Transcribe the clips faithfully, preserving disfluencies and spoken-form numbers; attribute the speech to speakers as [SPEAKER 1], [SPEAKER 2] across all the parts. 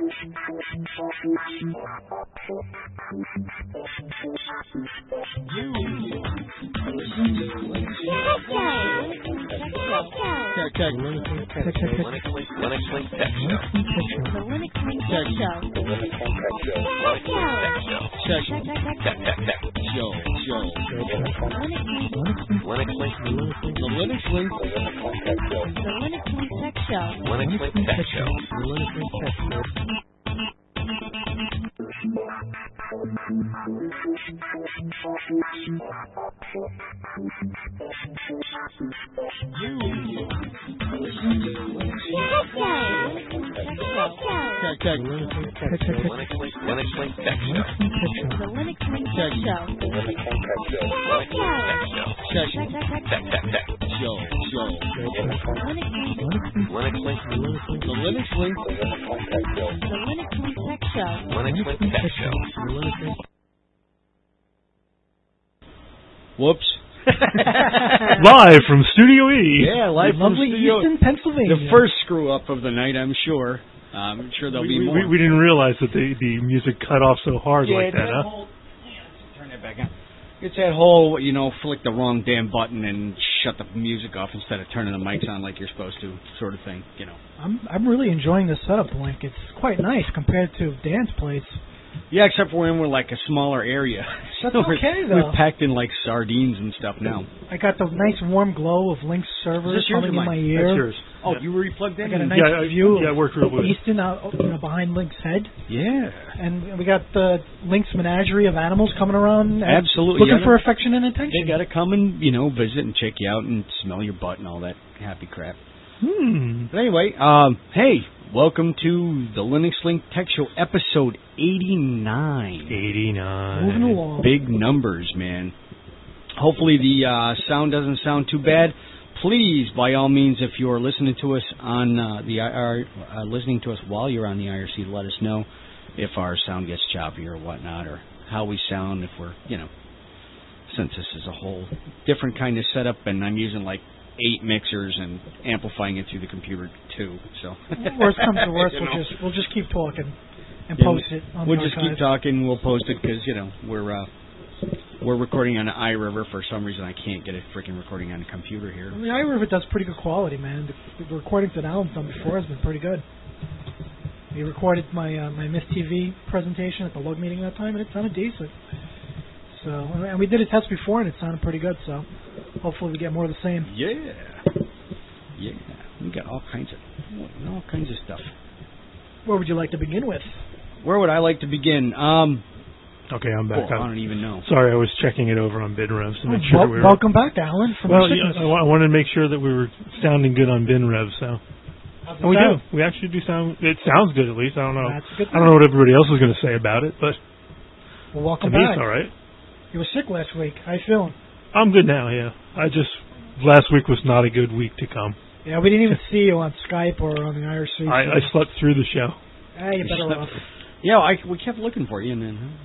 [SPEAKER 1] Check, check. Linux Link Tech Show. Linux Link Tech Show. The Linux Link Tech Show. The Linux Link Tech Show. Check, check, check, check. Show, show. Linux Link. The Linux Link. The Linux Link Tech Show. Linux Link Tech Show. The Linux Link Tech Show. Check, check. Linux Link Tech Show. Linux Link Tech Show. The Linux Link Tech Show. The Linux Link Tech Show. Check, check, check, check, check. Show, show. Linux Link. The Linux Link. The Linux Link Tech Show. Linux Link Tech Show.
[SPEAKER 2] Whoops.
[SPEAKER 3] Live from Studio E.
[SPEAKER 2] Yeah, live from
[SPEAKER 4] lovely
[SPEAKER 2] Studio
[SPEAKER 4] Easton, Pennsylvania.
[SPEAKER 2] The first screw up of the night, I'm sure. Uh, I'm sure there'll
[SPEAKER 3] we,
[SPEAKER 2] be
[SPEAKER 3] we,
[SPEAKER 2] more.
[SPEAKER 3] We, we didn't realize that the, the music cut off so hard
[SPEAKER 2] yeah,
[SPEAKER 3] like that,
[SPEAKER 2] that
[SPEAKER 3] huh?
[SPEAKER 2] whole, yeah, let's turn that back on. It's that whole, you know, flick the wrong damn button and shut the music off instead of turning the mics on like you're supposed to, sort of thing, you know.
[SPEAKER 4] I'm I'm really enjoying this setup, Link. It's quite nice compared to Dan's place.
[SPEAKER 2] Yeah, except for when we're like a smaller area.
[SPEAKER 4] That's
[SPEAKER 2] we're,
[SPEAKER 4] okay, though.
[SPEAKER 2] We're packed in like sardines and stuff now.
[SPEAKER 4] I got the nice warm glow of Link's server
[SPEAKER 2] Is this yours
[SPEAKER 4] coming
[SPEAKER 2] or
[SPEAKER 4] in my
[SPEAKER 2] mine?
[SPEAKER 4] ear.
[SPEAKER 3] That's yours.
[SPEAKER 2] Oh,
[SPEAKER 3] yeah.
[SPEAKER 2] you were plugged in?
[SPEAKER 4] I got a nice
[SPEAKER 3] yeah,
[SPEAKER 4] view
[SPEAKER 3] yeah, it worked real
[SPEAKER 4] of
[SPEAKER 3] good.
[SPEAKER 4] Easton out, you know, behind Link's head.
[SPEAKER 2] Yeah.
[SPEAKER 4] And we got the Link's menagerie of animals coming around.
[SPEAKER 2] Absolutely.
[SPEAKER 4] Looking
[SPEAKER 2] yeah,
[SPEAKER 4] for affection and attention.
[SPEAKER 2] They got to come and, you know, visit and check you out and smell your butt and all that happy crap.
[SPEAKER 3] Hmm.
[SPEAKER 2] But anyway, um, hey, welcome to the Linux Link Tech Show, episode eighty-nine.
[SPEAKER 3] eighty-nine.
[SPEAKER 4] Moving along.
[SPEAKER 2] Big numbers, man. Hopefully the uh, sound doesn't sound too bad. Please, by all means, if you're listening to us on uh, the I R, uh, listening to us while you're on the I R C, let us know if our sound gets choppy or whatnot, or how we sound. If we're, you know, since this is a whole different kind of setup, and I'm using like eight mixers and amplifying it through the computer too. So
[SPEAKER 4] worst comes to worst,
[SPEAKER 2] You
[SPEAKER 4] we'll
[SPEAKER 2] know.
[SPEAKER 4] just we'll just keep talking and
[SPEAKER 2] Yeah,
[SPEAKER 4] post it on
[SPEAKER 2] We'll
[SPEAKER 4] the
[SPEAKER 2] just
[SPEAKER 4] archive.
[SPEAKER 2] keep talking. We'll post it because you know we're uh, we're recording on iRiver. For some reason, I can't get a freaking recording on a computer here.
[SPEAKER 4] I mean, iRiver does pretty good quality, man. The, the recordings that Alan's done before has been pretty good. He recorded my uh, my Miss T V presentation at the lug meeting that time, and it sounded decent. So, and we did a test before, and it sounded pretty good. So, hopefully, we get more of the same.
[SPEAKER 2] Yeah, yeah. We got all kinds of all kinds of stuff.
[SPEAKER 4] Where would you like to begin with?
[SPEAKER 2] Where would I like to begin? Um,
[SPEAKER 3] Okay, I'm back.
[SPEAKER 2] oh, I
[SPEAKER 3] I'm-
[SPEAKER 2] don't even know.
[SPEAKER 3] Sorry, I was checking it over on BinRevs to make
[SPEAKER 4] Oh,
[SPEAKER 3] sure
[SPEAKER 4] wel-
[SPEAKER 3] we were...
[SPEAKER 4] welcome back, Alan. From
[SPEAKER 3] Well,
[SPEAKER 4] your
[SPEAKER 3] yeah,
[SPEAKER 4] sickness.
[SPEAKER 3] I, wa- I wanted to make sure that we were sounding good on BinRev, so...
[SPEAKER 4] How's it
[SPEAKER 3] And we
[SPEAKER 4] sound?
[SPEAKER 3] do. We actually do sound... It sounds good, at least. I don't know.
[SPEAKER 4] That's a good
[SPEAKER 3] I don't know what everybody else is going to say about it, but
[SPEAKER 4] Well,
[SPEAKER 3] to
[SPEAKER 4] welcome
[SPEAKER 3] me
[SPEAKER 4] back.
[SPEAKER 3] it's all right.
[SPEAKER 4] You were sick last week. How you feeling?
[SPEAKER 3] I'm good now, yeah. I just... Last week was not a good week to come.
[SPEAKER 4] Yeah, we didn't even see you on Skype or on the I R C.
[SPEAKER 3] I, I slept through the show.
[SPEAKER 4] Ah, you better off.
[SPEAKER 2] Yeah, I, we kept looking for you, and then huh,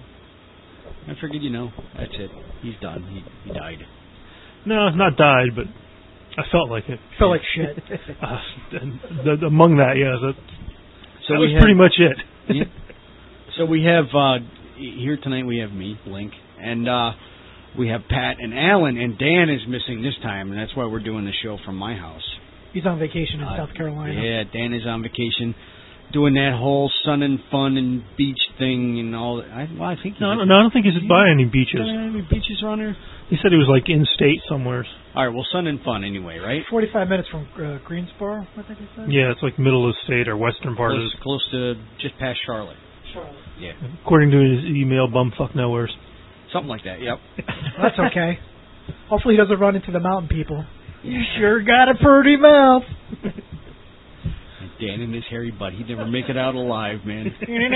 [SPEAKER 2] I figured, you know, that's it. He's done. He, he died.
[SPEAKER 3] No, not died, but I felt like it.
[SPEAKER 4] Felt like shit.
[SPEAKER 3] Uh, the, the, among that, yeah, that,
[SPEAKER 2] So
[SPEAKER 3] that
[SPEAKER 2] we
[SPEAKER 3] was
[SPEAKER 2] have,
[SPEAKER 3] pretty much it.
[SPEAKER 2] yeah. So we have uh, here tonight. We have me, Link, and uh, we have Pat and Alan, and Dan is missing this time, and that's why we're doing the show from my house.
[SPEAKER 4] He's on vacation in
[SPEAKER 2] Uh,
[SPEAKER 4] South Carolina.
[SPEAKER 2] Yeah, Dan is on vacation, doing that whole sun and fun and beach thing and all that. I, well, I think
[SPEAKER 3] No,
[SPEAKER 2] he's
[SPEAKER 3] no, I don't think he's by any beaches.
[SPEAKER 2] any beaches around here.
[SPEAKER 3] He said he was like in state somewhere.
[SPEAKER 2] All right, well, sun and fun anyway, right?
[SPEAKER 4] forty-five minutes from uh, Greensboro, I think he said.
[SPEAKER 3] Yeah, it's like middle of the state or western part of
[SPEAKER 2] Close,
[SPEAKER 3] the
[SPEAKER 2] close to just past Charlotte.
[SPEAKER 4] Charlotte.
[SPEAKER 2] Yeah,
[SPEAKER 3] according to his email, bumfuck nowheres.
[SPEAKER 2] something like that. Yep.
[SPEAKER 4] That's okay. Hopefully he doesn't run into the mountain people. You sure got a pretty mouth.
[SPEAKER 2] Dan and his hairy butt. He'd never make it out alive, man.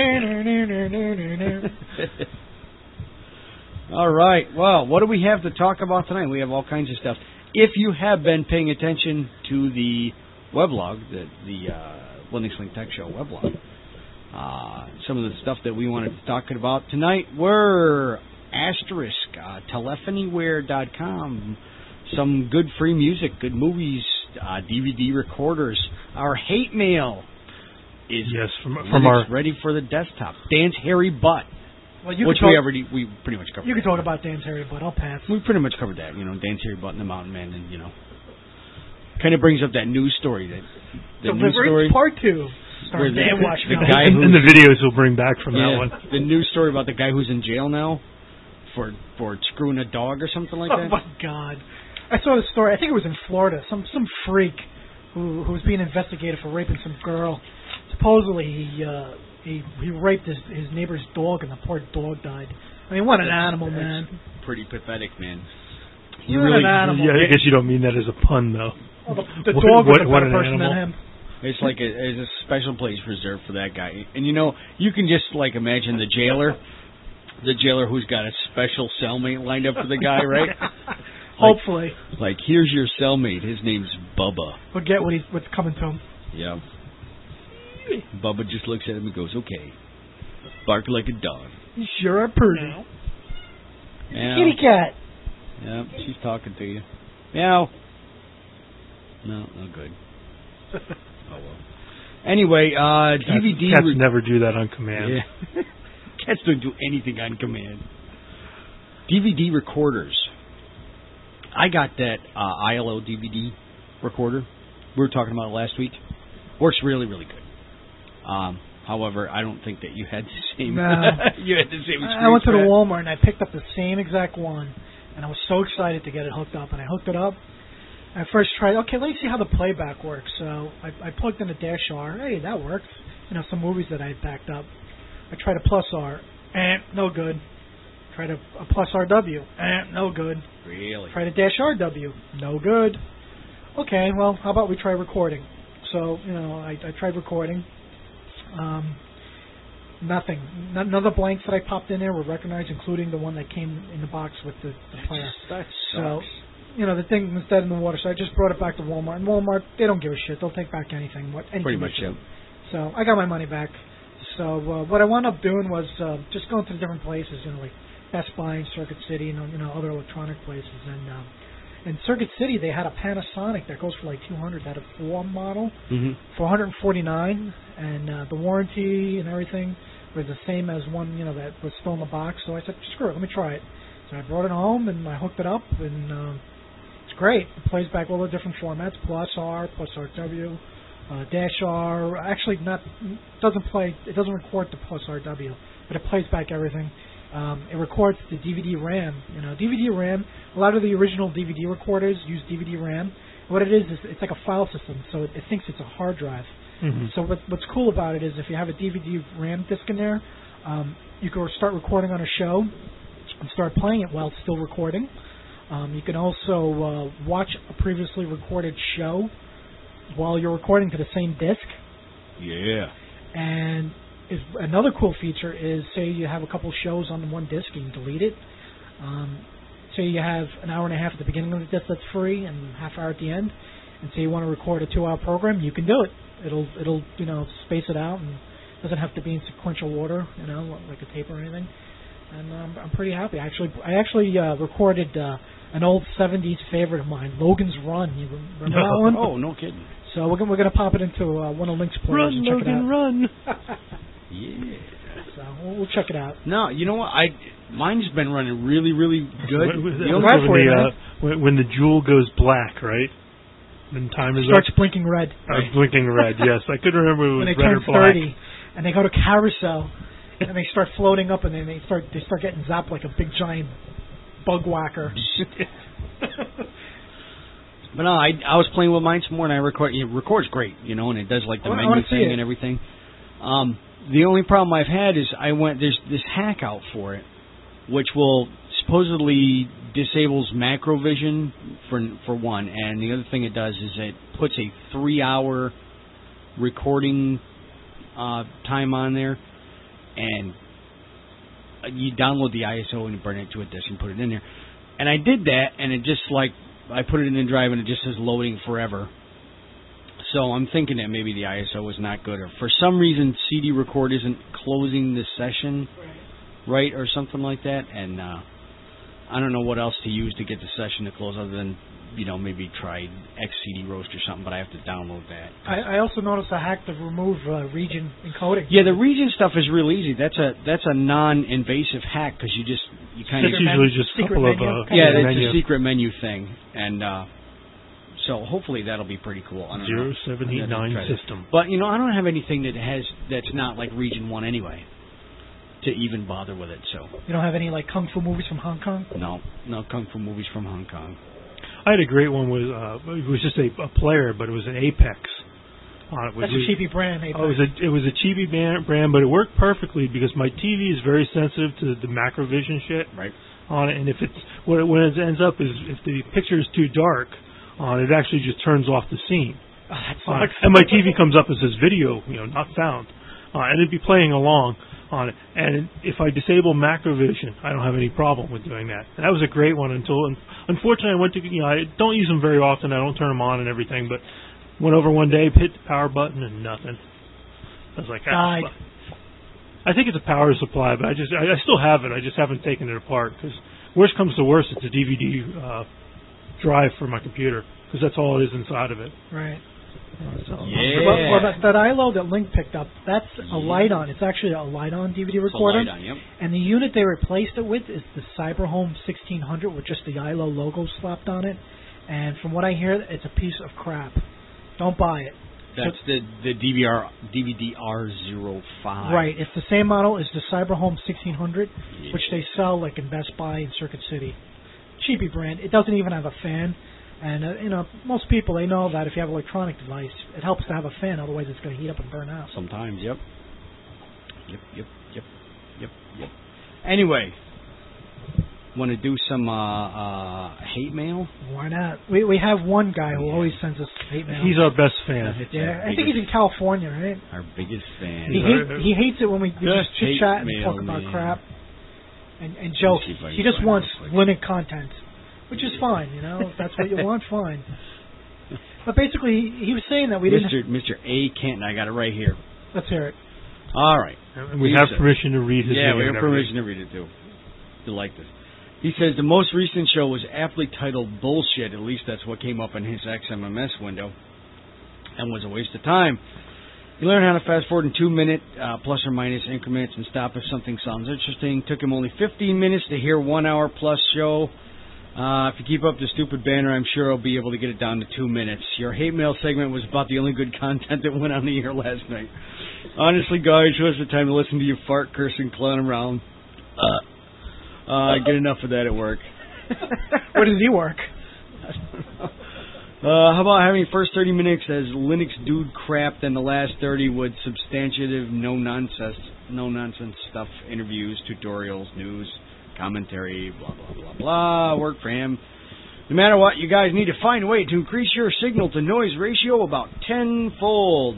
[SPEAKER 2] All right. Well, what do we have to talk about tonight? We have all kinds of stuff. If you have been paying attention to the weblog, the, the uh, Linux Link Tech Show weblog, uh, some of the stuff that we wanted to talk about tonight were asterisk, uh, telephonyware dot com, some good free music, good movies, uh, D V D recorders, our hate mail, is
[SPEAKER 3] yes from from our
[SPEAKER 2] ready for the desktop. Dan's hairy butt,
[SPEAKER 4] well, you
[SPEAKER 2] which
[SPEAKER 4] talk,
[SPEAKER 2] we already we pretty much covered.
[SPEAKER 4] You can talk about Dan's hairy butt. I'll pass.
[SPEAKER 2] We pretty much covered that. You know, Dan's hairy butt and the Mountain Man, and you know, kind of brings up that news story that the news story
[SPEAKER 4] part two.
[SPEAKER 2] Where the,
[SPEAKER 4] the,
[SPEAKER 2] the guy
[SPEAKER 3] and the videos we'll bring back from
[SPEAKER 2] yeah,
[SPEAKER 3] that one.
[SPEAKER 2] The news story about the guy who's in jail now for for screwing a dog or something like
[SPEAKER 4] oh
[SPEAKER 2] that.
[SPEAKER 4] Oh my God! I saw the story. I think it was in Florida. Some some freak who who was being investigated for raping some girl. Supposedly he uh, he he raped his his neighbor's dog and the poor dog died. I mean, what an
[SPEAKER 2] that's,
[SPEAKER 4] animal,
[SPEAKER 2] that's
[SPEAKER 4] man!
[SPEAKER 2] Pretty pathetic, man.
[SPEAKER 4] You really, an animal.
[SPEAKER 3] Yeah, I guess you don't mean that as a pun, though.
[SPEAKER 4] Oh, the, the
[SPEAKER 3] what,
[SPEAKER 4] dog was
[SPEAKER 3] what,
[SPEAKER 4] a better person
[SPEAKER 3] animal.
[SPEAKER 4] than him.
[SPEAKER 2] It's like a, it's a special place reserved for that guy. And, you know, you can just, like, imagine the jailer, the jailer who's got a special cellmate lined up for the guy, right? like,
[SPEAKER 4] Hopefully.
[SPEAKER 2] Like, here's your cellmate. His name's Bubba.
[SPEAKER 4] We'll get what he's, what's coming to him.
[SPEAKER 2] Yeah. Bubba just looks at him and goes, okay. Bark like a dog.
[SPEAKER 4] You sure are pretty.
[SPEAKER 2] Meow.
[SPEAKER 4] Kitty cat.
[SPEAKER 2] Yeah, she's talking to you. Meow. No, no good. Oh, well. Anyway, uh, D V D...
[SPEAKER 3] Cats
[SPEAKER 2] re-
[SPEAKER 3] never do that on command.
[SPEAKER 2] Yeah. Cats don't do anything on command. D V D recorders. I got that uh, I L O D V D recorder. We were talking about it last week. Works really, really good. Um, however, I don't think that you had the same...
[SPEAKER 4] No.
[SPEAKER 2] you had the same experience.
[SPEAKER 4] I went to the
[SPEAKER 2] Brad.
[SPEAKER 4] Walmart and I picked up the same exact one. And I was so excited to get it hooked up. And I hooked it up. I first tried, okay, let me see how the playback works. So I, I plugged in a Dash R. Hey, that works. You know, some movies that I had backed up. I tried a Plus R. Eh, no good. Tried a, a Plus R W. Eh, no good.
[SPEAKER 2] Really?
[SPEAKER 4] Tried a Dash R W. No good. Okay, well, how about we try recording? So, you know, I, I tried recording. Um, nothing. None, none of the blanks that I popped in there were recognized, including the one that came in the box with the, the player.
[SPEAKER 2] That
[SPEAKER 4] so,
[SPEAKER 2] sucks.
[SPEAKER 4] you know, the thing was dead in the water, so I just brought it back to Walmart. And Walmart, they don't give a shit. They'll take back anything. What, anything
[SPEAKER 2] Pretty much, yeah.
[SPEAKER 4] So I got my money back. So uh, what I wound up doing was uh, just going to the different places, you know, like Best Buy and Circuit City, you know, you know other electronic places. And uh, in Circuit City, they had a Panasonic that goes for like two hundred. That a four model
[SPEAKER 2] mm-hmm.
[SPEAKER 4] for one hundred forty-nine, and uh, the warranty and everything was the same as one, you know, that was still in the box. So I said, screw it, let me try it. So I brought it home and I hooked it up, and uh, it's great. It plays back all the different formats: Plus R, Plus R W. Uh, Dash R, actually not doesn't play. It doesn't record the Plus R W, but it plays back everything. Um, it records the D V D RAM. You know, D V D RAM. A lot of the original D V D recorders use D V D RAM. What it is is it's like a file system, so it, it thinks it's a hard drive.
[SPEAKER 3] Mm-hmm.
[SPEAKER 4] So what, what's cool about it is if you have a D V D RAM disc in there, um, you can start recording on a show and start playing it while it's still recording. Um, you can also uh, watch a previously recorded show while you're recording to the same disc.
[SPEAKER 2] Yeah.
[SPEAKER 4] And is, another cool feature is, say you have a couple shows on the one disc and you delete it. Um, say you have an hour and a half at the beginning of the disc that's free and half hour at the end, and say you want to record a two-hour program, you can do it. It'll it'll you know space it out and doesn't have to be in sequential order, you know, like a tape or anything. And um, I'm pretty happy. I actually I actually uh, recorded uh, an old seventies favorite of mine, Logan's Run. You remember
[SPEAKER 3] no.
[SPEAKER 4] that one?
[SPEAKER 2] Oh, no kidding.
[SPEAKER 4] So we're gonna, we're gonna pop it into uh, one of Link's players
[SPEAKER 3] Run,
[SPEAKER 4] and check
[SPEAKER 3] Logan,
[SPEAKER 4] it out.
[SPEAKER 3] run!
[SPEAKER 2] Yeah.
[SPEAKER 4] So we'll, we'll check it out.
[SPEAKER 2] No, you know what? I mine's been running really, really good.
[SPEAKER 3] When,
[SPEAKER 2] The
[SPEAKER 3] when,
[SPEAKER 2] only-
[SPEAKER 4] Right for
[SPEAKER 3] when,
[SPEAKER 4] you,
[SPEAKER 3] the,
[SPEAKER 4] man.
[SPEAKER 3] uh, when, when the jewel goes black, right? When time is
[SPEAKER 4] Starts
[SPEAKER 3] up.
[SPEAKER 4] blinking red
[SPEAKER 3] Uh, blinking red, yes. I couldn't remember if it was
[SPEAKER 4] when they
[SPEAKER 3] red
[SPEAKER 4] turn
[SPEAKER 3] or black.
[SPEAKER 4] thirty, and they go to carousel, and they start floating up, and then they start they start getting zapped like a big giant bug whacker.
[SPEAKER 2] But no, I I was playing with mine some more, and I record. It records great, you know, and it does like the
[SPEAKER 4] I wanna- I
[SPEAKER 2] menu
[SPEAKER 4] wanna see
[SPEAKER 2] thing
[SPEAKER 4] it.
[SPEAKER 2] and everything. Um, the only problem I've had is I went there's this hack out for it, which will supposedly disables macrovision for for one, and the other thing it does is it puts a three-hour recording uh, time on there, and you download the I S O and you burn it to a disk and put it in there. And I did that, and it just like I put it in the drive, and it just says loading forever. So I'm thinking that maybe the I S O is not good, or for some reason C D Record isn't closing the session right, or something like that. And uh, I don't know what else to use to get the session to close other than you know, maybe try X C D Roast or something, but I have to download that.
[SPEAKER 4] I, I also noticed a hack to remove uh, region encoding.
[SPEAKER 2] Yeah, the region stuff is real easy. That's a that's a non-invasive hack because you just you kind of
[SPEAKER 3] it's usually just a couple of uh,
[SPEAKER 2] yeah, it's
[SPEAKER 3] menu.
[SPEAKER 2] a secret menu thing, and uh, so hopefully that'll be pretty cool. I don't
[SPEAKER 3] Zero
[SPEAKER 2] know.
[SPEAKER 3] seven eight nine system.
[SPEAKER 2] But you know, I don't have anything that has that's not like region one anyway to even bother with it. So
[SPEAKER 4] you don't have any like kung fu movies from Hong Kong?
[SPEAKER 2] No, no kung fu movies from Hong Kong.
[SPEAKER 3] I had a great one with uh, it was just a, a player, but it was an Apex. On it.
[SPEAKER 4] That's
[SPEAKER 3] was,
[SPEAKER 4] a cheapy brand. Apex.
[SPEAKER 3] Oh, it was a it was a cheapy brand, brand, but it worked perfectly because my T V is very sensitive to the macrovision shit
[SPEAKER 2] right.
[SPEAKER 3] on it, and if it's what it, when it ends up is if the picture is too dark on it, it actually just turns off the scene.
[SPEAKER 4] Oh, that
[SPEAKER 3] Uh,
[SPEAKER 4] sucks.
[SPEAKER 3] and my T V comes up and says video, you know, not found, uh, and it'd be playing along on it. And if I disable macrovision, I don't have any problem with doing that. And that was a great one until, unfortunately, I went to, you know, I don't use them very often. I don't turn them on and everything, but went over one day, hit the power button, and nothing. I was like, ah,
[SPEAKER 4] Died.
[SPEAKER 3] I think it's a power supply, but I just, I, I still have it. I just haven't taken it apart because worst comes to worst, it's a D V D uh, drive for my computer because that's all it is inside of it.
[SPEAKER 4] Right.
[SPEAKER 3] Uh, so,
[SPEAKER 2] Yeah.
[SPEAKER 4] Well, well that, that I L O that Link picked up, that's a Lite-On. It's actually a Lite-On D V D recorder.
[SPEAKER 2] Lite-On, yep.
[SPEAKER 4] And the unit they replaced it with is the Cyberhome sixteen hundred with just the I L O logo slapped on it. And from what I hear, it's a piece of crap. Don't buy it.
[SPEAKER 2] That's
[SPEAKER 4] so,
[SPEAKER 2] the the D V R D V D R zero five.
[SPEAKER 4] Right. It's the same model as the Cyberhome sixteen hundred,
[SPEAKER 2] Yeah.
[SPEAKER 4] which they sell like in Best Buy and Circuit City. Cheapy brand. It doesn't even have a fan. And, uh, you know, most people, they know that if you have an electronic device, it helps to have a fan, otherwise it's going to heat up and burn out.
[SPEAKER 2] Sometimes, yep. Yep, yep, yep, yep, yep. Anyway, want to do some uh, uh, hate mail?
[SPEAKER 4] Why not? We we have one guy who always sends us hate mail.
[SPEAKER 3] he's our best fan.
[SPEAKER 4] Yeah, I think he's in California, right?
[SPEAKER 2] Our biggest fan.
[SPEAKER 4] He hates he hates it when we, we just
[SPEAKER 2] Just
[SPEAKER 4] chit
[SPEAKER 2] hate
[SPEAKER 4] chat and
[SPEAKER 2] mail,
[SPEAKER 4] talk about
[SPEAKER 2] man.
[SPEAKER 4] crap and and joke.
[SPEAKER 2] see if I can
[SPEAKER 4] He just
[SPEAKER 2] find
[SPEAKER 4] wants
[SPEAKER 2] this, like-
[SPEAKER 4] limited content, which is fine, you know. If that's what you want, fine. But basically, he, he was saying that we
[SPEAKER 2] Mister
[SPEAKER 4] didn't.
[SPEAKER 2] Mister A. Kenton, I got it right here.
[SPEAKER 4] Let's hear it.
[SPEAKER 2] All right.
[SPEAKER 3] And we
[SPEAKER 2] He
[SPEAKER 3] have
[SPEAKER 2] said-
[SPEAKER 3] permission to read his
[SPEAKER 2] Yeah,
[SPEAKER 3] name
[SPEAKER 2] we
[SPEAKER 3] and
[SPEAKER 2] have permission to read it too. You like this. He says the most recent show was aptly titled Bullshit, at least that's what came up in his X M M S window, and was a waste of time. You learn how to fast forward in two minute uh, plus or minus increments and stop if something sounds interesting. Took him only fifteen minutes to hear one hour plus show. Uh, if you keep up the stupid banner, I'm sure I'll be able to get it down to two minutes. Your hate mail segment was about the only good content that went on the air last night. Honestly, guys, who has the time to listen to you fart, curse, and clown around? Uh, uh, get enough of that at work.
[SPEAKER 4] Where does he work?
[SPEAKER 2] Uh, how about having first thirty minutes as Linux dude crap, then the last thirty with substantive, no nonsense, no nonsense stuff, interviews, tutorials, news, commentary, blah blah blah blah. Work for him. No matter what, you guys need to find a way to increase your signal to noise ratio about tenfold.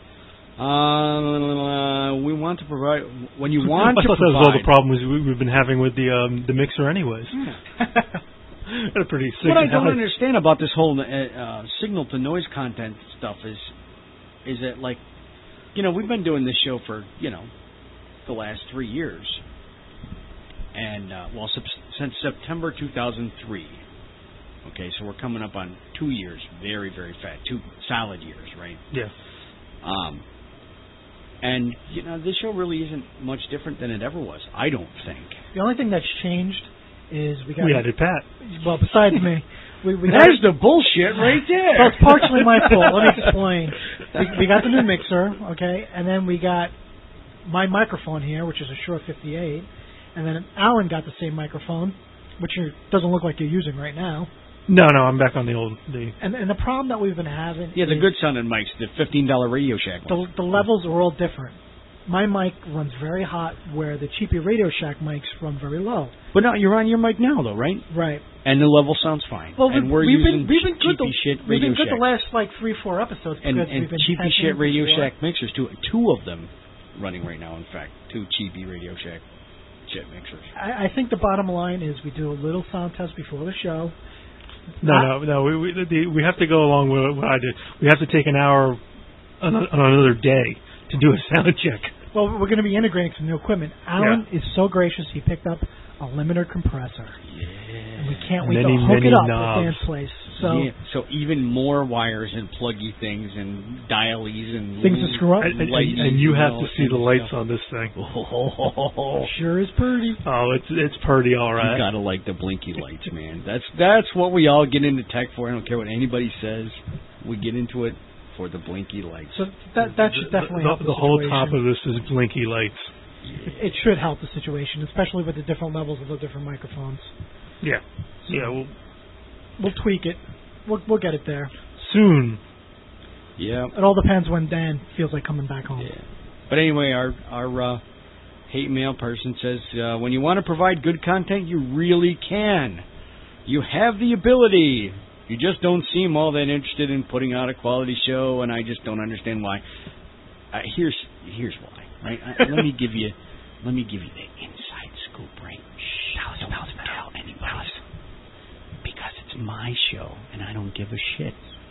[SPEAKER 2] Uh, we want to provide when you want
[SPEAKER 3] I
[SPEAKER 2] to
[SPEAKER 3] thought that was
[SPEAKER 2] provide.
[SPEAKER 3] all the problems we, we've been having with the um, the mixer, anyways. Had a pretty sick.
[SPEAKER 2] What I don't
[SPEAKER 3] house.
[SPEAKER 2] understand about this whole uh, uh, signal to noise content stuff is, is that like, you know, we've been doing this show for you know, the last three years, and uh, well, sub- since September two thousand three. Okay, so we're coming up on two years, very very fast, two solid years, right?
[SPEAKER 3] Yeah.
[SPEAKER 2] Um, and you know, this show really isn't much different than it ever was. I don't think.
[SPEAKER 4] The only thing that's changed is we got.
[SPEAKER 3] We added Pat.
[SPEAKER 4] Well, besides me, we, we got.
[SPEAKER 2] There's the bullshit right there.
[SPEAKER 4] Well, it's partially my fault. Let me explain. We, we got the new mixer, okay, and then we got my microphone here, which is a Shure fifty-eight, and then Alan got the same microphone, which you, doesn't look like you're using right now.
[SPEAKER 3] No, no, I'm back on the old. The
[SPEAKER 4] And and the problem that we've been having
[SPEAKER 2] Yeah, the
[SPEAKER 4] is
[SPEAKER 2] good sounding mics, the fifteen dollar Radio Shack
[SPEAKER 4] the,
[SPEAKER 2] ones.
[SPEAKER 4] the levels are all different. My mic runs very hot, where the cheapy Radio Shack mics run very low.
[SPEAKER 2] But no, you're on your mic now, though, right?
[SPEAKER 4] Right.
[SPEAKER 2] And the level sounds fine.
[SPEAKER 4] Well,
[SPEAKER 2] and
[SPEAKER 4] we've,
[SPEAKER 2] we're
[SPEAKER 4] we've
[SPEAKER 2] using
[SPEAKER 4] been we've been good
[SPEAKER 2] cheapy
[SPEAKER 4] the,
[SPEAKER 2] shit
[SPEAKER 4] we've
[SPEAKER 2] Radio
[SPEAKER 4] been good
[SPEAKER 2] Shack.
[SPEAKER 4] the last like three four episodes
[SPEAKER 2] and
[SPEAKER 4] because
[SPEAKER 2] and
[SPEAKER 4] we've been
[SPEAKER 2] cheapy
[SPEAKER 4] testing
[SPEAKER 2] shit Radio
[SPEAKER 4] before.
[SPEAKER 2] Shack mixers, two two of them running right now. In fact, two cheapy Radio Shack shit mixers.
[SPEAKER 4] I, I think the bottom line is we do a little sound test before the show.
[SPEAKER 3] no, no, no. We we, the, we have to go along with what I did. We have to take an hour on, a, on another day to do a sound check.
[SPEAKER 4] Well, we're going to be integrating some new equipment. Alan
[SPEAKER 3] Yeah.
[SPEAKER 4] is so gracious; he picked up a limiter compressor,
[SPEAKER 2] Yeah.
[SPEAKER 4] and we can't
[SPEAKER 3] And
[SPEAKER 4] wait to
[SPEAKER 3] many,
[SPEAKER 4] hook
[SPEAKER 3] many
[SPEAKER 4] it up
[SPEAKER 3] knobs.
[SPEAKER 4] at Dan's place. So
[SPEAKER 2] yeah, so even more wires and pluggy things and dialies and
[SPEAKER 4] things to screw up.
[SPEAKER 3] And, and,
[SPEAKER 2] lights
[SPEAKER 3] and you have
[SPEAKER 2] all
[SPEAKER 3] to see the
[SPEAKER 2] kinds of
[SPEAKER 3] lights
[SPEAKER 2] stuff.
[SPEAKER 3] on this thing.
[SPEAKER 2] Oh,
[SPEAKER 4] Sure is pretty.
[SPEAKER 3] Oh, it's it's pretty all right.
[SPEAKER 2] you gotta like the blinky lights, man. That's that's what we all get into tech for. I don't care what anybody says. We get into it for the blinky lights.
[SPEAKER 4] So that that should definitely
[SPEAKER 3] the,
[SPEAKER 4] help
[SPEAKER 3] the,
[SPEAKER 4] the,
[SPEAKER 3] the whole
[SPEAKER 4] situation.
[SPEAKER 3] top of this is blinky lights.
[SPEAKER 4] It should help the situation, especially with the different levels of the different microphones.
[SPEAKER 3] Yeah, yeah. Well,
[SPEAKER 4] We'll tweak it. We'll we'll get it there.
[SPEAKER 3] soon.
[SPEAKER 2] Yeah.
[SPEAKER 4] It all depends when Dan feels like coming back home.
[SPEAKER 2] Yeah. But anyway, our our uh, hate mail person says, uh, when you want to provide good content, you really can. You have the ability. You just don't seem all that interested in putting out a quality show, and I just don't understand why. Uh, here's here's why. Right? I, let me give you let me give you the inside scoop. Right? Shh, don't tell anybody else. Because it's my show, and I don't give a shit.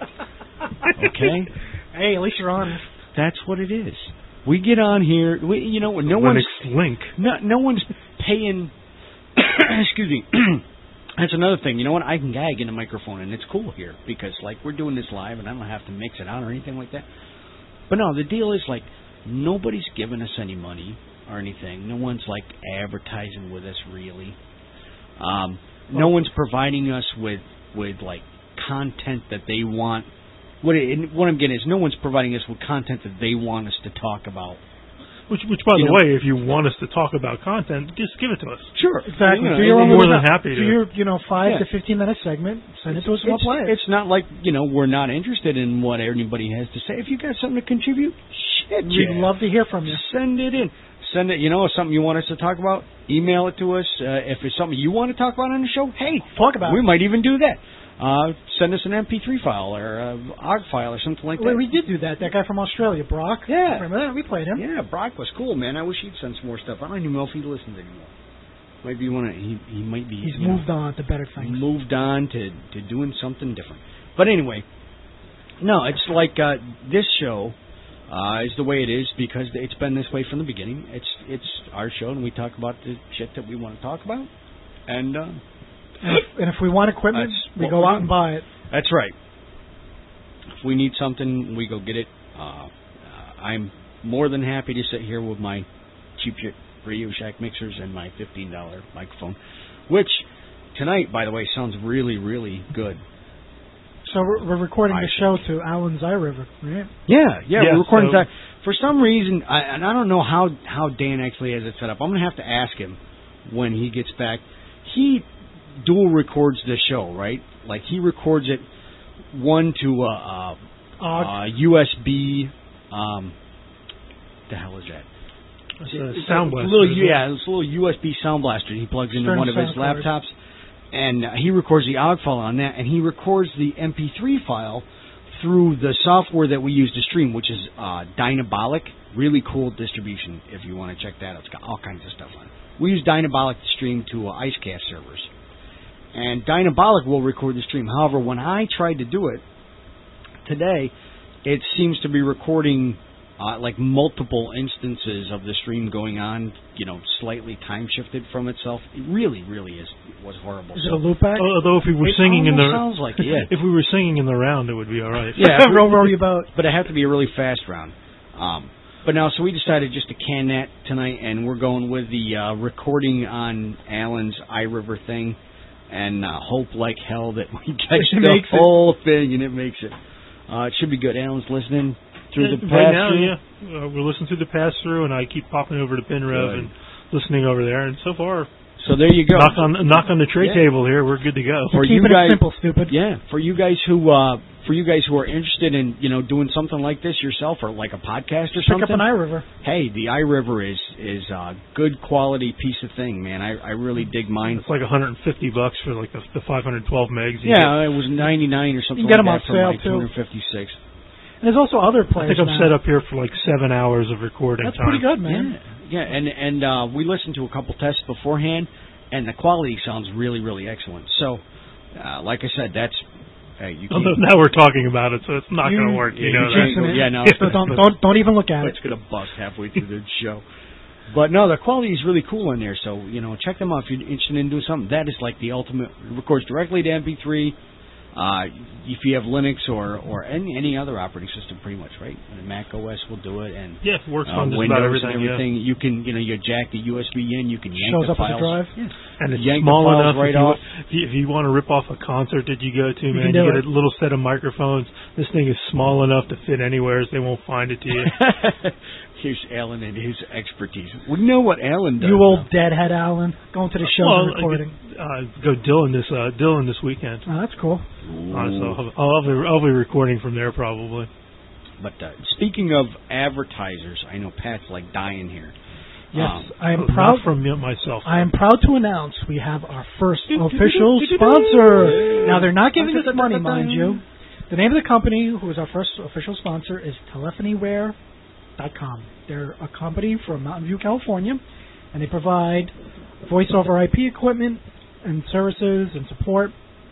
[SPEAKER 2] Okay?
[SPEAKER 4] Hey, at least you're honest.
[SPEAKER 2] That's what it is. We get on here. We, you know, no one's
[SPEAKER 3] Linux link.
[SPEAKER 2] no, no one's paying. Excuse me. That's another thing. You know what? I can gag in a microphone, and it's cool here because, like, we're doing this live, and I don't have to mix it out or anything like that. But no, the deal is like nobody's giving us any money or anything. No one's like advertising with us really. Um, no one's providing us with with like content that they want. What it, what I'm getting is no one's providing us with content that they want us to talk about.
[SPEAKER 3] Which, which, by
[SPEAKER 2] You
[SPEAKER 3] the
[SPEAKER 2] know-
[SPEAKER 3] way, if you want us to talk about content, just give it to us.
[SPEAKER 2] Sure,
[SPEAKER 4] Exactly.
[SPEAKER 2] You know,
[SPEAKER 4] Do your
[SPEAKER 2] and-
[SPEAKER 4] own
[SPEAKER 3] more
[SPEAKER 4] little-
[SPEAKER 3] than happy
[SPEAKER 4] do
[SPEAKER 3] to.
[SPEAKER 4] your you know five
[SPEAKER 2] Yeah.
[SPEAKER 4] to fifteen minute segment. Send it to us and we'll
[SPEAKER 2] it's,
[SPEAKER 4] play it.
[SPEAKER 2] it's not like, you know, we're not interested in what anybody has to say. If you got something to contribute, shit,
[SPEAKER 4] We'd
[SPEAKER 2] yeah.
[SPEAKER 4] love to hear from you.
[SPEAKER 2] Send it in. Send it, you know, if something you want us to talk about, email it to us. Uh, if it's something you want to talk about on the show, hey,
[SPEAKER 4] Talk about
[SPEAKER 2] we
[SPEAKER 4] it.
[SPEAKER 2] might even do that. Uh, send us an M P three file or a O G file or something like that.
[SPEAKER 4] Wait, we did do that. That guy from Australia, Brock.
[SPEAKER 2] Yeah.
[SPEAKER 4] Remember that? We played him.
[SPEAKER 2] Yeah, Brock was cool, man. I wish he'd send some more stuff. I don't even know if he listens anymore. Maybe you want to. He he might be.
[SPEAKER 4] He's
[SPEAKER 2] you
[SPEAKER 4] moved
[SPEAKER 2] know,
[SPEAKER 4] on to better things.
[SPEAKER 2] moved on to to doing something different. But anyway, no, it's like uh, this show uh, is the way it is because it's been this way from the beginning. It's it's our show, and we talk about the shit that we want to talk about. And uh,
[SPEAKER 4] And if, and if we want equipment,
[SPEAKER 2] That's
[SPEAKER 4] we
[SPEAKER 2] what
[SPEAKER 4] go
[SPEAKER 2] we're
[SPEAKER 4] out
[SPEAKER 2] doing.
[SPEAKER 4] and buy it.
[SPEAKER 2] that's right. If we need something, we go get it. Uh, I'm more than happy to sit here with my cheap shit Radio Shack mixers and my fifteen dollar microphone, which tonight, by the way, sounds really, really good.
[SPEAKER 4] So we're, we're recording
[SPEAKER 2] I
[SPEAKER 4] the show to Alan's iRiver, right?
[SPEAKER 2] Yeah, yeah,
[SPEAKER 3] Yeah,
[SPEAKER 2] we're recording
[SPEAKER 3] so-
[SPEAKER 2] that. For some reason, I, and I don't know how how Dan actually has it set up. I'm gonna have to ask him when he gets back. He dual records the show, right? Like he records it one to a, a,
[SPEAKER 4] Uh,
[SPEAKER 2] a U S B. Um, the hell is that?
[SPEAKER 3] It's a
[SPEAKER 2] It's
[SPEAKER 3] sound
[SPEAKER 2] a
[SPEAKER 3] blaster,
[SPEAKER 2] little,
[SPEAKER 3] isn't it?
[SPEAKER 2] yeah, it's a little U S B sound blaster. He plugs into
[SPEAKER 4] Stern
[SPEAKER 2] one of his
[SPEAKER 4] sound card.
[SPEAKER 2] laptops, and uh, he records the O G file on that, and he records the M P three file through the software that we use to stream, which is uh, Dynabolic. Really cool distribution if you want to check that out. It's got all kinds of stuff on it. We use Dynabolic to stream to uh, IceCast servers. And Dynabolic will record the stream. However, when I tried to do it today, it seems to be recording uh, like multiple instances of the stream going on, you know, slightly time shifted from itself. It really, really is was horrible.
[SPEAKER 4] is
[SPEAKER 2] So-
[SPEAKER 4] it a loopback?
[SPEAKER 3] Although if we were
[SPEAKER 2] It
[SPEAKER 3] singing in the
[SPEAKER 2] almost sounds like it, yeah.
[SPEAKER 3] if we were singing in the round, it would be all right.
[SPEAKER 2] Yeah,
[SPEAKER 4] row, row your boat.
[SPEAKER 2] but it have to be a really fast round. Um, but now, so we decided just to can that tonight, and we're going with the uh, recording on Alan's iRiver thing, and uh, hope like hell that we catch
[SPEAKER 4] It
[SPEAKER 2] the
[SPEAKER 4] makes it.
[SPEAKER 2] whole thing and it makes it. Uh, it should be good. Alan's listening through the
[SPEAKER 3] right now,
[SPEAKER 2] pass-through.
[SPEAKER 3] yeah, uh, we're listening through the pass through, and I keep popping over to Pinrev
[SPEAKER 2] Good.
[SPEAKER 3] and listening over there. And so far,
[SPEAKER 2] So there you go.
[SPEAKER 3] knock on knock on the tray
[SPEAKER 2] Yeah.
[SPEAKER 3] table here. We're good to go.
[SPEAKER 2] For
[SPEAKER 4] Keeping
[SPEAKER 2] you guys-
[SPEAKER 4] it simple, stupid.
[SPEAKER 2] Yeah, for you guys who uh, for you guys who are interested in you know doing something like this yourself or like a podcast or
[SPEAKER 4] Pick
[SPEAKER 2] something.
[SPEAKER 4] up an iRiver.
[SPEAKER 2] Hey, the iRiver is is a good quality piece of thing, man. I I really dig mine.
[SPEAKER 3] It's like one hundred fifty bucks for like the, the five hundred twelve megs. You
[SPEAKER 2] Yeah, it was ninety-nine or something
[SPEAKER 4] You can get
[SPEAKER 2] like
[SPEAKER 4] them on
[SPEAKER 2] that for
[SPEAKER 4] sale,
[SPEAKER 2] my
[SPEAKER 4] too.
[SPEAKER 2] two hundred fifty-six.
[SPEAKER 4] And there's also other
[SPEAKER 3] get. I
[SPEAKER 4] players
[SPEAKER 3] think I'm
[SPEAKER 4] now.
[SPEAKER 3] set up here for like seven hours of recording
[SPEAKER 4] That's
[SPEAKER 3] time.
[SPEAKER 4] pretty good, man.
[SPEAKER 2] Yeah, yeah, and and uh, we listened to a couple tests beforehand, and the quality sounds really, really excellent. So, uh, like I said, that's hey, you can't.
[SPEAKER 3] Although now we're talking about it, so it's not
[SPEAKER 4] You-
[SPEAKER 3] going to work.
[SPEAKER 2] yeah,
[SPEAKER 3] You know
[SPEAKER 2] you
[SPEAKER 3] that.
[SPEAKER 2] can't go- yeah, no.
[SPEAKER 4] So don't don't don't even look at it.
[SPEAKER 2] It's gonna bust halfway through the show. But no, the quality is really cool in there. So you know, check them out if you're interested in doing something. That is like the ultimate. It records directly to M P three. Uh, if you have Linux or, or any any other operating system, pretty much, right? Mac O S will do it, and
[SPEAKER 3] yeah, it works
[SPEAKER 2] uh,
[SPEAKER 3] on just
[SPEAKER 2] Windows
[SPEAKER 3] about everything.
[SPEAKER 2] and everything.
[SPEAKER 3] Yeah.
[SPEAKER 2] You can, you know, you jack the U S B in, you can yank
[SPEAKER 4] Shows
[SPEAKER 2] the
[SPEAKER 4] up
[SPEAKER 2] files.
[SPEAKER 4] on the drive.
[SPEAKER 2] Yes.
[SPEAKER 3] And it's
[SPEAKER 2] yank
[SPEAKER 3] small
[SPEAKER 2] the files
[SPEAKER 3] enough
[SPEAKER 2] right
[SPEAKER 3] if, you,
[SPEAKER 2] off.
[SPEAKER 3] if, you, if you want to rip off a concert that you go to, man,
[SPEAKER 4] you
[SPEAKER 3] you
[SPEAKER 4] do
[SPEAKER 3] get
[SPEAKER 4] it.
[SPEAKER 3] a little set of microphones. This thing is small enough to fit anywhere. They won't find it to you.
[SPEAKER 2] Here's Alan and his expertise. We know what Alan does.
[SPEAKER 4] You old
[SPEAKER 2] now.
[SPEAKER 4] deadhead, Alan, going to the show
[SPEAKER 3] well,
[SPEAKER 4] and recording.
[SPEAKER 3] I could, uh, go Dylan this uh, Dylan this weekend.
[SPEAKER 4] Oh, that's cool.
[SPEAKER 3] Uh, so I'll, I'll, be, I'll be recording from there probably.
[SPEAKER 2] But uh, speaking of advertisers, I know Pat's like dying here.
[SPEAKER 4] Yes,
[SPEAKER 2] Um,
[SPEAKER 4] I am
[SPEAKER 3] Oh,
[SPEAKER 4] proud.
[SPEAKER 3] Not from me- myself.
[SPEAKER 4] I am proud to announce we have our first official sponsor. Now they're not giving us money, mind you. The name of the company, who is our first official sponsor, is Telephonyware dot com. They're a company from Mountain View, California, and they provide voice over I P equipment and services and support.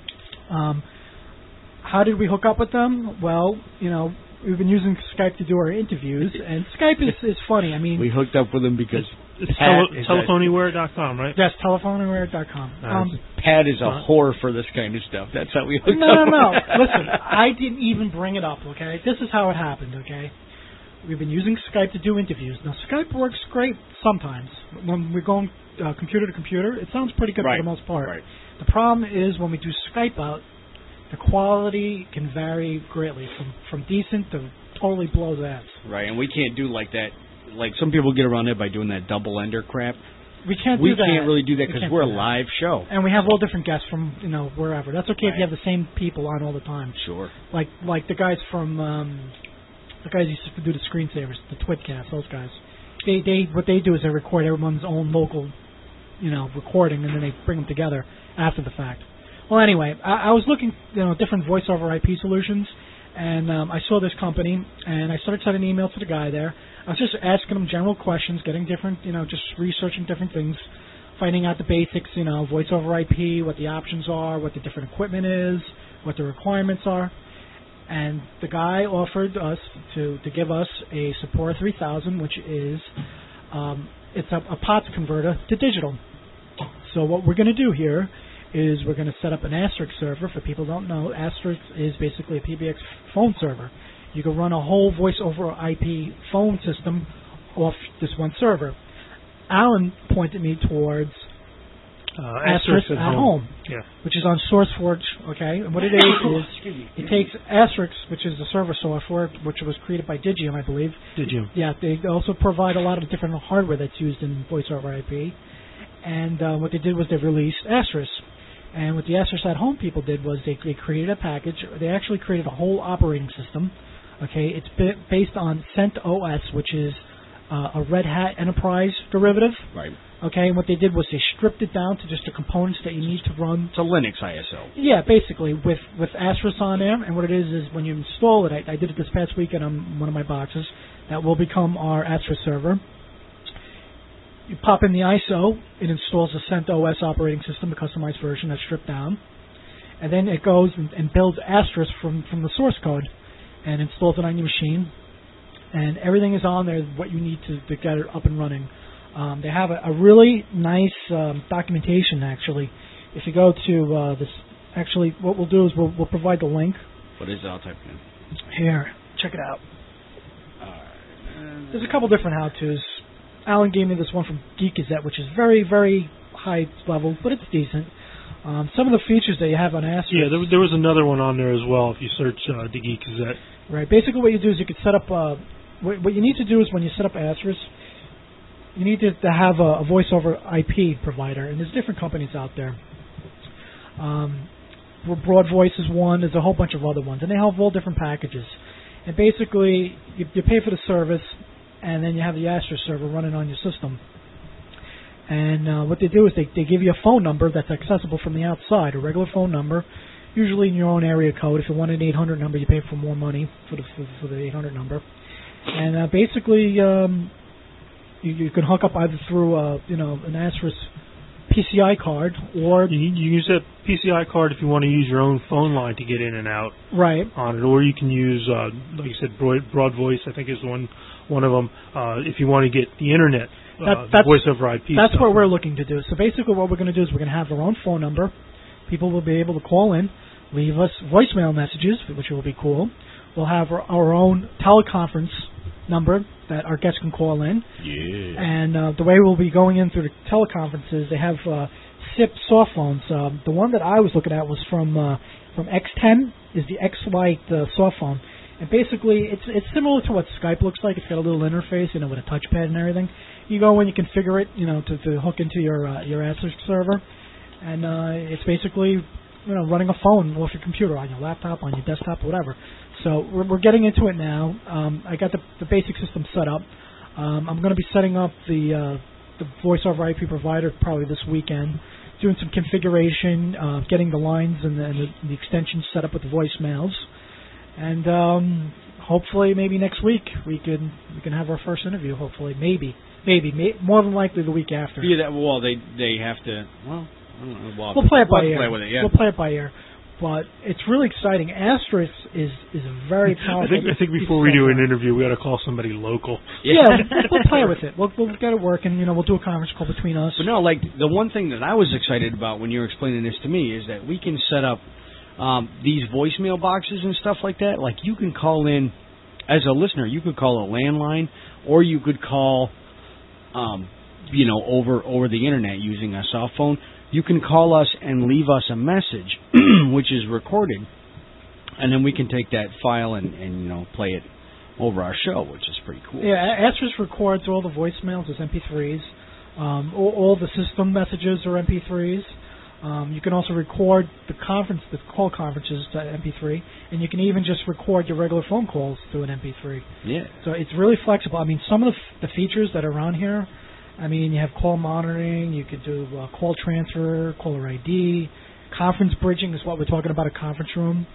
[SPEAKER 4] Um, how did we hook up with them? Well, you know, we've been using Skype to do our interviews, and Skype is, is funny. I mean,
[SPEAKER 2] we hooked up with him because
[SPEAKER 3] It's
[SPEAKER 2] Pat
[SPEAKER 3] tele-
[SPEAKER 2] is
[SPEAKER 3] telephonyware dot com, right?
[SPEAKER 4] yes, Telephonyware dot com. Um,
[SPEAKER 2] a, Pat is a whore for this kind of stuff. That's how we hooked
[SPEAKER 4] no, no,
[SPEAKER 2] up.
[SPEAKER 4] no. Listen, I didn't even bring it up, okay? This is how it happened, okay? We've been using Skype to do interviews. Now, Skype works great sometimes. When we're going uh, computer to computer, it sounds pretty good
[SPEAKER 2] Right.
[SPEAKER 4] for the most part.
[SPEAKER 2] Right.
[SPEAKER 4] The problem is when we do Skype out, the quality can vary greatly from, from decent to totally blows ass.
[SPEAKER 2] Right, and we can't do like that. Like some people get around it by doing that double ender crap.
[SPEAKER 4] We can't
[SPEAKER 2] we
[SPEAKER 4] do that.
[SPEAKER 2] can't really do that
[SPEAKER 4] We
[SPEAKER 2] because
[SPEAKER 4] can't
[SPEAKER 2] we're
[SPEAKER 4] do
[SPEAKER 2] a
[SPEAKER 4] that.
[SPEAKER 2] live show.
[SPEAKER 4] And we have all different guests from, you know, wherever. That's okay if
[SPEAKER 2] Right.
[SPEAKER 4] you have the same people on all the time.
[SPEAKER 2] Sure.
[SPEAKER 4] Like like the guys from um, the guys used to do the screensavers, the Twitcast, those guys. They they what they do is they record everyone's own local, you know, recording, and then they bring them together after the fact. Well, anyway, I, I was looking, you know, different voice over I P solutions, and um, I saw this company, and I started sending an email to the guy there. I was just asking him general questions, getting different, you know, just researching different things, finding out the basics, you know, voice over I P, what the options are, what the different equipment is, what the requirements are. And the guy offered us to, to give us a Sapora three thousand, which is um, it's a, a P O T S converter to digital. So what we're going to do here is we're going to set up an Asterisk server. For people who don't know, Asterisk is basically a P B X phone server. You can run a whole voice over I P phone system off this one server. Alan pointed me towards
[SPEAKER 3] Uh,
[SPEAKER 4] Asterisk at,
[SPEAKER 3] home.
[SPEAKER 4] home,
[SPEAKER 3] Yeah.
[SPEAKER 4] which is on SourceForge, okay? And what it is is it takes Asterisk, which is the server software, which was created by Digium, I believe.
[SPEAKER 3] Did you?
[SPEAKER 4] Yeah, they also provide a lot of different hardware that's used in voice over I P. And uh, what they did was they released Asterisk. And what the Asterisk at Home people did was they, they created a package. They actually created a whole operating system. Okay, it's ba- based on CentOS, which is uh, a Red Hat Enterprise derivative.
[SPEAKER 2] Right.
[SPEAKER 4] Okay, and what they did was they stripped it down to just the components that you need to run.
[SPEAKER 2] It's a Linux I S O.
[SPEAKER 4] Yeah, basically, with, with Asterisk on there. And what it is is when you install it, I, I did it this past weekend on one of my boxes, that will become our Asterisk server. You pop in the I S O, it installs the CentOS operating system, the customized version that's stripped down. And then it goes and, and builds Asterisk from, from the source code and installs it on your machine. And everything is on there, what you need to, to get it up and running. Um, they have a, a really nice um, documentation, actually. If you go to uh, this, actually, what we'll do is we'll, we'll provide the link.
[SPEAKER 2] What is it? I'll type it in.
[SPEAKER 4] Here, check it out.
[SPEAKER 2] Uh,
[SPEAKER 4] There's a couple different how-tos. Alan gave me this one from Geek Gazette, which is very, very high level, but it's decent. Um, some of the features that you have on Asterisk.
[SPEAKER 3] Yeah, there, was- there was another one on there as well if you search uh, the Geek Gazette.
[SPEAKER 4] Right. Basically, what you do is you could set up. Uh, what, what you need to do is when you set up Asterisk, you need to, to have a, a voice over I P provider, and there's different companies out there. Um, Broad Voice is one. There's a whole bunch of other ones, and they have all different packages. And basically, you, you pay for the service, and then you have the Asterisk server running on your system. And uh, what they do is they, they give you a phone number that's accessible from the outside, a regular phone number, usually in your own area code. If you want an eight hundred number, you pay for more money for the for, for the eight hundred number. And uh, basically, um, you, you can hook up either through uh, you know an Asterisk P C I card or
[SPEAKER 3] You, you use that P C I card if you want to use your own phone line to get in and out
[SPEAKER 4] right.
[SPEAKER 3] on it, or you can use, uh, like you said, Broad, Broad Voice. I think is one one of them. Uh, if you want to get the internet, uh,
[SPEAKER 4] That,
[SPEAKER 3] the
[SPEAKER 4] that's
[SPEAKER 3] voice over I P.
[SPEAKER 4] That's
[SPEAKER 3] stuff.
[SPEAKER 4] what we're looking to do. So basically, what we're going to do is we're going to have their own phone number. People will be able to call in. leave us voicemail messages, which will be cool. We'll have our, our own teleconference number that our guests can call in.
[SPEAKER 2] Yeah.
[SPEAKER 4] And uh, the way we'll be going in through the teleconferences, they have uh, S I P soft phones. Um, the one that I was looking at was from uh, from X ten, is the X-Lite uh, soft phone. And basically, it's it's similar to what Skype looks like. It's got a little interface, you know, with a touchpad and everything. You go in, you configure it, you know, to, to hook into your uh, your Asterisk server, and uh, it's basically, you know, running a phone off your computer, on your laptop, on your desktop, whatever. So we're, we're getting into it now. Um, I got the, the basic system set up. Um, I'm going to be setting up the uh, the voice over I P provider probably this weekend, doing some configuration, uh, getting the lines and the, and the, the extensions set up with the voicemails. And um, hopefully, maybe next week we can we can have our first interview. Hopefully, maybe, maybe, may, more than likely the week after.
[SPEAKER 2] Yeah, that, well, they they have to. Well, I don't know. We'll,
[SPEAKER 4] we'll play it by
[SPEAKER 2] we'll
[SPEAKER 4] ear.
[SPEAKER 2] Play with it, yeah.
[SPEAKER 4] We'll play it by ear. But it's really exciting. Asterisk is is a very powerful.
[SPEAKER 3] I think I think before we do an interview, we ought to call somebody local.
[SPEAKER 4] Yeah, yeah we'll play with it. We'll we'll get it working. You know, we'll do a conference call between us.
[SPEAKER 2] But no, like the one thing that I was excited about when you were explaining this to me is that we can set up um, these voicemail boxes and stuff like that. Like you can call in as a listener, you could call a landline, or you could call, um, you know, over over the internet using a cell phone. You can call us and leave us a message, which is recorded, and then we can take that file and, and you know play it over our show, which is pretty cool.
[SPEAKER 4] Yeah, Asterisk records all the voicemails as M P threes. Um, all, all the system messages are M P threes. Um, you can also record the conference, the call conferences to M P three, and you can even just record your regular phone calls to an M P three.
[SPEAKER 2] Yeah.
[SPEAKER 4] So it's really flexible. I mean, some of the, f- the features that are on here. I mean, you have call monitoring, you could do uh, call transfer, caller I D, conference bridging is what we're talking about, a conference room.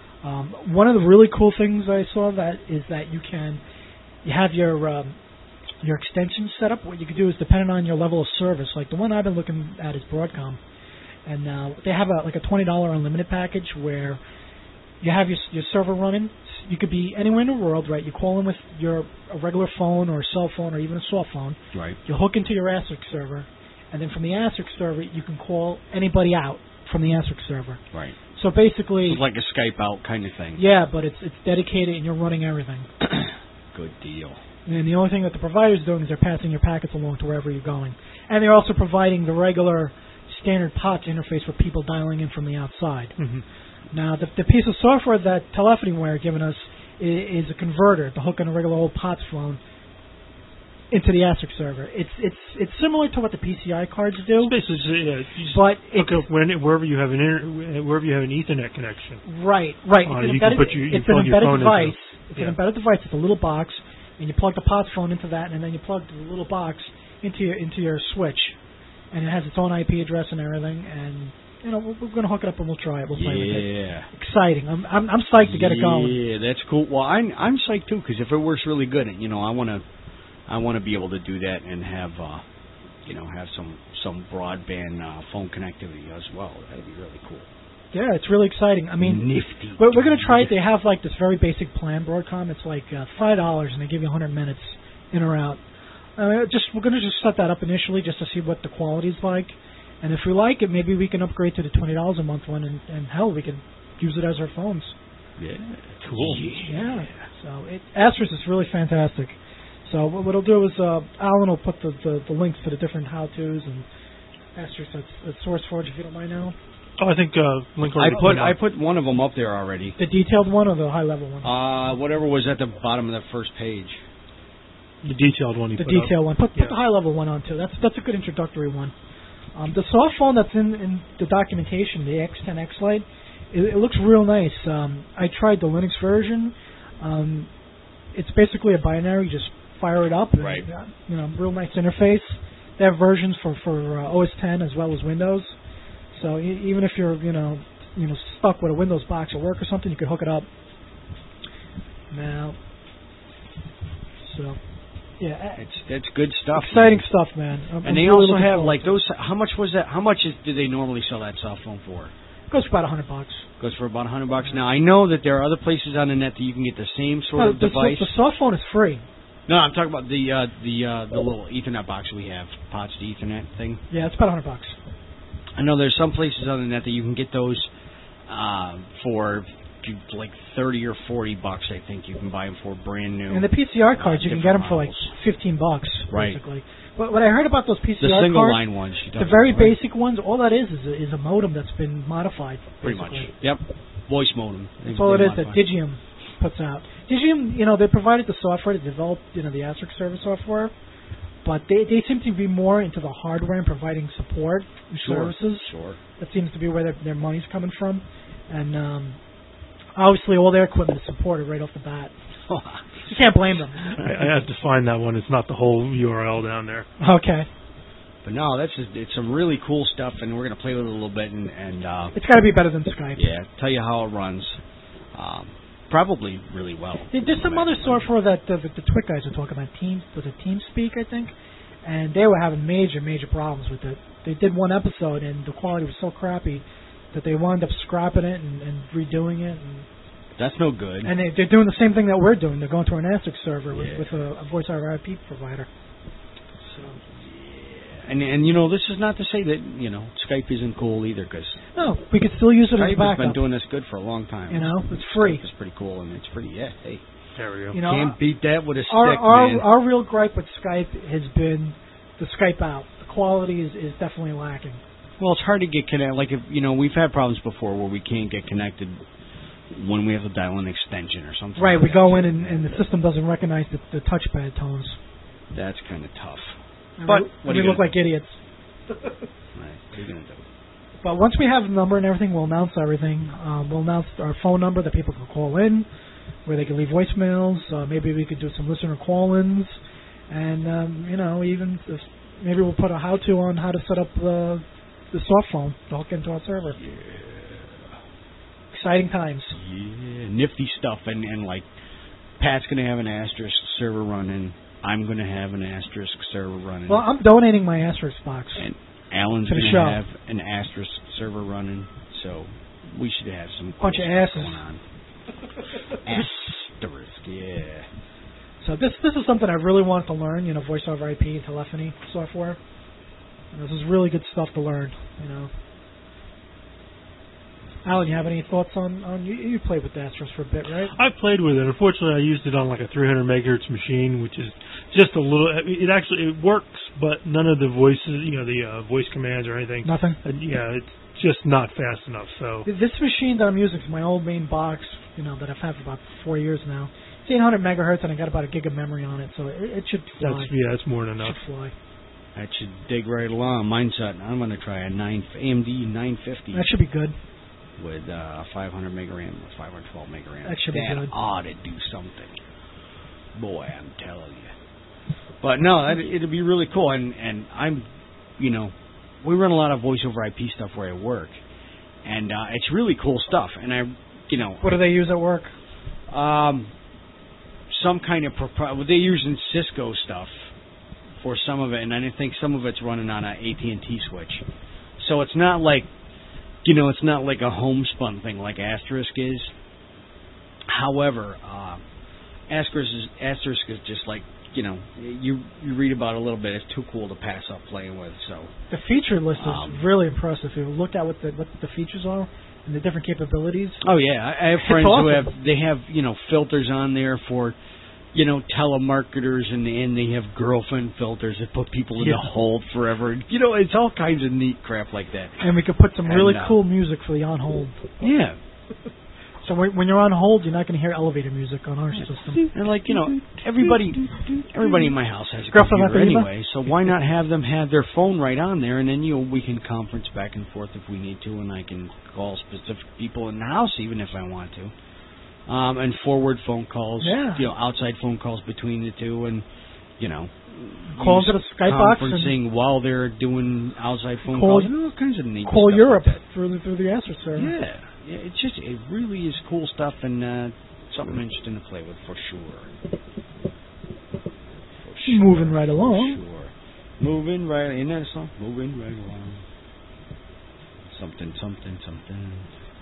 [SPEAKER 4] Um, one of the really cool things I saw that is that you can, you have your um, your extensions set up. What you can do is depending on your level of service. Like the one I've been looking at is Broadcom, and uh, they have a, like a twenty dollars unlimited package where you have your your server running. You could be anywhere in the world, right? You call in with your a regular phone or a cell phone or even a soft phone.
[SPEAKER 2] Right.
[SPEAKER 4] You hook into your Asterisk server, and then from the Asterisk server, you can call anybody out from the Asterisk server.
[SPEAKER 2] Right.
[SPEAKER 4] So basically,
[SPEAKER 2] it's like a Skype out kind of thing.
[SPEAKER 4] Yeah, but it's it's dedicated and you're running everything.
[SPEAKER 2] Good deal.
[SPEAKER 4] And the only thing that the provider's doing is they're passing your packets along to wherever you're going, and they're also providing the regular standard P O T S interface for people dialing in from the outside.
[SPEAKER 3] Mm-hmm.
[SPEAKER 4] Now, the, the piece of software that Telephony Ware has given us is, is a converter to hook on a regular old P O T S phone into the Asterisk server. It's it's it's similar to what the P C I cards do.
[SPEAKER 3] It's basically, yeah, you just
[SPEAKER 4] but
[SPEAKER 3] hook up when, wherever you have an inter, wherever you have an Ethernet connection.
[SPEAKER 4] Right, right.
[SPEAKER 3] Uh,
[SPEAKER 4] it's an
[SPEAKER 3] you can
[SPEAKER 4] embedded,
[SPEAKER 3] put your, you
[SPEAKER 4] it's an
[SPEAKER 3] plug your
[SPEAKER 4] embedded
[SPEAKER 3] phone
[SPEAKER 4] device.
[SPEAKER 3] into,
[SPEAKER 4] It's
[SPEAKER 3] yeah.
[SPEAKER 4] an embedded device. It's a little box, and you plug the P O T S phone into that, and then you plug the little box into your into your switch, and it has its own I P address and everything. And you know, we're, we're going to hook it up and we'll try it. We'll play
[SPEAKER 2] yeah.
[SPEAKER 4] with it. Yeah. Exciting. I'm, I'm I'm psyched to get
[SPEAKER 2] yeah,
[SPEAKER 4] it going.
[SPEAKER 2] Yeah, that's cool. Well, I'm I'm psyched too because if it works really good, you know, I want to I want to be able to do that and have uh, you know have some some broadband uh, phone connectivity as well. That'd be really cool.
[SPEAKER 4] Yeah, it's really exciting. I mean,
[SPEAKER 2] nifty.
[SPEAKER 4] We're, we're going to try it. They have like this very basic plan, Broadcom. It's like uh, five dollars, and they give you one hundred minutes in or out. Uh, just we're going to just set that up initially, just to see what the quality's like. And if we like it, maybe we can upgrade to the twenty dollars a month one, and, and hell, we can use it as our phones.
[SPEAKER 2] Yeah, cool.
[SPEAKER 4] Yeah. So it, Asterisk is really fantastic. So what we'll do is uh, Alan will put the, the, the links to the different how-tos and Asterisk at, at SourceForge, if you don't mind now.
[SPEAKER 3] Oh, I think uh, link
[SPEAKER 2] I
[SPEAKER 3] already
[SPEAKER 2] put
[SPEAKER 3] on.
[SPEAKER 2] I put one of them up there already.
[SPEAKER 4] The detailed one or the high-level one?
[SPEAKER 2] Uh, whatever was at the bottom of that first page.
[SPEAKER 3] The detailed one. You
[SPEAKER 4] the
[SPEAKER 3] put
[SPEAKER 4] detailed
[SPEAKER 3] up.
[SPEAKER 4] one. Put,
[SPEAKER 3] yeah.
[SPEAKER 4] put the high-level one on too. That's that's a good introductory one. Um, the soft phone that's in, in the documentation, the X ten X-Lite, it, it looks real nice. Um, I tried the Linux version. Um, it's basically a binary. You just fire it up. And,
[SPEAKER 2] right.
[SPEAKER 4] uh, you know, real nice interface. They have versions for for uh, O S ten as well as Windows. So e- even if you're you know you know stuck with a Windows box at work or something, you could hook it up. Now, so. Yeah,
[SPEAKER 2] it's that's good stuff.
[SPEAKER 4] Exciting
[SPEAKER 2] man.
[SPEAKER 4] stuff, man. I'm,
[SPEAKER 2] and
[SPEAKER 4] I'm
[SPEAKER 2] they
[SPEAKER 4] really
[SPEAKER 2] also have
[SPEAKER 4] forward.
[SPEAKER 2] like those. How much was that? How much is, do they normally sell that cell phone for?
[SPEAKER 4] It goes for about a hundred bucks.
[SPEAKER 2] Goes for about a hundred bucks. Now I know that there are other places on the net that you can get the same sort
[SPEAKER 4] no,
[SPEAKER 2] of
[SPEAKER 4] the,
[SPEAKER 2] device.
[SPEAKER 4] The soft phone is free.
[SPEAKER 2] No, I'm talking about the uh, the uh, the little Ethernet box we have, P O T S to Ethernet thing.
[SPEAKER 4] Yeah, it's about a hundred bucks.
[SPEAKER 2] I know there's some places on the net that you can get those uh, for like thirty or forty bucks. I think you can buy them for brand new.
[SPEAKER 4] And the P C R
[SPEAKER 2] uh,
[SPEAKER 4] cards, you can get them for like
[SPEAKER 2] models.
[SPEAKER 4] fifteen bucks,
[SPEAKER 2] Right.
[SPEAKER 4] basically. But what I heard about those P C R
[SPEAKER 2] The single
[SPEAKER 4] cards,
[SPEAKER 2] line ones.
[SPEAKER 4] the very basic ones, all that is is a, is a modem that's been modified.
[SPEAKER 2] Pretty much.
[SPEAKER 4] basically.
[SPEAKER 2] Yep. Voice modem.
[SPEAKER 4] That's all it is that Digium puts out. Digium, you know, they provided the software to develop, you know, the Asterisk server software, but they they seem to be more into the hardware and providing support and
[SPEAKER 2] Sure.
[SPEAKER 4] services.
[SPEAKER 2] Sure.
[SPEAKER 4] That seems to be where their, their money's coming from, and um, obviously all their equipment is supported right off the bat. You can't blame them.
[SPEAKER 3] I, I have to find that one. It's not the whole U R L down there.
[SPEAKER 4] Okay.
[SPEAKER 2] But no, that's just, it's some really cool stuff, and we're going to play with it a little bit, and, and uh,
[SPEAKER 4] It's got to be better than Skype.
[SPEAKER 2] yeah, tell you how it runs. Um, probably really well.
[SPEAKER 4] There- There's some other software that the, the, the Twit guys are talking about. Teams, was it TeamSpeak, I think? And they were having major, major problems with it. They did one episode, and the quality was so crappy that they wound up scrapping it and, and redoing it. And,
[SPEAKER 2] That's no good.
[SPEAKER 4] and they, they're doing the same thing that we're doing. They're going to an Asterisk server with,
[SPEAKER 2] Yeah.
[SPEAKER 4] with a, a voice over I P provider. So.
[SPEAKER 2] And, and you know, this is not to say that, you know, Skype isn't cool either, because
[SPEAKER 4] No, we could still use it as a
[SPEAKER 2] Skype has been
[SPEAKER 4] backup.
[SPEAKER 2] doing this good for a long time.
[SPEAKER 4] You know, it's free.
[SPEAKER 2] Skype is pretty cool, and it's pretty, yeah, hey.
[SPEAKER 3] There we go.
[SPEAKER 4] You know,
[SPEAKER 2] Can't beat that with a stick,
[SPEAKER 4] our, our,
[SPEAKER 2] man.
[SPEAKER 4] our real gripe with Skype has been the Skype out. The quality is, is definitely lacking.
[SPEAKER 2] Well, it's hard to get connected. Like, if, you know, we've had problems before where we can't get connected when we have to dial an extension or something.
[SPEAKER 4] Right,
[SPEAKER 2] like
[SPEAKER 4] we
[SPEAKER 2] that.
[SPEAKER 4] go in and, and the system doesn't recognize the, the touchpad tones.
[SPEAKER 2] That's kind of tough.
[SPEAKER 4] And
[SPEAKER 2] But
[SPEAKER 4] we,
[SPEAKER 2] what are
[SPEAKER 4] we
[SPEAKER 2] you
[SPEAKER 4] look
[SPEAKER 2] gonna
[SPEAKER 4] like idiots.
[SPEAKER 2] Right. What are you going to do?
[SPEAKER 4] But once we have the number and everything, we'll announce everything. Um, we'll announce our phone number that people can call in, where they can leave voicemails. Uh, maybe we could do some listener call-ins, and um, you know, even if, maybe we'll put a how-to on how to set up the the soft phone to hook into our server.
[SPEAKER 2] Yeah.
[SPEAKER 4] Exciting times.
[SPEAKER 2] Yeah, nifty stuff, and, and like, Pat's going to have an Asterisk server running. I'm going to have an Asterisk server running.
[SPEAKER 4] Well, I'm donating my Asterisk box.
[SPEAKER 2] and Alan's
[SPEAKER 4] to the
[SPEAKER 2] going
[SPEAKER 4] show.
[SPEAKER 2] to have an Asterisk server running, so we should have some
[SPEAKER 4] Bunch
[SPEAKER 2] cool
[SPEAKER 4] of
[SPEAKER 2] stuff
[SPEAKER 4] asses.
[SPEAKER 2] going on. Asterisk, yeah.
[SPEAKER 4] So this this is something I really wanted to learn, you know, voice over I P, telephony software. And this is really good stuff to learn, you know. Alan, you have any thoughts on, on you, you played with the Asterisk for a bit, right?
[SPEAKER 3] I played with it. Unfortunately, I used it on like a three hundred megahertz machine, which is just a little. It actually it works, but none of the voices, you know, the uh, voice commands or anything.
[SPEAKER 4] Nothing?
[SPEAKER 3] Uh, yeah, it's just not fast enough. So
[SPEAKER 4] This machine that I'm using for my old main box, you know, that I've had for about four years now, it's eight hundred megahertz and I got about a gig of memory on it, so it, it should fly.
[SPEAKER 3] that's yeah, that's more than
[SPEAKER 4] It
[SPEAKER 3] enough.
[SPEAKER 4] should fly.
[SPEAKER 2] That should dig right along. Mine's at, I'm going to try a nine A M D nine fifty
[SPEAKER 4] That should be good.
[SPEAKER 2] with uh, five hundred megaram or five hundred twelve megaram.
[SPEAKER 4] That should be
[SPEAKER 2] that
[SPEAKER 4] good.
[SPEAKER 2] ought to do something. Boy, I'm telling you. But no, that, it'd be really cool. And, and I'm, you know, we run a lot of voice over I P stuff where I work. And uh, it's really cool stuff. And I, you know.
[SPEAKER 4] What do they use at work?
[SPEAKER 2] Um, some kind of propri- well, they're using Cisco stuff for some of it, and I think some of it's running on a A T and T switch. So it's not like, you know, it's not like a homespun thing like Asterisk is. However, uh, Asterisk is, Asterisk is just like, you know, you you read about it a little bit. It's too cool to pass up playing with. So
[SPEAKER 4] The feature list is
[SPEAKER 2] Um,
[SPEAKER 4] really impressive. If you look at what the what the features are and the different capabilities.
[SPEAKER 2] oh yeah, I, I have
[SPEAKER 4] It's
[SPEAKER 2] friends who
[SPEAKER 4] awesome.
[SPEAKER 2] have they have you know filters on there for, you know, telemarketers, and and they have girlfriend filters that put people in
[SPEAKER 4] Yeah.
[SPEAKER 2] the hold forever. You know, it's all kinds of neat crap like that.
[SPEAKER 4] And we could put some
[SPEAKER 2] And,
[SPEAKER 4] really
[SPEAKER 2] uh,
[SPEAKER 4] cool music for the on hold.
[SPEAKER 2] Yeah,
[SPEAKER 4] So when when you're on hold, you're not going to hear elevator music on our system.
[SPEAKER 2] and like you know, everybody everybody in my house has a
[SPEAKER 4] Girlfriend
[SPEAKER 2] computer
[SPEAKER 4] Lafayette?
[SPEAKER 2] anyway, so why not have them have their phone right on there, and then you know we can conference back and forth if we need to, and I can call specific people in the house even if I want to. Um, and forward phone calls,
[SPEAKER 4] Yeah.
[SPEAKER 2] you know, outside phone calls between the two, and you know,
[SPEAKER 4] Call
[SPEAKER 2] use
[SPEAKER 4] into the Skype box and
[SPEAKER 2] conferencing while they're doing outside phone
[SPEAKER 4] Call-
[SPEAKER 2] calls, and all kinds of neat
[SPEAKER 4] call
[SPEAKER 2] stuff
[SPEAKER 4] Europe
[SPEAKER 2] like that.
[SPEAKER 4] through the through the Asterisk server.
[SPEAKER 2] Yeah, yeah, it's just it really is cool stuff, and uh, something interesting to play with for sure. For sure.
[SPEAKER 4] Moving right along.
[SPEAKER 2] For sure. Moving right, isn't that a song? Moving right along. Something, something, something.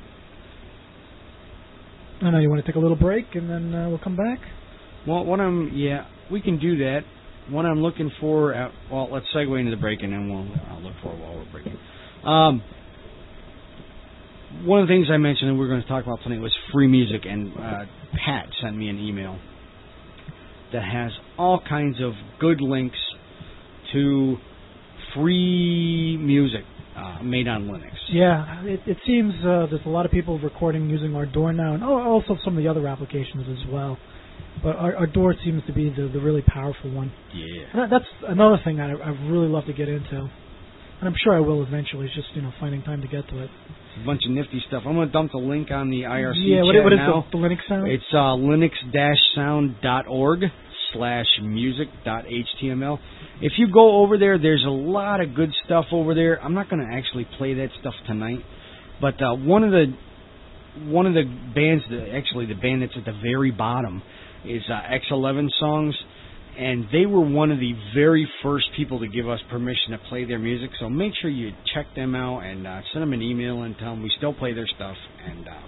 [SPEAKER 4] I know you want to take a little break and then uh, we'll come back.
[SPEAKER 2] Well, what I'm, yeah, we can do that. What I'm looking for, uh, well, let's segue into the break and then we'll I'll look for it while we're breaking. Um, one of the things I mentioned and we were going to talk about tonight was free music, and uh, Pat sent me an email that has all kinds of good links to free music uh, made on Linux.
[SPEAKER 4] Yeah, it, it seems uh, there's a lot of people recording using Ardour now, and also some of the other applications as well. But Ardour seems to be the, the really powerful one.
[SPEAKER 2] Yeah.
[SPEAKER 4] That, that's another thing I, I really love to get into. And I'm sure I will eventually. It's just, you know, finding time to get to it.
[SPEAKER 2] It's a bunch of nifty stuff. I'm going to dump the link on the I R C
[SPEAKER 4] yeah,
[SPEAKER 2] chat
[SPEAKER 4] what, what is
[SPEAKER 2] now.
[SPEAKER 4] the, the Linux sound?
[SPEAKER 2] It's uh, linux-sound.org slash music.html. If you go over there, there's a lot of good stuff over there. I'm not going to actually play that stuff tonight. But uh, one of the one of the bands, that, actually the band that's at the very bottom, is uh, X eleven Songs, and they were one of the very first people to give us permission to play their music, so make sure you check them out and uh, send them an email and tell them we still play their stuff, and uh,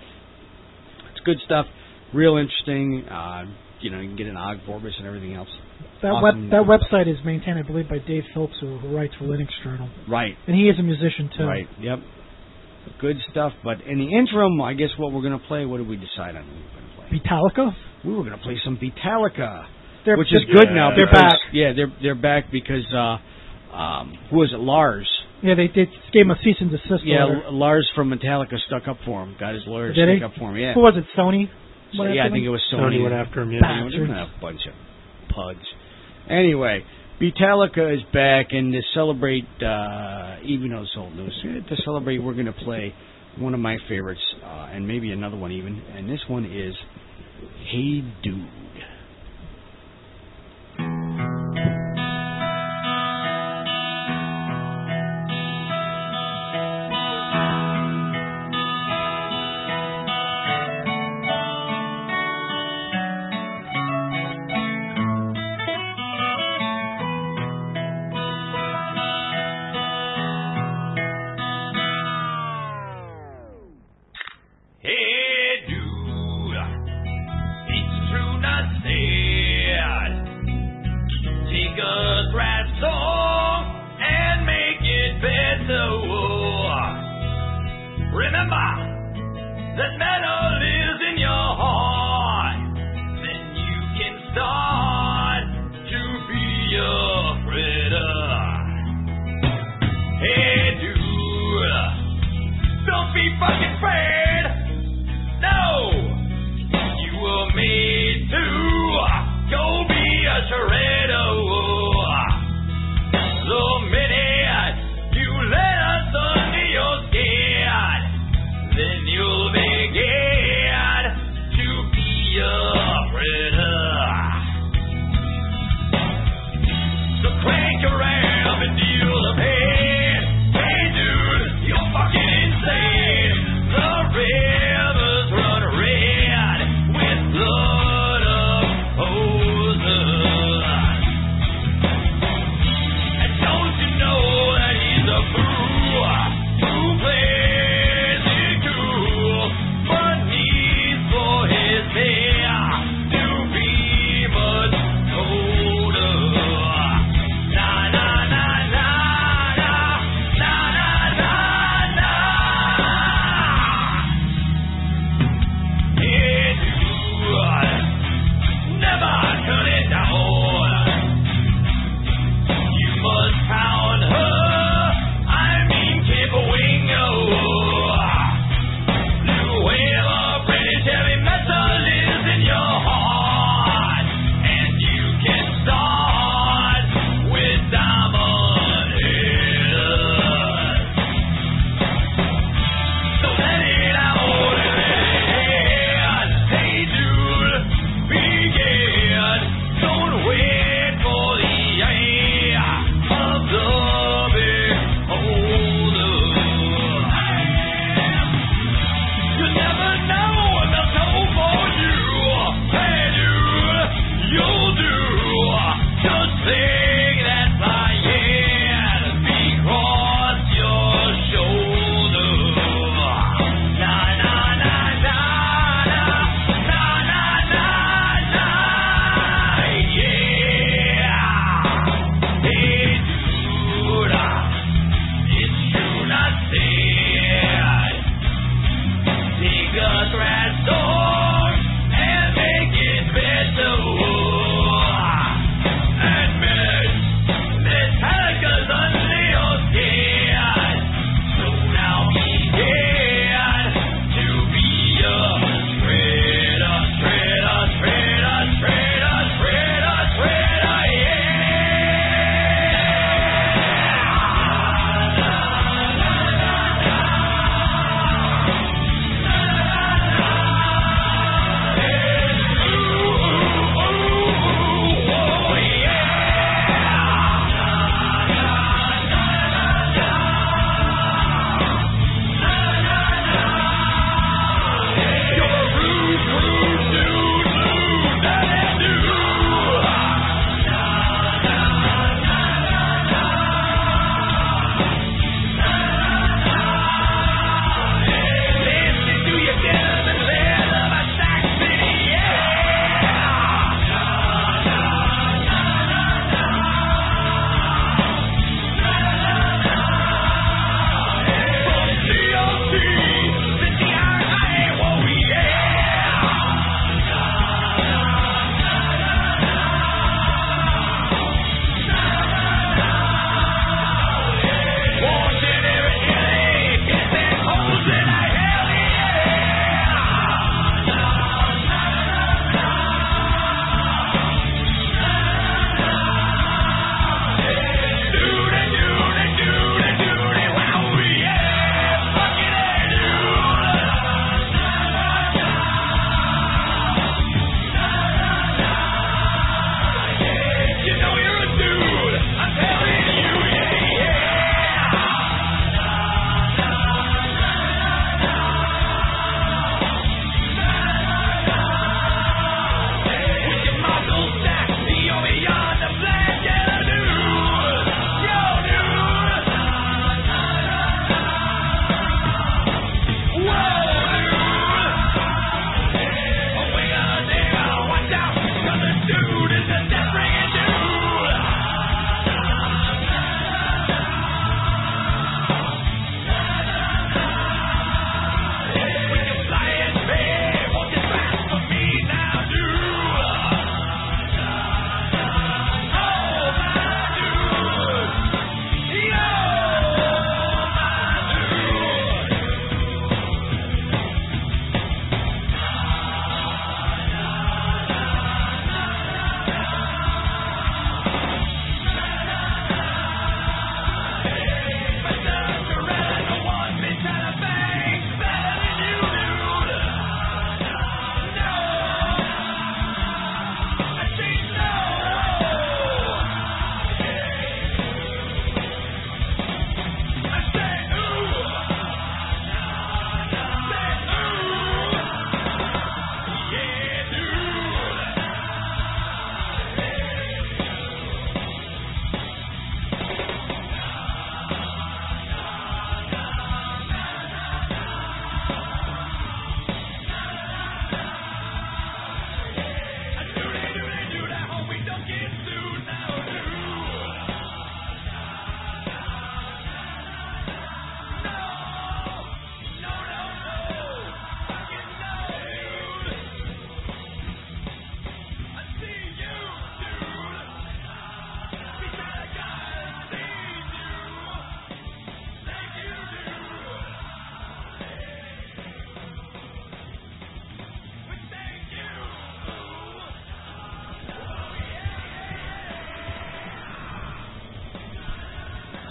[SPEAKER 2] it's good stuff, real interesting, uh, you know, you can get an Og Vorbis and everything else.
[SPEAKER 4] That
[SPEAKER 2] awesome
[SPEAKER 4] web, that website is maintained, I believe, by Dave Phillips, who, who writes for Linux Journal.
[SPEAKER 2] Right.
[SPEAKER 4] And he is a musician, too.
[SPEAKER 2] Right, yep. Good stuff, but in the interim, I guess what we're going to play, what did we decide on? We were going to play?
[SPEAKER 4] Metallica?
[SPEAKER 2] We were going to play some Beatallica,
[SPEAKER 4] they're,
[SPEAKER 2] which is
[SPEAKER 4] they're,
[SPEAKER 2] good
[SPEAKER 3] yeah,
[SPEAKER 2] now.
[SPEAKER 4] They're
[SPEAKER 2] because,
[SPEAKER 4] back.
[SPEAKER 2] Yeah, they're they're back because, uh, um, who was it, Lars?
[SPEAKER 4] Yeah, they, they gave him a cease and desist
[SPEAKER 2] Yeah,
[SPEAKER 4] order.
[SPEAKER 2] L- Lars from Metallica stuck up for him, got his lawyer to
[SPEAKER 4] Did
[SPEAKER 2] stick
[SPEAKER 4] he?
[SPEAKER 2] up for him, yeah.
[SPEAKER 4] Who was it, Sony?
[SPEAKER 2] So, yeah, I think it was Sony.
[SPEAKER 3] Sony went after him, yeah.
[SPEAKER 2] Yeah, it was a bunch of puds. Anyway, Beatallica is back, and to celebrate, uh, even though it's old news, to celebrate, we're going to play one of my favorites, uh, and maybe another one even, and this one is Hey Dude.
[SPEAKER 5] Hey, dude, it's true now.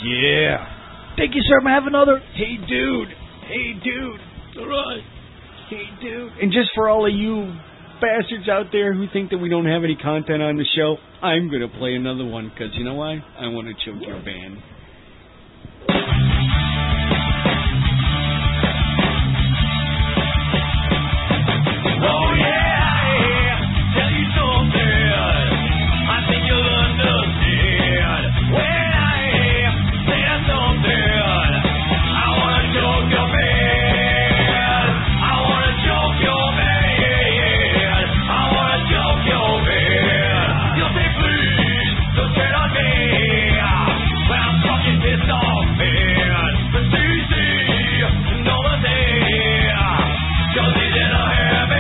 [SPEAKER 2] Yeah.
[SPEAKER 4] Thank you, sir. May I have another?
[SPEAKER 2] Hey, dude. Hey, dude.
[SPEAKER 3] All right.
[SPEAKER 2] Hey, dude. And just for all of you bastards out there who think that we don't have any content on the show, I'm going to play another one because you know why? I want to choke your band.
[SPEAKER 5] Oh yeah, tell you something. I think you'll understand when I say something. I wanna choke your man. I wanna choke your man. I wanna choke your man. You'll say please don't tread on me when I'm fucking pissed off, man. But see, see, no one there, 'cause he's in a heavy.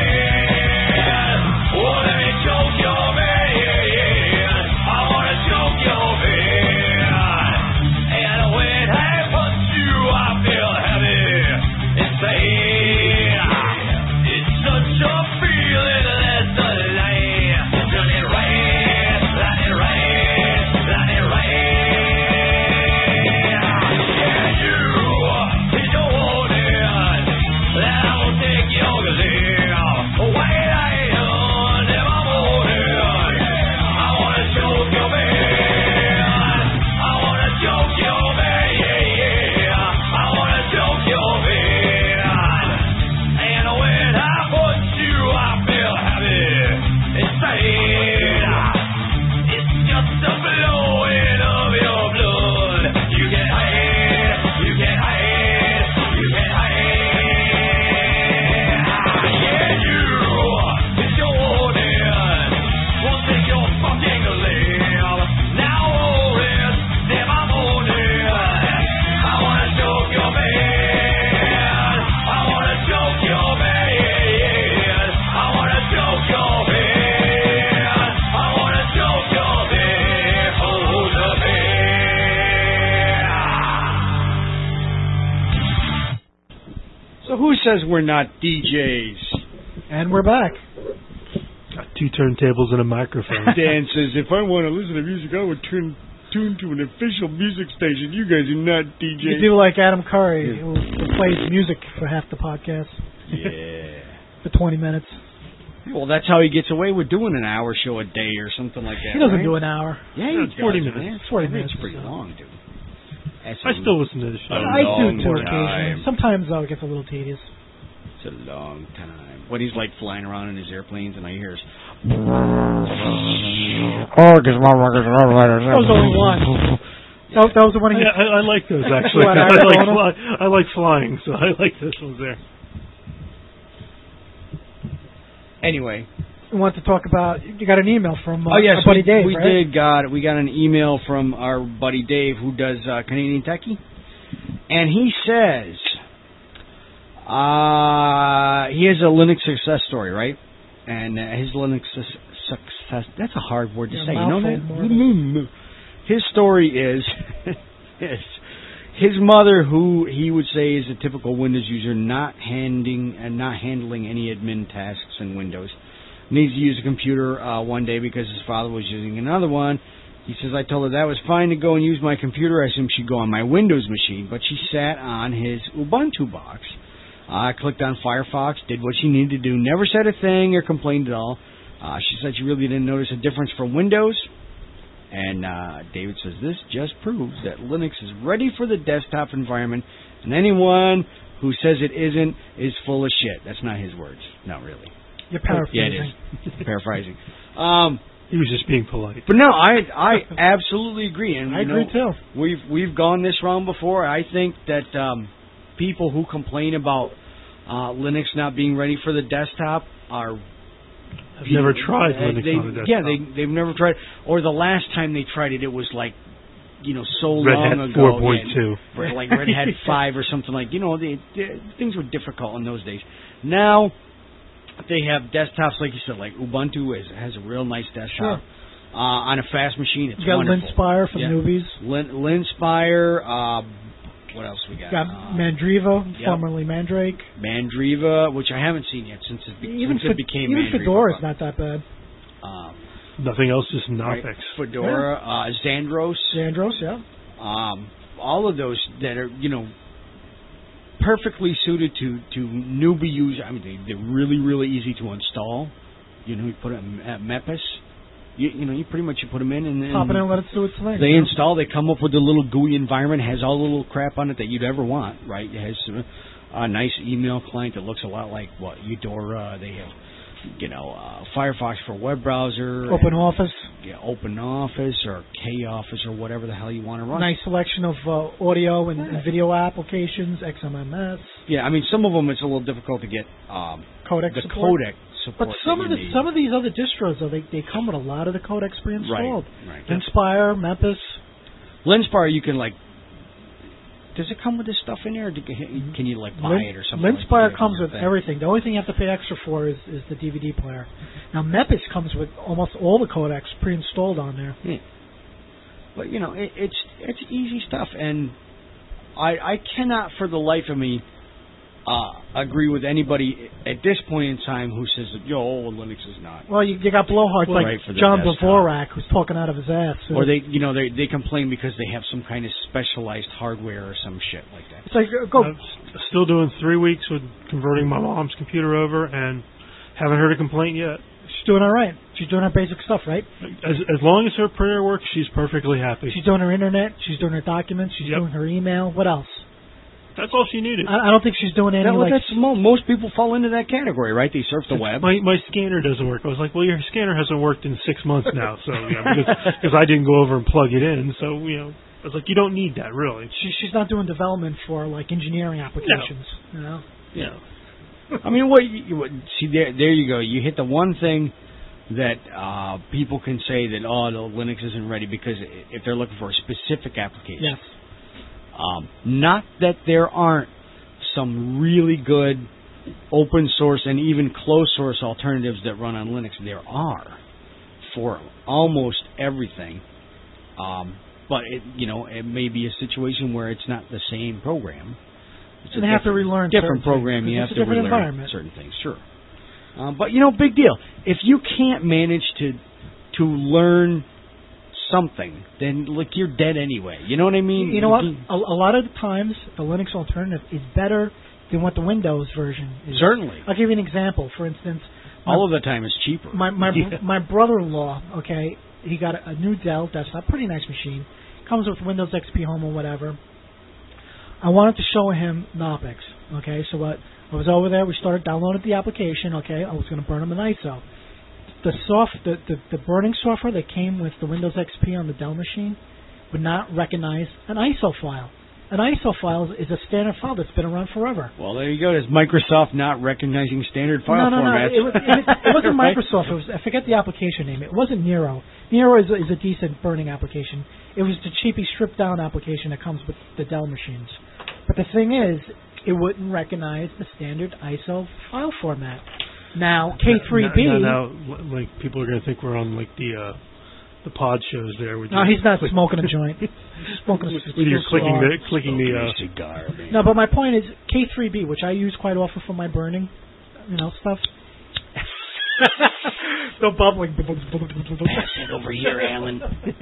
[SPEAKER 2] Who says we're not D Js?
[SPEAKER 4] And we're back.
[SPEAKER 3] Got two turntables and a microphone.
[SPEAKER 2] Dan says, if I want to listen to music, I would turn tune to an official music station. You guys are not D Js.
[SPEAKER 4] You do like Adam Curry, who, who plays music for half the podcast.
[SPEAKER 2] Yeah.
[SPEAKER 4] For twenty minutes.
[SPEAKER 2] Well, that's how he gets away with doing an hour show a day or something like that.
[SPEAKER 4] He doesn't
[SPEAKER 2] right?
[SPEAKER 4] do an hour.
[SPEAKER 2] Yeah,
[SPEAKER 3] Yeah,
[SPEAKER 2] he
[SPEAKER 3] it's forty
[SPEAKER 2] does,
[SPEAKER 3] minutes.
[SPEAKER 2] Man.
[SPEAKER 4] forty
[SPEAKER 2] That's
[SPEAKER 4] minutes.
[SPEAKER 2] pretty long, dude. That's
[SPEAKER 3] I
[SPEAKER 2] a-
[SPEAKER 3] still listen to the show.
[SPEAKER 2] A
[SPEAKER 4] I do
[SPEAKER 2] long
[SPEAKER 4] too
[SPEAKER 2] time.
[SPEAKER 4] occasionally. Sometimes though it gets a little tedious.
[SPEAKER 2] It's a long time. When he's like flying around in his airplanes and I hear his...
[SPEAKER 4] That was only one. That, that was the one he...
[SPEAKER 3] I, I, I like those actually.
[SPEAKER 4] What,
[SPEAKER 3] I like
[SPEAKER 4] Arizona?
[SPEAKER 3] fly, I like flying, so I like those ones there.
[SPEAKER 2] Anyway.
[SPEAKER 4] We want to talk about... You got an email from uh,
[SPEAKER 2] oh, yes,
[SPEAKER 4] our buddy
[SPEAKER 2] we,
[SPEAKER 4] Dave,
[SPEAKER 2] we
[SPEAKER 4] right?
[SPEAKER 2] did got we got an email from our buddy Dave who does uh, Canadian Techie. And he says... Uh, he has a Linux success story, right? And uh, his Linux su- success, that's a hard word to
[SPEAKER 4] Yeah,
[SPEAKER 2] say, you know that?
[SPEAKER 4] mouthful,
[SPEAKER 2] His story is, is his mother, who he would say is a typical Windows user, not handing and not handling any admin tasks in Windows, needs to use a computer uh, one day because his father was using another one. He says, I told her that was fine to go and use my computer. I assumed she'd go on my Windows machine, but she sat on his Ubuntu box. I uh, clicked on Firefox, did what she needed to do, never said a thing or complained at all. Uh, she said she really didn't notice a difference from Windows. And uh, David says, this just proves that Linux is ready for the desktop environment, and anyone who says it isn't is full of shit. That's not his words. Not really.
[SPEAKER 4] You're paraphrasing.
[SPEAKER 2] Yeah, it is. Paraphrasing. Um,
[SPEAKER 3] he was just being polite.
[SPEAKER 2] But no, I I absolutely agree. And
[SPEAKER 4] I
[SPEAKER 2] you
[SPEAKER 4] agree
[SPEAKER 2] know,
[SPEAKER 4] too.
[SPEAKER 2] We've we've gone this round before. I think that um, people who complain about uh, Linux not being ready for the desktop are
[SPEAKER 3] I've never tried
[SPEAKER 2] uh,
[SPEAKER 3] Linux
[SPEAKER 2] they,
[SPEAKER 3] on a desktop.
[SPEAKER 2] Yeah, they they've never tried. Or the last time they tried it, it was like you know so
[SPEAKER 3] Red
[SPEAKER 2] long
[SPEAKER 3] Hat
[SPEAKER 2] ago.
[SPEAKER 3] four point two.
[SPEAKER 2] Yeah, like Red Hat five or something like. You know, they, they, things were difficult in those days. Now they have desktops, like you said, like Ubuntu is has a real nice desktop.
[SPEAKER 4] Sure.
[SPEAKER 2] Uh, on a fast machine, it's
[SPEAKER 4] You got
[SPEAKER 2] wonderful.
[SPEAKER 4] Linspire from
[SPEAKER 2] Yeah.
[SPEAKER 4] Newbies.
[SPEAKER 2] Lin, Linspire, uh, what else we got?
[SPEAKER 4] You got
[SPEAKER 2] Uh,
[SPEAKER 4] Mandriva,
[SPEAKER 2] yep.
[SPEAKER 4] formerly Mandrake.
[SPEAKER 2] Mandriva, which I haven't seen yet since it, be,
[SPEAKER 4] Even,
[SPEAKER 2] since
[SPEAKER 4] Fe-
[SPEAKER 2] it became
[SPEAKER 4] even
[SPEAKER 2] Mandriva.
[SPEAKER 4] Fedora's not that bad.
[SPEAKER 2] Um,
[SPEAKER 3] Nothing else, just
[SPEAKER 2] right,
[SPEAKER 3] Knopex.
[SPEAKER 2] Fedora, uh, Xandros.
[SPEAKER 4] Xandros, yeah.
[SPEAKER 2] Um, all of those that are, you know, perfectly suited to, to newbie users. I mean, they, they're really, really easy to install. You know, you put it at Mepis. You, you know, you pretty much you put them in and then
[SPEAKER 4] pop it in and let it do its thing.
[SPEAKER 2] They install. They come up with a little G U I environment. Has all the little crap on it that you'd ever want. Right? It has a nice email client that looks a lot like what Eudora. They have, you know, uh, Firefox for web browser.
[SPEAKER 4] Open Office.
[SPEAKER 2] Yeah, Open Office or K Office or whatever the hell you want to run.
[SPEAKER 4] Nice selection of uh, audio and, and video applications. X M M S.
[SPEAKER 2] Yeah, I mean some of them it's a little difficult to get um,
[SPEAKER 4] codec
[SPEAKER 2] the
[SPEAKER 4] support.
[SPEAKER 2] codec. Support
[SPEAKER 4] But some of the
[SPEAKER 2] need.
[SPEAKER 4] some of these other distros, though, they they come with a lot of the codecs pre-installed.
[SPEAKER 2] Right, right.
[SPEAKER 4] Linspire, Mempis.
[SPEAKER 2] Linspire, you can like. Does it come with this stuff in there? Or do you, can you like buy
[SPEAKER 4] Lin,
[SPEAKER 2] it or something?
[SPEAKER 4] Linspire
[SPEAKER 2] like
[SPEAKER 4] comes
[SPEAKER 2] that?
[SPEAKER 4] with everything. The only thing you have to pay extra for is, is the D V D player. Now Mempis comes with almost all the codecs pre-installed on there.
[SPEAKER 2] Yeah. But you know, it, it's it's easy stuff, and I I cannot for the life of me. Uh, agree with anybody at this point in time who says that, yo, Linux is not.
[SPEAKER 4] Well, you, you got blowhards like
[SPEAKER 2] right for the
[SPEAKER 4] John
[SPEAKER 2] desktop.
[SPEAKER 4] Dvorak, who's talking out of his ass.
[SPEAKER 2] Or they, you know, they they complain because they have some kind of specialized hardware or some shit like that.
[SPEAKER 4] It's like, uh, go.
[SPEAKER 3] I'm s- still doing three weeks with converting my mom's computer over, and haven't heard a complaint yet.
[SPEAKER 4] She's doing all right. She's doing her basic stuff, right?
[SPEAKER 3] As as long as her printer works, she's perfectly happy.
[SPEAKER 4] She's doing her internet. She's doing her documents. She's
[SPEAKER 3] Yep.
[SPEAKER 4] doing her email. What else?
[SPEAKER 3] That's all she needed.
[SPEAKER 4] I, I don't think she's doing any
[SPEAKER 2] That, well,
[SPEAKER 4] like.
[SPEAKER 2] that's mo- most people fall into that category, right? They surf the web.
[SPEAKER 3] My my scanner doesn't work. I was like, well, your scanner hasn't worked in six months now, so you know, because because I didn't go over and plug it in. So you know, I was like, you don't need that really.
[SPEAKER 4] She, she's not doing development for like engineering applications. You know.
[SPEAKER 2] Yeah. I mean, what you, what, see there? There you go. You hit the one thing that uh, people can say that oh, the Linux isn't ready because if they're looking for a specific application.
[SPEAKER 4] Yes.
[SPEAKER 2] Um, not that there aren't some really good open source and even closed source alternatives that run on Linux. There are for almost everything. Um, but it, you know, it may be a situation where it's not the same program. It's
[SPEAKER 4] And they have to relearn
[SPEAKER 2] different
[SPEAKER 4] certain
[SPEAKER 2] program.
[SPEAKER 4] things,
[SPEAKER 2] You
[SPEAKER 4] 'cause
[SPEAKER 2] have
[SPEAKER 4] it's a
[SPEAKER 2] to
[SPEAKER 4] different
[SPEAKER 2] relearn
[SPEAKER 4] environment.
[SPEAKER 2] certain things. Sure. Um, but you know, big deal. If you can't manage to to learn something, then like you're dead anyway. You know what I mean?
[SPEAKER 4] You know what? A, a lot of the times, the Linux alternative is better than what the Windows version is.
[SPEAKER 2] Certainly.
[SPEAKER 4] I'll give you an example. For instance, my,
[SPEAKER 2] All of the time it's cheaper.
[SPEAKER 4] my my,
[SPEAKER 2] Yeah.
[SPEAKER 4] my brother-in-law, okay, he got a, a new Dell desktop, pretty nice machine, comes with Windows X P Home or whatever. I wanted to show him Knoppix, okay, so what? I was over there, we started downloading the application, okay, I was going to burn him an I S O. The soft, the, the, the burning software that came with the Windows X P on the Dell machine would not recognize an I S O file. An I S O file is a standard file that's been around forever.
[SPEAKER 2] Well, there you go. There's Microsoft not recognizing standard file
[SPEAKER 4] no, no,
[SPEAKER 2] formats.
[SPEAKER 4] no. It, was, it, it wasn't
[SPEAKER 2] Right?
[SPEAKER 4] Microsoft. It was, I forget the application name. It wasn't Nero. Nero is a, is a decent burning application. It was the cheapy stripped down application that comes with the Dell machines. But the thing is, it wouldn't recognize the standard I S O file format. Now K three B.
[SPEAKER 3] Now, now, now, like people are going to think we're on like the uh, the pod shows there. With
[SPEAKER 4] No,
[SPEAKER 3] your,
[SPEAKER 4] he's not
[SPEAKER 3] with,
[SPEAKER 4] smoking a joint. He's smoking a
[SPEAKER 3] with your clicking
[SPEAKER 4] cigar.
[SPEAKER 3] the clicking the. Uh,
[SPEAKER 2] cigar, man.
[SPEAKER 4] No, but my point is K three B, which I use quite often for my burning, you know, stuff. No bubbling.
[SPEAKER 2] Pass it over here, Alan.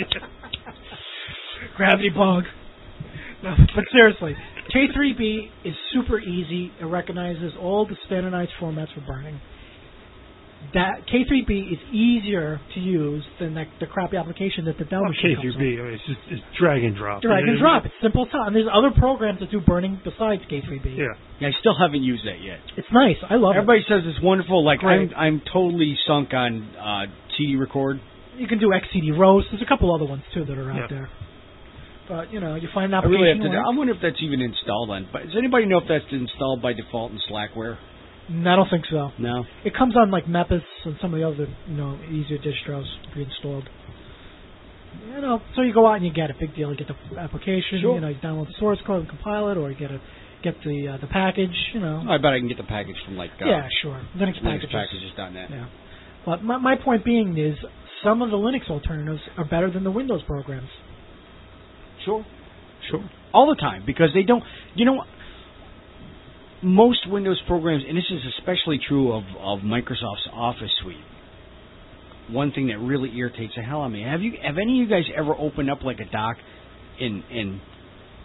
[SPEAKER 4] Gravity bug. No, but seriously, K three B is super easy. It recognizes all the standardized formats for burning. That K three B is easier to use than that, the crappy application that the Dell
[SPEAKER 3] oh,
[SPEAKER 4] machine
[SPEAKER 3] K
[SPEAKER 4] comes
[SPEAKER 3] three B. I mean, it's just it's drag and drop.
[SPEAKER 4] with. Drag and
[SPEAKER 3] It-
[SPEAKER 4] drop. It's simple stuff. And there's other programs that do burning besides K three B.
[SPEAKER 3] Yeah.
[SPEAKER 2] Yeah, I still haven't used that yet.
[SPEAKER 4] It's nice. I love
[SPEAKER 2] Everybody says it's wonderful. Like I'm,
[SPEAKER 4] Great.
[SPEAKER 2] I'm totally sunk on uh, C D record.
[SPEAKER 4] it. You can do X C D roast. There's a couple other ones too that are out
[SPEAKER 3] Yeah.
[SPEAKER 4] there. But you know, you find an
[SPEAKER 2] I
[SPEAKER 4] application.
[SPEAKER 2] really have to.
[SPEAKER 4] where-
[SPEAKER 2] I wonder if that's even installed on. But does anybody know if that's installed by default in Slackware?
[SPEAKER 4] No, I don't think so.
[SPEAKER 2] No.
[SPEAKER 4] It comes on like Mepis and some of the other, you know, easier distros pre-installed. You know, so you go out and you get it. Big deal. You get the application.
[SPEAKER 2] Sure.
[SPEAKER 4] You know, you download the source code and compile it, or you get a get the uh, the package. You know.
[SPEAKER 2] I bet I can get the package from like uh,
[SPEAKER 4] yeah, sure. Linux
[SPEAKER 2] Linux
[SPEAKER 4] packages.
[SPEAKER 2] packages dot net.
[SPEAKER 4] Yeah. But my my point being is some of the Linux alternatives are better than the Windows programs.
[SPEAKER 2] Sure. Sure. All the time because they don't. You know, most Windows programs, and this is especially true of of Microsoft's Office suite. One thing that really irritates the hell out of me. Have you? Have any of you guys ever opened up like a doc in in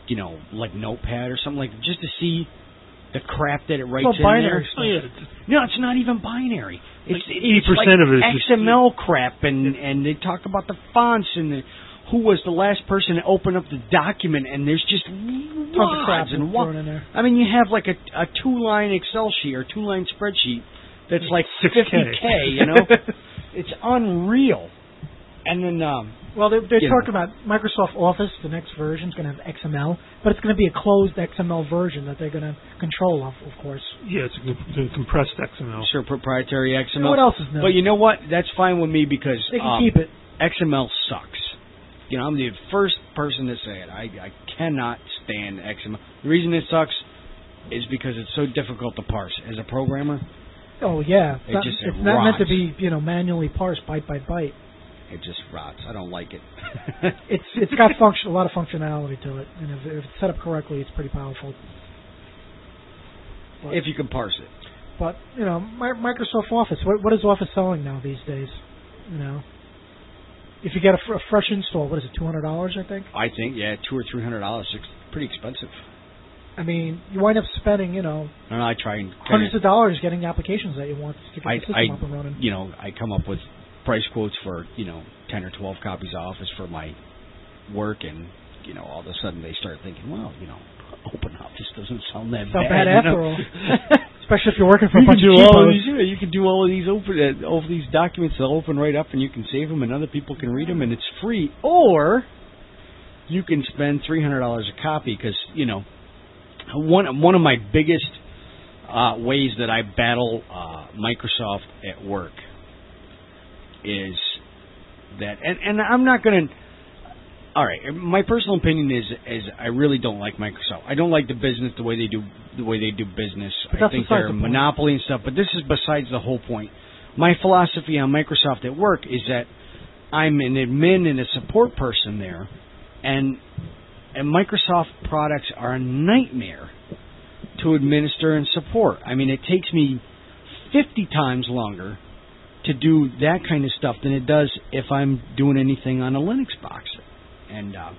[SPEAKER 2] you know, like Notepad or something like that, just to see the crap that it writes
[SPEAKER 4] Well,
[SPEAKER 2] in
[SPEAKER 4] binary
[SPEAKER 2] there.
[SPEAKER 4] stuff.
[SPEAKER 3] Oh, yeah.
[SPEAKER 2] No, it's not even binary. It's
[SPEAKER 3] eighty
[SPEAKER 2] it's like
[SPEAKER 3] percent of it is
[SPEAKER 2] X
[SPEAKER 3] just-
[SPEAKER 2] M L crap, and and they talk about the fonts and the, who was the last person to open up the document, and there's just
[SPEAKER 4] Tons of crap
[SPEAKER 2] wads and
[SPEAKER 4] thrown
[SPEAKER 2] wads.
[SPEAKER 4] in there.
[SPEAKER 2] I mean, you have like a a two line Excel sheet or two line spreadsheet that's like
[SPEAKER 3] six K.
[SPEAKER 2] fifty K. You know, it's unreal. And then um,
[SPEAKER 4] Well, they're, they're
[SPEAKER 2] You
[SPEAKER 4] talking about Microsoft Office. The next version is going to have X M L, but it's going to be a closed X M L version that they're going to control, of, of course.
[SPEAKER 3] Yeah, it's a com- compressed X M L.
[SPEAKER 2] sure, proprietary X M L.
[SPEAKER 4] What else is new?
[SPEAKER 2] But you know what? That's fine with me because
[SPEAKER 4] They can
[SPEAKER 2] um,
[SPEAKER 4] keep it.
[SPEAKER 2] X M L sucks. You know, I'm the first person to say it. I, I cannot stand X M L. The reason it sucks is because it's so difficult to parse. As a programmer,
[SPEAKER 4] Oh yeah, it's
[SPEAKER 2] It
[SPEAKER 4] not,
[SPEAKER 2] just- it
[SPEAKER 4] it's not meant to
[SPEAKER 2] rots.
[SPEAKER 4] be you know manually parsed byte by byte.
[SPEAKER 2] it just rots. I don't like it.
[SPEAKER 4] It's it's got function a lot of functionality to it, and if, if it's set up correctly, it's pretty powerful. But,
[SPEAKER 2] if you can parse it.
[SPEAKER 4] but you know, Mi- Microsoft Office. What what is Office selling now these days? You know, if you get a, fr- a fresh install, what is it? Two hundred dollars, I think.
[SPEAKER 2] I think, yeah, two or three hundred dollars. It's pretty expensive.
[SPEAKER 4] I mean, you wind up spending you know
[SPEAKER 2] I don't know. I try and
[SPEAKER 4] hundreds of dollars getting the applications that you want to get
[SPEAKER 2] I,
[SPEAKER 4] the system
[SPEAKER 2] I,
[SPEAKER 4] up and running.
[SPEAKER 2] you know, I come up with price quotes for, you know, ten or twelve copies of Office for my work, and, you know, all of a sudden they start thinking, well, you know, Open Office doesn't sound that
[SPEAKER 4] It's not
[SPEAKER 2] bad.
[SPEAKER 4] bad
[SPEAKER 2] you
[SPEAKER 4] after
[SPEAKER 2] know?
[SPEAKER 4] all. Especially if you're working for a
[SPEAKER 2] You can
[SPEAKER 4] bunch
[SPEAKER 2] do
[SPEAKER 4] of
[SPEAKER 2] all of
[SPEAKER 4] cheapos.
[SPEAKER 2] these, yeah, you can do all of these open, uh, all of these documents. They'll open right up, and you can save them, and other people can read them, and it's free. Or you can spend three hundred dollars a copy because, you know, one one of my biggest uh, ways that I battle uh, Microsoft at work is that, and, and I'm not going to. All right, my personal opinion is is I really don't like Microsoft. I don't like the business the way they do the way they do business.
[SPEAKER 4] But
[SPEAKER 2] I
[SPEAKER 4] that's
[SPEAKER 2] think
[SPEAKER 4] besides
[SPEAKER 2] they're a
[SPEAKER 4] the point.
[SPEAKER 2] monopoly and stuff. But this is besides the whole point. My philosophy on Microsoft at work is that I'm an admin and a support person there, and and Microsoft products are a nightmare to administer and support. I mean, it takes me fifty times longer to do that kind of stuff than it does if I'm doing anything on a Linux box. And uh,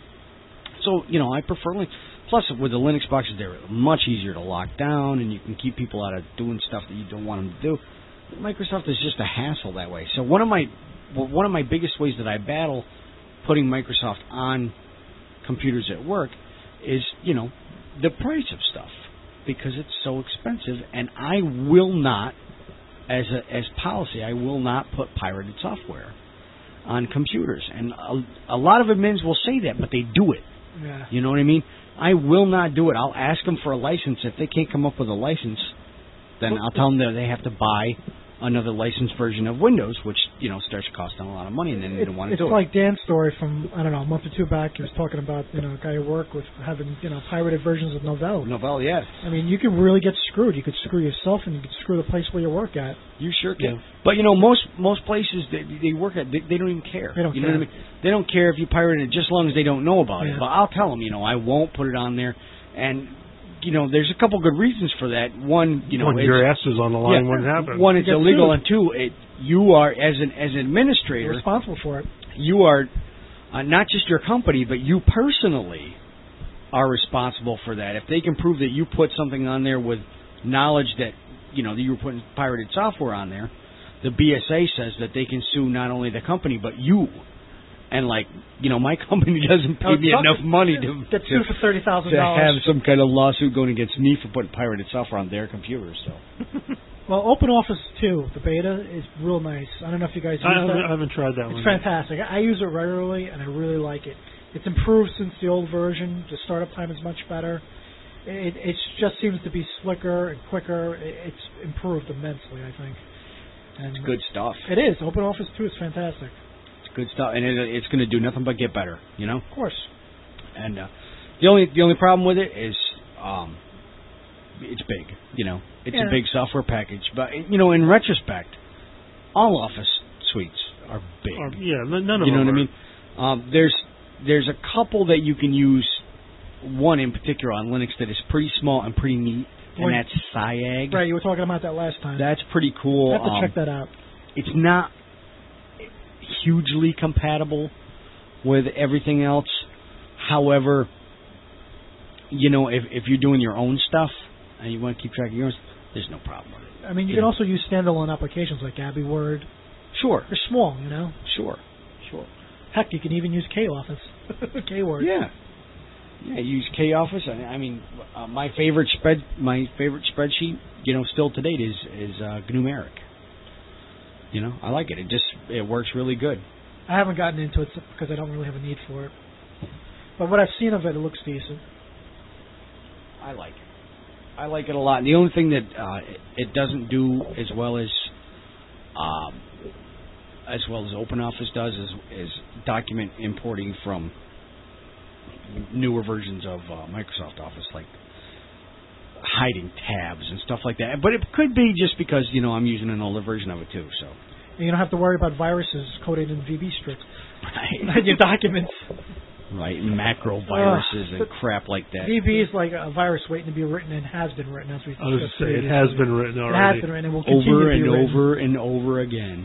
[SPEAKER 2] so, you know, I prefer Linux. Plus, with the Linux boxes, they're much easier to lock down, and you can keep people out of doing stuff that you don't want them to do. Microsoft is just a hassle that way. So one of my well, one of my biggest ways that I battle putting Microsoft on computers at work is, you know, the price of stuff, because it's so expensive, and I will not, as a, as policy, I will not put pirated software on computers. And a, a lot of admins will say that, but they do it.
[SPEAKER 4] Yeah.
[SPEAKER 2] You know what I mean? I will not do it. I'll ask them for a license. If they can't come up with a license, then I'll tell them that they have to buy another licensed version of Windows, which, you know, starts costing a lot of money, and then they
[SPEAKER 4] It,
[SPEAKER 2] don't want to
[SPEAKER 4] it's
[SPEAKER 2] do it.
[SPEAKER 4] like Dan's story from, I don't know, a month or two back. He was talking about, you know, a guy at work with having, you know, pirated versions of Novell.
[SPEAKER 2] Novell, yes.
[SPEAKER 4] I mean, you could really get screwed. You could screw yourself, and you could screw the place where you work at.
[SPEAKER 2] You sure can.
[SPEAKER 3] Yeah.
[SPEAKER 2] But, you know, most most places that they work at, they, they don't even care.
[SPEAKER 4] They don't
[SPEAKER 2] you
[SPEAKER 4] care.
[SPEAKER 2] know what I mean? They don't care if you pirate it, just as long as they don't know about
[SPEAKER 4] Yeah.
[SPEAKER 2] it. But I'll tell them, you know, I won't put it on there. And, you know, there's a couple good reasons for that. One, you know,
[SPEAKER 3] when
[SPEAKER 2] it's,
[SPEAKER 3] your ass is on the line,
[SPEAKER 2] yeah,
[SPEAKER 3] what happened?
[SPEAKER 2] one, it's
[SPEAKER 4] You get
[SPEAKER 2] illegal,
[SPEAKER 4] sued.
[SPEAKER 2] and two, it, you are, as an as an
[SPEAKER 4] You're
[SPEAKER 2] administrator,
[SPEAKER 4] responsible for it.
[SPEAKER 2] you are uh, not just your company, but you personally are responsible for that. If they can prove that you put something on there with knowledge that, you know, that you were putting pirated software on there, the B S A says that they can sue not only the company, but you. And, like, you know, my company doesn't pay
[SPEAKER 4] Oh,
[SPEAKER 2] me
[SPEAKER 4] fuck
[SPEAKER 2] enough
[SPEAKER 4] it.
[SPEAKER 2] money to,
[SPEAKER 4] Get sued
[SPEAKER 2] to,
[SPEAKER 4] for thirty thousand
[SPEAKER 2] to have
[SPEAKER 4] dollars.
[SPEAKER 2] some kind of lawsuit going against me for putting pirated software on their computers. So
[SPEAKER 4] Well, OpenOffice two, the beta, is real nice. I don't know if you guys use
[SPEAKER 3] I haven't,
[SPEAKER 4] that.
[SPEAKER 3] I haven't tried that
[SPEAKER 4] It's
[SPEAKER 3] one.
[SPEAKER 4] fantastic. I I use it regularly, and I really like it. It's improved since the old version. The startup time is much better. It, it just seems to be slicker and quicker. It, it's improved immensely, I think. And
[SPEAKER 2] it's good stuff.
[SPEAKER 4] It is. OpenOffice two is fantastic.
[SPEAKER 2] It's good stuff, and it, it's going to do nothing but get better. You know.
[SPEAKER 4] Of course.
[SPEAKER 2] And uh, the only the only problem with it is um, it's big. You know, it's
[SPEAKER 4] Yeah.
[SPEAKER 2] a big software package. But you know, in retrospect, all Office suites are big.
[SPEAKER 3] Or, yeah, n- none of
[SPEAKER 2] you know
[SPEAKER 3] them
[SPEAKER 2] what I
[SPEAKER 3] are.
[SPEAKER 2] mean? Um, there's there's a couple that you can use. One in particular on Linux that is pretty small and pretty neat, and
[SPEAKER 4] Point.
[SPEAKER 2] that's SciAg.
[SPEAKER 4] Right, you were talking about that last time.
[SPEAKER 2] That's pretty cool.
[SPEAKER 4] I have to
[SPEAKER 2] Um,
[SPEAKER 4] check that out.
[SPEAKER 2] It's not hugely compatible with everything else. However, you know, if if you're doing your own stuff and you want to keep track of yours, there's no problem with it.
[SPEAKER 4] I mean, you
[SPEAKER 2] Yeah.
[SPEAKER 4] can also use standalone applications like Abby Word.
[SPEAKER 2] Sure,
[SPEAKER 4] They're small, you know.
[SPEAKER 2] sure, sure.
[SPEAKER 4] Heck, you can even use K-Office, K-Word.
[SPEAKER 2] Yeah, yeah. Use K Office. I, I mean, uh, my favorite spread, my favorite spreadsheet, you know, still to date is is uh, Numeric. You know, I like it. It just it works really good.
[SPEAKER 4] I haven't gotten into it because I don't really have a need for it. But what I've seen of it, it looks decent.
[SPEAKER 2] I like it. I like it a lot. And the only thing that uh, it, it doesn't do as well as um, as well as OpenOffice does is, is document importing from newer versions of uh, Microsoft Office, like hiding tabs and stuff like that. But it could be just because, you know, I'm using an older version of it too. So
[SPEAKER 4] And you don't have to worry about viruses coded in V B strips
[SPEAKER 2] right,
[SPEAKER 4] in your documents.
[SPEAKER 2] right, macro viruses
[SPEAKER 4] Uh,
[SPEAKER 2] and crap like that.
[SPEAKER 4] V B is like a virus waiting to be written and has been written, as we
[SPEAKER 3] I was
[SPEAKER 4] discussed
[SPEAKER 3] to say, it
[SPEAKER 4] previously.
[SPEAKER 3] has been written
[SPEAKER 4] It
[SPEAKER 3] already.
[SPEAKER 4] has been written and will continue
[SPEAKER 2] Over
[SPEAKER 4] to be
[SPEAKER 2] and
[SPEAKER 4] written.
[SPEAKER 2] over and over again.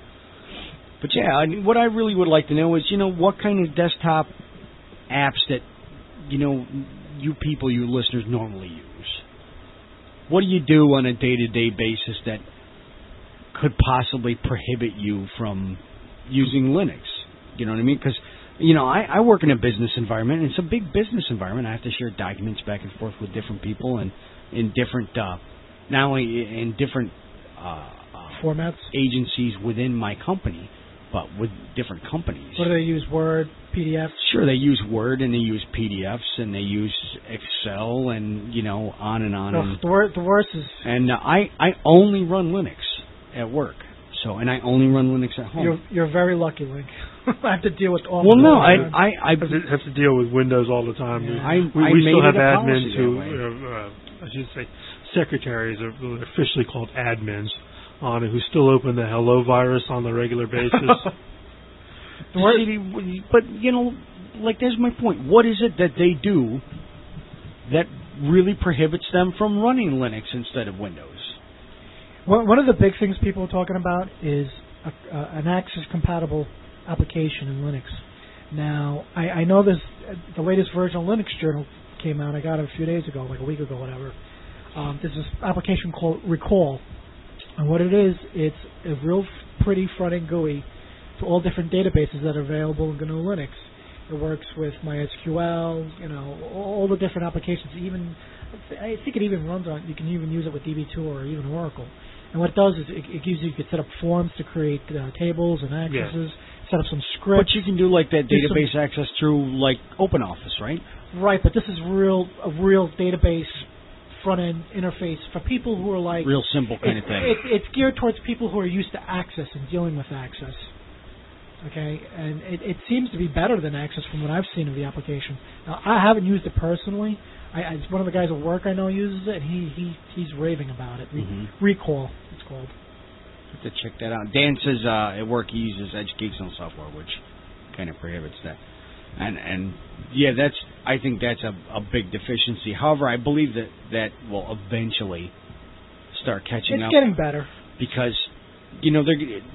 [SPEAKER 2] But yeah, I mean, what I really would like to know is, you know, what kind of desktop apps that, you know, you people, you listeners normally use. What do you do on a day-to-day basis that could possibly prohibit you from using Linux? You know what I mean? Because, you know, I, I work in a business environment, and it's a big business environment. I have to share documents back and forth with different people and in different, uh, not only in different uh, uh,
[SPEAKER 4] Formats.
[SPEAKER 2] agencies within my company, but with different companies.
[SPEAKER 4] What do they use? Word, P D F?
[SPEAKER 2] Sure, they use Word and they use P D Fs and they use Excel and, you know, on and on.
[SPEAKER 4] No,
[SPEAKER 2] and
[SPEAKER 4] the, wor- the worst is
[SPEAKER 2] and uh, I, I only run Linux at work. So, and I only run Linux at home.
[SPEAKER 4] you're you're very lucky, Link. I have to deal with all.
[SPEAKER 2] well,
[SPEAKER 4] the
[SPEAKER 2] no,
[SPEAKER 4] all
[SPEAKER 2] I,
[SPEAKER 4] the time.
[SPEAKER 2] I, I,
[SPEAKER 3] have to, have to deal with Windows all the time.
[SPEAKER 4] Yeah.
[SPEAKER 2] I,
[SPEAKER 3] we
[SPEAKER 2] I
[SPEAKER 3] we
[SPEAKER 2] made
[SPEAKER 3] still have
[SPEAKER 2] it a
[SPEAKER 3] admins
[SPEAKER 2] policy
[SPEAKER 3] who,
[SPEAKER 2] that way.
[SPEAKER 3] uh, uh, I should say, secretaries are they're officially called admins on it, who still open the Hello virus on a regular basis.
[SPEAKER 2] See, but, you know, like, there's my point. What is it that they do that really prohibits them from running Linux instead of Windows?
[SPEAKER 4] One one of the big things people are talking about is a, uh, an Access-compatible application in Linux. Now, I, I know this. Uh, the latest version of Linux Journal came out. I got it a few days ago, like a week ago, whatever. Um, there's this application called Recall, and what it is, it's a real f- pretty front-end G U I to all different databases that are available in G N U Linux. It works with MySQL, you know, all the different applications. Even I think it even runs on. You can even use it with D B two or even Oracle. And what it does is it, it gives you, you can set up forms to create uh, tables and accesses, set up some
[SPEAKER 2] But
[SPEAKER 4] scripts.
[SPEAKER 2] you can do, like, that
[SPEAKER 4] Do some-
[SPEAKER 2] database access through, like, OpenOffice, right?
[SPEAKER 4] Right, but this is real a real database front end interface for people who are like
[SPEAKER 2] Real simple kind
[SPEAKER 4] it,
[SPEAKER 2] of thing.
[SPEAKER 4] It, it's geared towards people who are used to Access and dealing with Access. Okay, and it, it seems to be better than Access from what I've seen of the application. Now, I haven't used it personally. I, I, one of the guys at work I know uses it, and he, he he's raving about it. Re-
[SPEAKER 2] Mhm.
[SPEAKER 4] Recall, it's called.
[SPEAKER 2] Have to check that out. Dan says uh, at work he uses educational software, which kind of prohibits that. And and yeah, that's I think that's a, a big deficiency. However, I believe that that will eventually start catching
[SPEAKER 4] It's
[SPEAKER 2] up
[SPEAKER 4] getting better.
[SPEAKER 2] because you know they're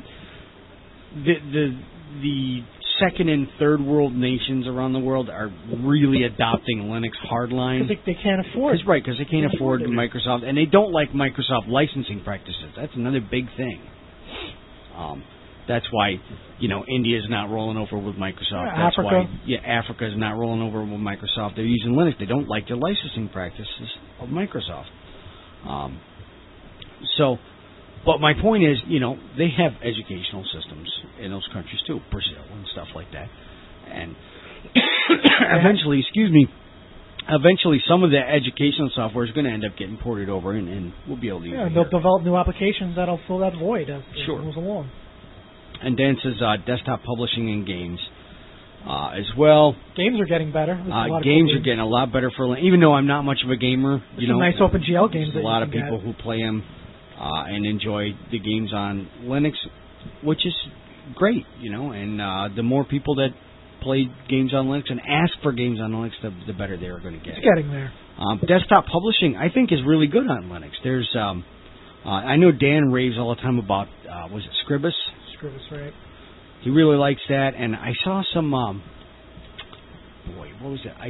[SPEAKER 2] the the the second and third world nations around the world are really adopting Linux hardline.
[SPEAKER 4] Because they, they can't afford
[SPEAKER 2] That's right, because they can't
[SPEAKER 4] Can't
[SPEAKER 2] afford
[SPEAKER 4] afford it.
[SPEAKER 2] Microsoft, and they don't like Microsoft licensing practices. That's another big thing. Um, that's why, you know, India is not rolling over with Microsoft.
[SPEAKER 4] Yeah,
[SPEAKER 2] that's
[SPEAKER 4] Africa.
[SPEAKER 2] why, yeah, Africa is not rolling over with Microsoft. They're using Linux. They don't like the licensing practices of Microsoft. Um, so, but my point is, you know, they have educational systems in those countries too, Brazil and stuff like that, and eventually, excuse me. Eventually, some of the educational software is going to end up getting ported over, and, and we'll be able to use
[SPEAKER 4] Yeah,
[SPEAKER 2] it
[SPEAKER 4] they'll
[SPEAKER 2] here.
[SPEAKER 4] develop new applications that'll fill that void as it
[SPEAKER 2] Sure.
[SPEAKER 4] goes along.
[SPEAKER 2] And Dan says uh, desktop publishing and games uh, as well.
[SPEAKER 4] Games are getting better. There's a lot
[SPEAKER 2] Uh,
[SPEAKER 4] of
[SPEAKER 2] games
[SPEAKER 4] cool
[SPEAKER 2] are getting a lot better for Lin- even though I'm not much of a gamer.
[SPEAKER 4] There's
[SPEAKER 2] You
[SPEAKER 4] some
[SPEAKER 2] know,
[SPEAKER 4] nice OpenGL games.
[SPEAKER 2] there's a
[SPEAKER 4] that
[SPEAKER 2] lot
[SPEAKER 4] you
[SPEAKER 2] of
[SPEAKER 4] can
[SPEAKER 2] people
[SPEAKER 4] get.
[SPEAKER 2] who play them uh, and enjoy the games on Linux, which is great. You know, and uh, the more people that play games on Linux and ask for games on Linux, the, the better they are going to get.
[SPEAKER 4] It's getting there.
[SPEAKER 2] Um, desktop publishing, I think, is really good on Linux. There's, um, uh, I know Dan raves all the time about, uh, was it Scribus?
[SPEAKER 4] Screw this, right?
[SPEAKER 2] He really likes that, and I saw some, um, boy, what was it? I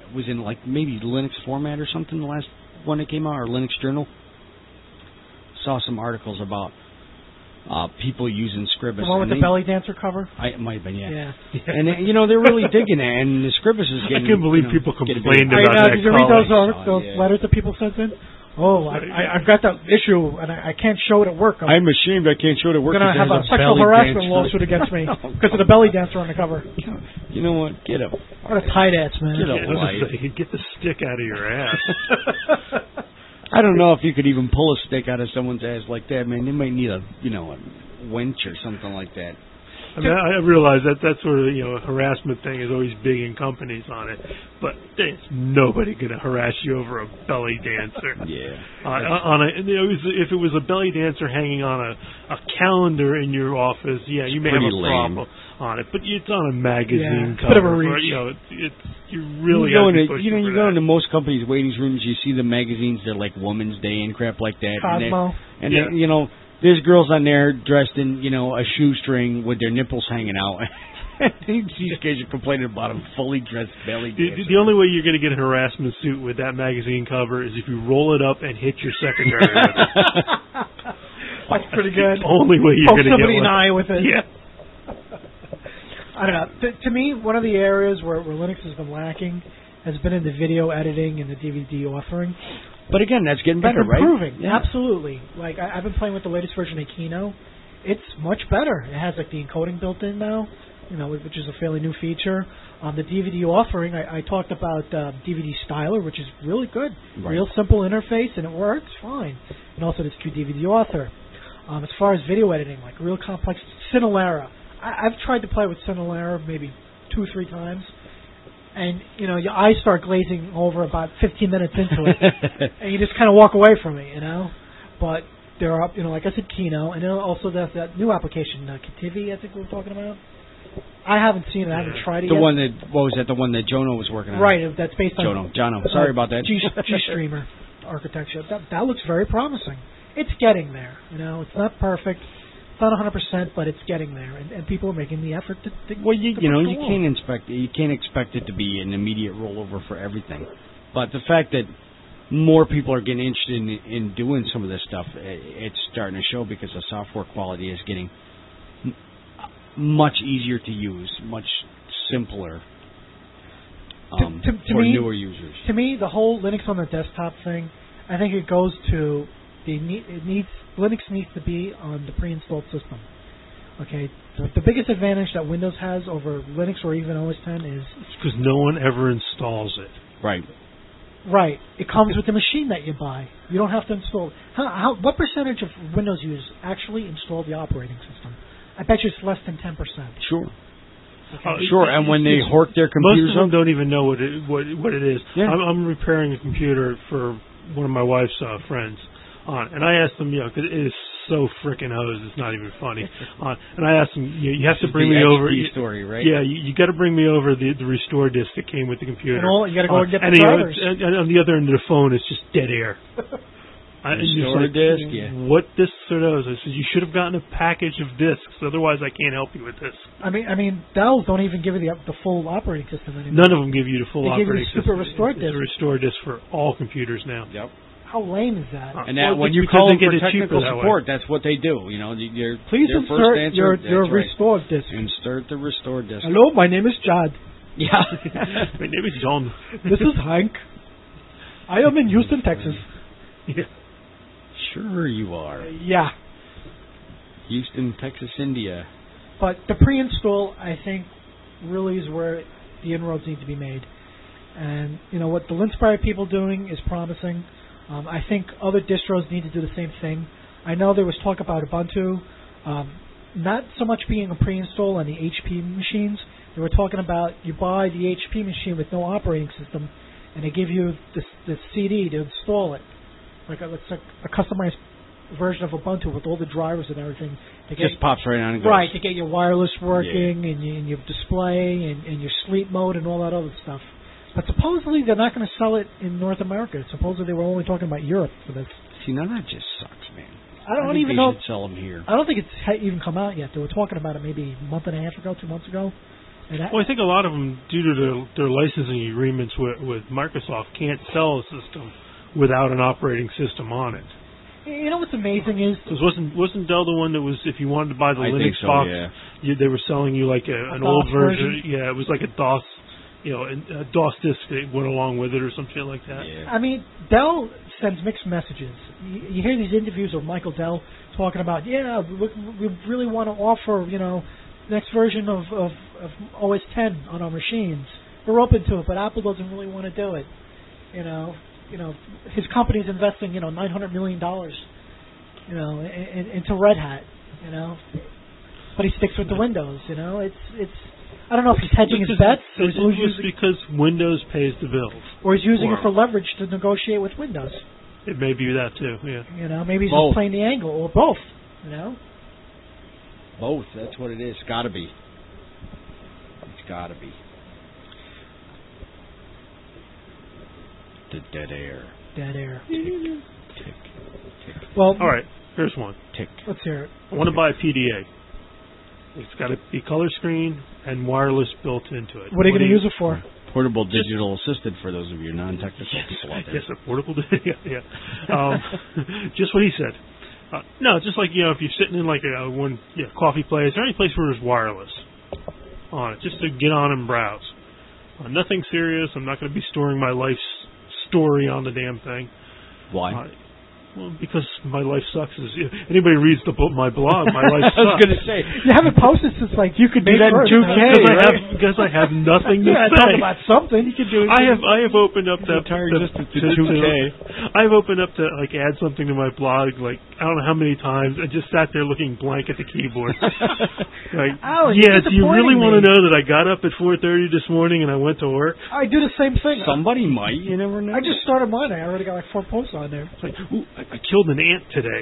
[SPEAKER 2] was in like maybe Linux format or something. The last one that came out, or Linux Journal. Saw some articles about uh, people using Scribus.
[SPEAKER 4] The one with
[SPEAKER 2] and
[SPEAKER 4] the
[SPEAKER 2] they,
[SPEAKER 4] belly dancer cover?
[SPEAKER 2] I, it might have been, yeah.
[SPEAKER 4] Yeah.
[SPEAKER 2] And, uh, you know, they're really digging it, and the Scribus is getting...
[SPEAKER 3] I can't believe
[SPEAKER 2] you know,
[SPEAKER 3] people
[SPEAKER 2] getting
[SPEAKER 3] complained
[SPEAKER 2] big.
[SPEAKER 3] about
[SPEAKER 4] I know,
[SPEAKER 3] that
[SPEAKER 4] did you read those,
[SPEAKER 3] color.
[SPEAKER 4] uh, those
[SPEAKER 2] yeah.
[SPEAKER 4] letters that people sent in? Oh, I, I, I've got that issue, and I, I can't show it at work. I'm,
[SPEAKER 2] I'm ashamed I can't show it at work.
[SPEAKER 4] I'm going to have a sexual harassment lawsuit against me because of the belly dancer on the cover.
[SPEAKER 2] You know what? Get up.
[SPEAKER 4] What a tight ass, man.
[SPEAKER 2] Get
[SPEAKER 3] Yeah,
[SPEAKER 2] up,
[SPEAKER 3] I was
[SPEAKER 2] light.
[SPEAKER 3] gonna say, get the stick out of your ass.
[SPEAKER 2] I don't know if you could even pull a stick out of someone's ass like that, man. They might need a, you know, a wench or something like that.
[SPEAKER 3] I mean, I realize that that sort of, you know, harassment thing is always big in companies on it, but there's nobody going to harass you over a belly dancer.
[SPEAKER 2] Yeah.
[SPEAKER 3] Uh, on a, it was, if it was a belly dancer hanging on a, a calendar in your office, yeah, you may have a
[SPEAKER 2] pretty lame.
[SPEAKER 3] problem on it, but it's on a magazine
[SPEAKER 4] Yeah, it's a bit of a
[SPEAKER 3] cover.
[SPEAKER 4] reach.
[SPEAKER 3] You know, it's, it's you really
[SPEAKER 2] you go
[SPEAKER 3] have to
[SPEAKER 2] into,
[SPEAKER 3] push
[SPEAKER 2] you know,
[SPEAKER 3] for
[SPEAKER 2] you go
[SPEAKER 3] that.
[SPEAKER 2] into most companies' waiting rooms, you see the magazines, they're like Woman's Day and crap like that.
[SPEAKER 4] Cosmo.
[SPEAKER 2] And, they, and
[SPEAKER 3] Yeah.
[SPEAKER 2] they, you know, there's girls on there dressed in, you know, a shoestring with their nipples hanging out. These guys are complaining about a fully dressed belly
[SPEAKER 3] The,
[SPEAKER 2] dancer.
[SPEAKER 3] the only way you're going to get a harassment suit with that magazine cover is if you roll it up and hit your secretary with it.
[SPEAKER 4] That's pretty good.
[SPEAKER 3] The only way you're
[SPEAKER 4] Poke
[SPEAKER 3] going to get
[SPEAKER 4] somebody in
[SPEAKER 3] one.
[SPEAKER 4] the eye with it.
[SPEAKER 3] Yeah.
[SPEAKER 4] I don't know. To, to me, one of the areas where, where Linux has been lacking has been in the video editing and the D V D offering.
[SPEAKER 2] But again, that's getting better,
[SPEAKER 4] it's
[SPEAKER 2] right?
[SPEAKER 4] improving.
[SPEAKER 2] Yeah.
[SPEAKER 4] Absolutely. Like I, I've been playing with the latest version of Kino. It's much better. It has like the encoding built in now, you know, which is a fairly new feature. Um, the D V D offering, I, I talked about uh, D V D Styler, which is really good.
[SPEAKER 2] Right.
[SPEAKER 4] Real simple interface, and it works fine. And also this Q D V D Author. Um, as far as video editing, like real complex, Cinelera. I, I've tried to play with Cinelera maybe two or three times. And, you know, your eyes start glazing over about fifteen minutes into it. And you just kind of walk away from it, you know. But there are, you know, like I said, Kino. And then also there's that new application, uh, Kitivi, I think we were talking about. I haven't seen it. I haven't tried it
[SPEAKER 2] The
[SPEAKER 4] yet.
[SPEAKER 2] one that, what was that, the one that Jono was working on?
[SPEAKER 4] Right, that's based on...
[SPEAKER 2] Jono, Jono. Sorry about that.
[SPEAKER 4] G, G-Streamer architecture. That, that looks very promising. It's getting there, you know. It's not perfect. It's not one hundred percent, but it's getting there, and, and people are making the effort to. to
[SPEAKER 2] Well, you
[SPEAKER 4] to
[SPEAKER 2] you know
[SPEAKER 4] push
[SPEAKER 2] you
[SPEAKER 4] the wall.
[SPEAKER 2] can't expect you can't expect it to be an immediate rollover for everything, but the fact that more people are getting interested in, in doing some of this stuff, it, it's starting to show because the software quality is getting m- much easier to use, much simpler um,
[SPEAKER 4] To- to- to
[SPEAKER 2] for
[SPEAKER 4] me-
[SPEAKER 2] newer users.
[SPEAKER 4] To me, the whole Linux on the desktop thing, I think it goes to the ne- it needs Linux needs to be on the pre-installed system. Okay, the, the biggest advantage that Windows has over Linux or even O S ten is
[SPEAKER 3] Because no one ever installs it.
[SPEAKER 2] Right.
[SPEAKER 4] right. It comes with the machine that you buy. You don't have to install. How, how what percentage of Windows users actually install the operating system? I bet you it's less than ten percent.
[SPEAKER 2] Sure.
[SPEAKER 3] Uh,
[SPEAKER 2] Sure. And when they hork their
[SPEAKER 3] most
[SPEAKER 2] computers
[SPEAKER 3] of them
[SPEAKER 2] up,
[SPEAKER 3] don't even know what it what what it is.
[SPEAKER 2] Yeah.
[SPEAKER 3] I'm, I'm repairing a computer for one of my wife's uh, friends, on, and I asked them, you know, because it is so freaking hosed, it's not even funny. Uh, and I asked them, you, you have to bring
[SPEAKER 2] the
[SPEAKER 3] me over.
[SPEAKER 2] X P
[SPEAKER 3] You,
[SPEAKER 2] story, right?
[SPEAKER 3] Yeah, you, you got to bring me over the the restore disk that came with the computer.
[SPEAKER 4] And all you got to go
[SPEAKER 3] Uh,
[SPEAKER 4] and get
[SPEAKER 3] and,
[SPEAKER 4] the
[SPEAKER 3] you know,
[SPEAKER 4] drivers.
[SPEAKER 3] and, and on the other end of the phone, it's just dead air. I, and you're
[SPEAKER 2] Restore
[SPEAKER 3] like,
[SPEAKER 2] disk, yeah.
[SPEAKER 3] What discs are those? I said, you should have gotten a package of discs, otherwise I can't help you with this.
[SPEAKER 4] I mean, I mean, Dell don't even give you the the full operating system anymore.
[SPEAKER 3] None of them give you the full
[SPEAKER 4] They give you
[SPEAKER 3] operating
[SPEAKER 4] the super
[SPEAKER 3] system.
[SPEAKER 4] restore
[SPEAKER 3] It's
[SPEAKER 4] disk.
[SPEAKER 3] a restore disk for all computers now.
[SPEAKER 2] Yep.
[SPEAKER 4] How lame is that?
[SPEAKER 3] Uh,
[SPEAKER 2] And that
[SPEAKER 3] Well,
[SPEAKER 2] when
[SPEAKER 3] it's
[SPEAKER 2] you
[SPEAKER 3] because
[SPEAKER 2] call
[SPEAKER 3] they
[SPEAKER 2] them
[SPEAKER 3] get
[SPEAKER 2] for
[SPEAKER 3] it cheaper
[SPEAKER 2] technical
[SPEAKER 3] that way.
[SPEAKER 2] support, that's what they do. You know, your
[SPEAKER 4] Please
[SPEAKER 2] their
[SPEAKER 4] insert
[SPEAKER 2] first answer.
[SPEAKER 4] your
[SPEAKER 2] that's
[SPEAKER 4] your
[SPEAKER 2] right.
[SPEAKER 4] restore disk.
[SPEAKER 2] Insert the restore disk.
[SPEAKER 4] Hello, my name is Jad.
[SPEAKER 2] Yeah.
[SPEAKER 3] My name is John.
[SPEAKER 4] This is Hank. I am in Houston, Texas.
[SPEAKER 3] Yeah.
[SPEAKER 2] Sure you are.
[SPEAKER 4] Yeah,
[SPEAKER 2] Houston, Texas, India.
[SPEAKER 4] but the pre-install, I think, really is where the inroads need to be made. And you know what the Linspire people doing is promising. Um, I think other distros need to do the same thing. I know there was talk about Ubuntu, um, not so much being a pre-install on the H P machines. They were talking about you buy the H P machine with no operating system, and they give you the, the C D to install it, like a, it's a, a customized version of Ubuntu with all the drivers and everything. To get,
[SPEAKER 2] Just pops right on and goes.
[SPEAKER 4] right, to get your wireless working and, you, and your display and, and your sleep mode and all that other stuff. But supposedly they're not going to sell it in North America. Supposedly they were only talking about Europe for this.
[SPEAKER 2] See, now that just sucks, man.
[SPEAKER 4] I don't
[SPEAKER 2] think
[SPEAKER 4] even
[SPEAKER 2] they
[SPEAKER 4] know.
[SPEAKER 2] should sell them here.
[SPEAKER 4] I don't think it's ha- even come out yet. They were talking about it maybe a month and a half ago, two months ago. And that,
[SPEAKER 3] Well, I think a lot of them, due to their, their licensing agreements with, with Microsoft, can't sell a system without an operating system on it.
[SPEAKER 4] you know what's amazing is
[SPEAKER 3] Because wasn't wasn't Dell the one that was, if you wanted to buy the
[SPEAKER 2] I
[SPEAKER 3] Linux
[SPEAKER 2] think so,
[SPEAKER 3] box,
[SPEAKER 2] yeah.
[SPEAKER 3] you, they were selling you like a, an
[SPEAKER 4] DOS
[SPEAKER 3] old version.
[SPEAKER 4] version?
[SPEAKER 3] Yeah, it was like a DOS, you know, a, a DOS disk that went along with it or some shit like that.
[SPEAKER 2] Yeah.
[SPEAKER 4] I mean, Dell sends mixed messages. You, you hear these interviews of Michael Dell talking about, yeah, we, we really want to offer, you know, next version of, of, of O S ten on our machines. We're open to it, but Apple doesn't really want to do it. You know, you know, his company's investing, you know, nine hundred million dollars, you know, in, in, into Red Hat. You know, but he sticks with the Windows. You know, it's it's. I don't know if he's hedging his bets, or
[SPEAKER 3] It's,
[SPEAKER 4] he's
[SPEAKER 3] it's
[SPEAKER 4] using,
[SPEAKER 3] because Windows pays the bills.
[SPEAKER 4] or he's using
[SPEAKER 3] Or-
[SPEAKER 4] it for leverage to negotiate with Windows.
[SPEAKER 3] It may be that too. Yeah.
[SPEAKER 4] You know, maybe he's
[SPEAKER 2] Both.
[SPEAKER 4] just playing the angle, or both. You know,
[SPEAKER 2] Both. That's what it is. Got to be. It's got to be. The dead air.
[SPEAKER 4] dead air.
[SPEAKER 2] Tick. Tick. Tick.
[SPEAKER 4] Well,
[SPEAKER 3] All right. Here's one.
[SPEAKER 2] Tick.
[SPEAKER 4] let's hear it.
[SPEAKER 3] I want to buy a P D A. It's got to be color screen and wireless built into it.
[SPEAKER 4] What are you going to
[SPEAKER 3] do
[SPEAKER 4] use it for?
[SPEAKER 2] Portable digital assistant for those of you non-technical people out there.
[SPEAKER 3] Yes, a portable. yeah, yeah. Um, just what he said. Uh, no, just like, you know, if you're sitting in like a one yeah, coffee place or any place where there's wireless on it, just to get on and browse. Uh, nothing serious. I'm not going to be storing my life's story on the damn thing.
[SPEAKER 2] Why?
[SPEAKER 3] Uh, well, because my life sucks. Is if anybody reads the book, my blog, my life sucks.
[SPEAKER 2] I was going to say.
[SPEAKER 4] You haven't posted since like you could
[SPEAKER 2] Do
[SPEAKER 4] make
[SPEAKER 2] that in
[SPEAKER 4] first,
[SPEAKER 2] two
[SPEAKER 4] man.
[SPEAKER 2] K,
[SPEAKER 3] because, I
[SPEAKER 2] right?
[SPEAKER 3] have, because I have nothing to
[SPEAKER 4] Yeah,
[SPEAKER 3] say.
[SPEAKER 4] talk about something. You could do.
[SPEAKER 3] I have I have opened up the,
[SPEAKER 2] Entire
[SPEAKER 3] the
[SPEAKER 2] existence to two K.
[SPEAKER 3] I've opened up to like add something to my blog like I don't know how many times. I just sat there looking blank at the keyboard. like,
[SPEAKER 4] Oh, you're
[SPEAKER 3] yeah, do you really
[SPEAKER 4] disappointing
[SPEAKER 3] want to
[SPEAKER 4] me.
[SPEAKER 3] know that I got up at four thirty this morning and I went to work?
[SPEAKER 4] I do the same thing.
[SPEAKER 2] Somebody might. You never know.
[SPEAKER 4] I just started mine. I already got like four posts on there.
[SPEAKER 3] It's like, ooh, I, I killed an ant today.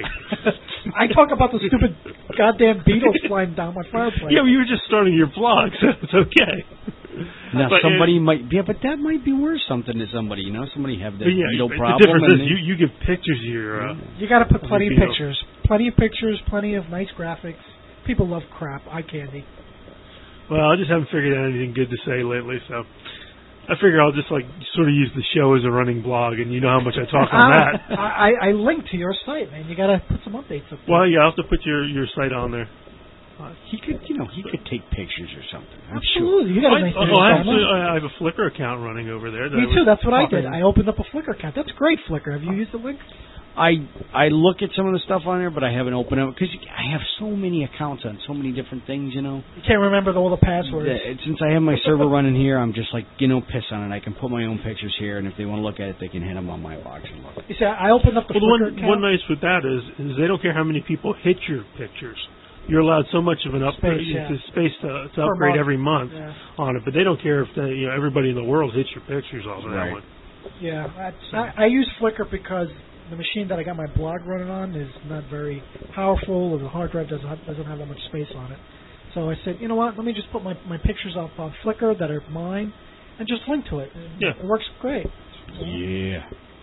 [SPEAKER 4] I talk about the stupid goddamn beetles flying down my fireplace.
[SPEAKER 3] Yeah, well, you were just starting your blog, so it's okay.
[SPEAKER 2] Now
[SPEAKER 3] But,
[SPEAKER 2] somebody might. Yeah, but that might be worth something to somebody. You know, somebody have this
[SPEAKER 3] But yeah,
[SPEAKER 2] beetle
[SPEAKER 3] the
[SPEAKER 2] problem.
[SPEAKER 3] difference is
[SPEAKER 2] and
[SPEAKER 3] you, you give pictures of your. Uh,
[SPEAKER 4] You got to put
[SPEAKER 3] Of
[SPEAKER 4] plenty
[SPEAKER 3] the
[SPEAKER 4] of
[SPEAKER 3] beetles.
[SPEAKER 4] pictures. Plenty of pictures. Plenty of nice graphics. People love crap. Eye candy.
[SPEAKER 3] well, I just haven't figured out anything good to say lately, so I figure I'll just like sort of use the show as a running blog, and you know how much I talk on that.
[SPEAKER 4] I, I, I link to your site, man. You got to put some updates up there.
[SPEAKER 3] Well, yeah, I'll have to put your your site on there.
[SPEAKER 2] Uh, he could, you know, he could take pictures or something. I'm sure.
[SPEAKER 4] Absolutely. You got a
[SPEAKER 3] I,
[SPEAKER 4] nice
[SPEAKER 3] oh,
[SPEAKER 4] picture
[SPEAKER 3] I,
[SPEAKER 4] on
[SPEAKER 3] actually,
[SPEAKER 4] there.
[SPEAKER 3] I have a Flickr account running over there. That
[SPEAKER 4] Me
[SPEAKER 3] I
[SPEAKER 4] too.
[SPEAKER 3] was
[SPEAKER 4] That's what I
[SPEAKER 3] talking-
[SPEAKER 4] did. I opened up a Flickr account. That's great, Flickr. Have you used the link?
[SPEAKER 2] I I look at some of the stuff on there, but I haven't opened it because I have so many accounts on so many different things. You know,
[SPEAKER 4] You can't remember all the passwords.
[SPEAKER 2] that, since I have my server running here, I'm just like, you know, piss on it. I can put my own pictures here, and if they want to look at it, they can hit them on my box and look.
[SPEAKER 4] You see, I opened up the
[SPEAKER 3] Well, the
[SPEAKER 4] Flickr
[SPEAKER 3] one
[SPEAKER 4] account.
[SPEAKER 3] one nice with that is is they don't care how many people hit your pictures. You're allowed so much of an upgrade,
[SPEAKER 4] Space, yeah.
[SPEAKER 3] to space to, to
[SPEAKER 4] Per
[SPEAKER 3] upgrade
[SPEAKER 4] month.
[SPEAKER 3] every month
[SPEAKER 4] Yeah.
[SPEAKER 3] on it, but they don't care if they, you know everybody in the world hits your pictures off of that
[SPEAKER 2] Right.
[SPEAKER 3] one.
[SPEAKER 4] Yeah, that's, I, I use Flickr because the machine that I got my blog running on is not very powerful, or the hard drive doesn't have, doesn't have that much space on it. So I said, you know what? Let me just put my my pictures up on Flickr that are mine, and just link to it. And
[SPEAKER 3] Yeah.
[SPEAKER 4] it works great.
[SPEAKER 2] Yeah.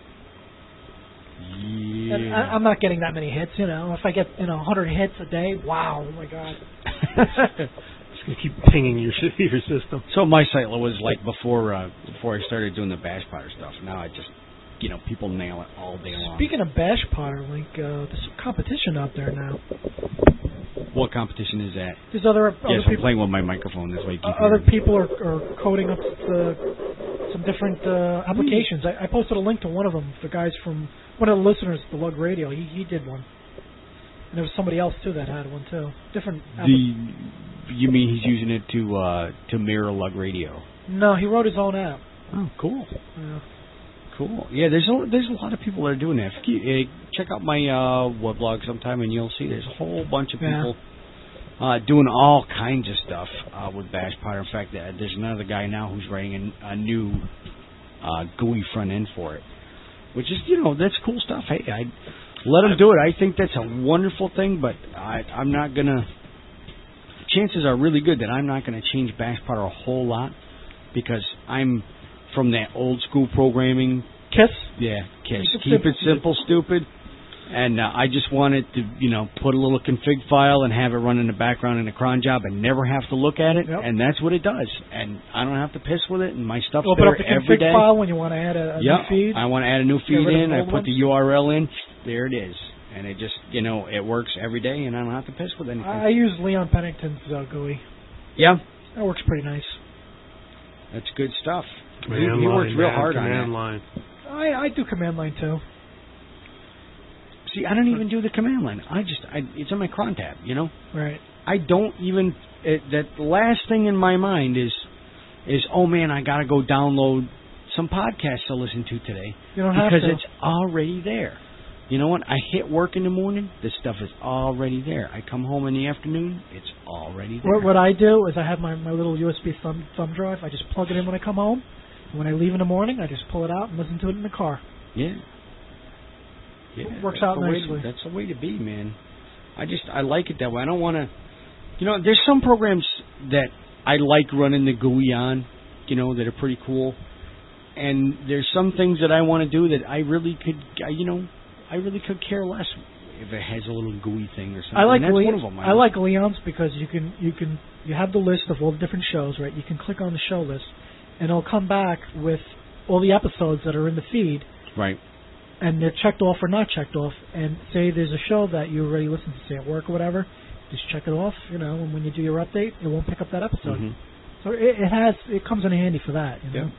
[SPEAKER 2] Yeah.
[SPEAKER 4] And I, I'm not getting that many hits, you know. If I get you know one hundred hits a day, wow, oh my god.
[SPEAKER 3] It's gonna keep pinging your your system.
[SPEAKER 2] So my site was like before uh, before I started doing the bash potter stuff. Now I just, you know, people nail it all day long.
[SPEAKER 4] Speaking of Bash Potter, like uh, there's some competition out there now.
[SPEAKER 2] What competition is that?
[SPEAKER 4] There's other other
[SPEAKER 2] Yes, I'm
[SPEAKER 4] people.
[SPEAKER 2] playing with my microphone. That's why you keep
[SPEAKER 4] Uh, other
[SPEAKER 2] hearing me.
[SPEAKER 4] people are, are coding up the, some different uh, applications. I, I posted a link to one of them. The guys from one of the listeners, the Lug Radio, he he did one, and there was somebody else too that had one too. Different.
[SPEAKER 2] The you mean he's using it to uh, to mirror Lug Radio?
[SPEAKER 4] No, he wrote his own app.
[SPEAKER 2] Oh, cool.
[SPEAKER 4] Yeah.
[SPEAKER 2] Cool. Yeah, there's a there's a lot of people that are doing that. If you, uh, check out my uh, weblog sometime, and you'll see there's a whole bunch of
[SPEAKER 4] Yeah.
[SPEAKER 2] people uh, doing all kinds of stuff uh, with Bash Potter. In fact, uh, there's another guy now who's writing a, a new uh, G U I front end for it, which is, you know, that's cool stuff. Hey, I let him do it. I think that's a wonderful thing, but I, I'm not gonna. Chances are really good that I'm not going to change Bash Potter a whole lot because I'm from that old school programming.
[SPEAKER 4] Kiss.
[SPEAKER 2] Yeah, Kiss.
[SPEAKER 4] Keep it
[SPEAKER 2] Keep it
[SPEAKER 4] simple.
[SPEAKER 2] simple, stupid. And uh, I just wanted to, you know, put a little config file and have it run in the background in a cron job and never have to look at it.
[SPEAKER 4] Yep.
[SPEAKER 2] And that's what it does. And I don't have to piss with it. And my stuff's
[SPEAKER 4] Open
[SPEAKER 2] there
[SPEAKER 4] up the
[SPEAKER 2] every
[SPEAKER 4] config
[SPEAKER 2] day.
[SPEAKER 4] file when you want to add a, a
[SPEAKER 2] yep.
[SPEAKER 4] new feed.
[SPEAKER 2] I want to add a new
[SPEAKER 4] Get
[SPEAKER 2] feed
[SPEAKER 4] rid of
[SPEAKER 2] in.
[SPEAKER 4] the
[SPEAKER 2] I
[SPEAKER 4] old
[SPEAKER 2] put
[SPEAKER 4] one.
[SPEAKER 2] the U R L in. There it is. And it just, you know, it works every day, and I don't have to piss with anything.
[SPEAKER 4] I use Leon Pennington's uh, G U I.
[SPEAKER 2] Yeah.
[SPEAKER 4] That works pretty nice.
[SPEAKER 2] That's good stuff.
[SPEAKER 3] Command
[SPEAKER 2] he, he
[SPEAKER 3] line,
[SPEAKER 2] works real
[SPEAKER 3] man,
[SPEAKER 2] hard on
[SPEAKER 3] command
[SPEAKER 2] that.
[SPEAKER 3] line.
[SPEAKER 4] I, I do command line too.
[SPEAKER 2] See, I don't even do the command line. I just, I, it's on my cron tab, you know?
[SPEAKER 4] Right.
[SPEAKER 2] I don't even, it, that last thing in my mind is, is oh man, I got to go download some podcasts to listen to today.
[SPEAKER 4] You don't have
[SPEAKER 2] because
[SPEAKER 4] to.
[SPEAKER 2] it's already there. You know what? I hit work in the morning, this stuff is already there. I come home in the afternoon, it's already there.
[SPEAKER 4] What, what I do is I have my, my little U S B thumb, thumb drive. I just plug it in when I come home. And when I leave in the morning, I just pull it out and listen to it in the car.
[SPEAKER 2] Yeah. Yeah.
[SPEAKER 4] It works
[SPEAKER 2] that's
[SPEAKER 4] out
[SPEAKER 2] the way
[SPEAKER 4] nicely.
[SPEAKER 2] To, that's the way to be, man. I just, I like it that way. I don't want to, you know, there's some programs that I like running the G U I on, you know, that are pretty cool. And there's some things that I want to do that I really could, you know, I really could care less if it has a little G U I thing or something.
[SPEAKER 4] I like
[SPEAKER 2] and that's
[SPEAKER 4] Le-
[SPEAKER 2] one of them.
[SPEAKER 4] I like Leon's because you can you can you have the list of all the different shows, right? You can click on the show list, and it'll come back with all the episodes that are in the feed,
[SPEAKER 2] right?
[SPEAKER 4] And they're checked off or not checked off. And say there's a show that you already listened to, say at work or whatever, just check it off. You know, and when you do your update, it won't pick up that episode.
[SPEAKER 2] Mm-hmm.
[SPEAKER 4] So it, it has it comes in handy for that. You know?
[SPEAKER 2] Yeah.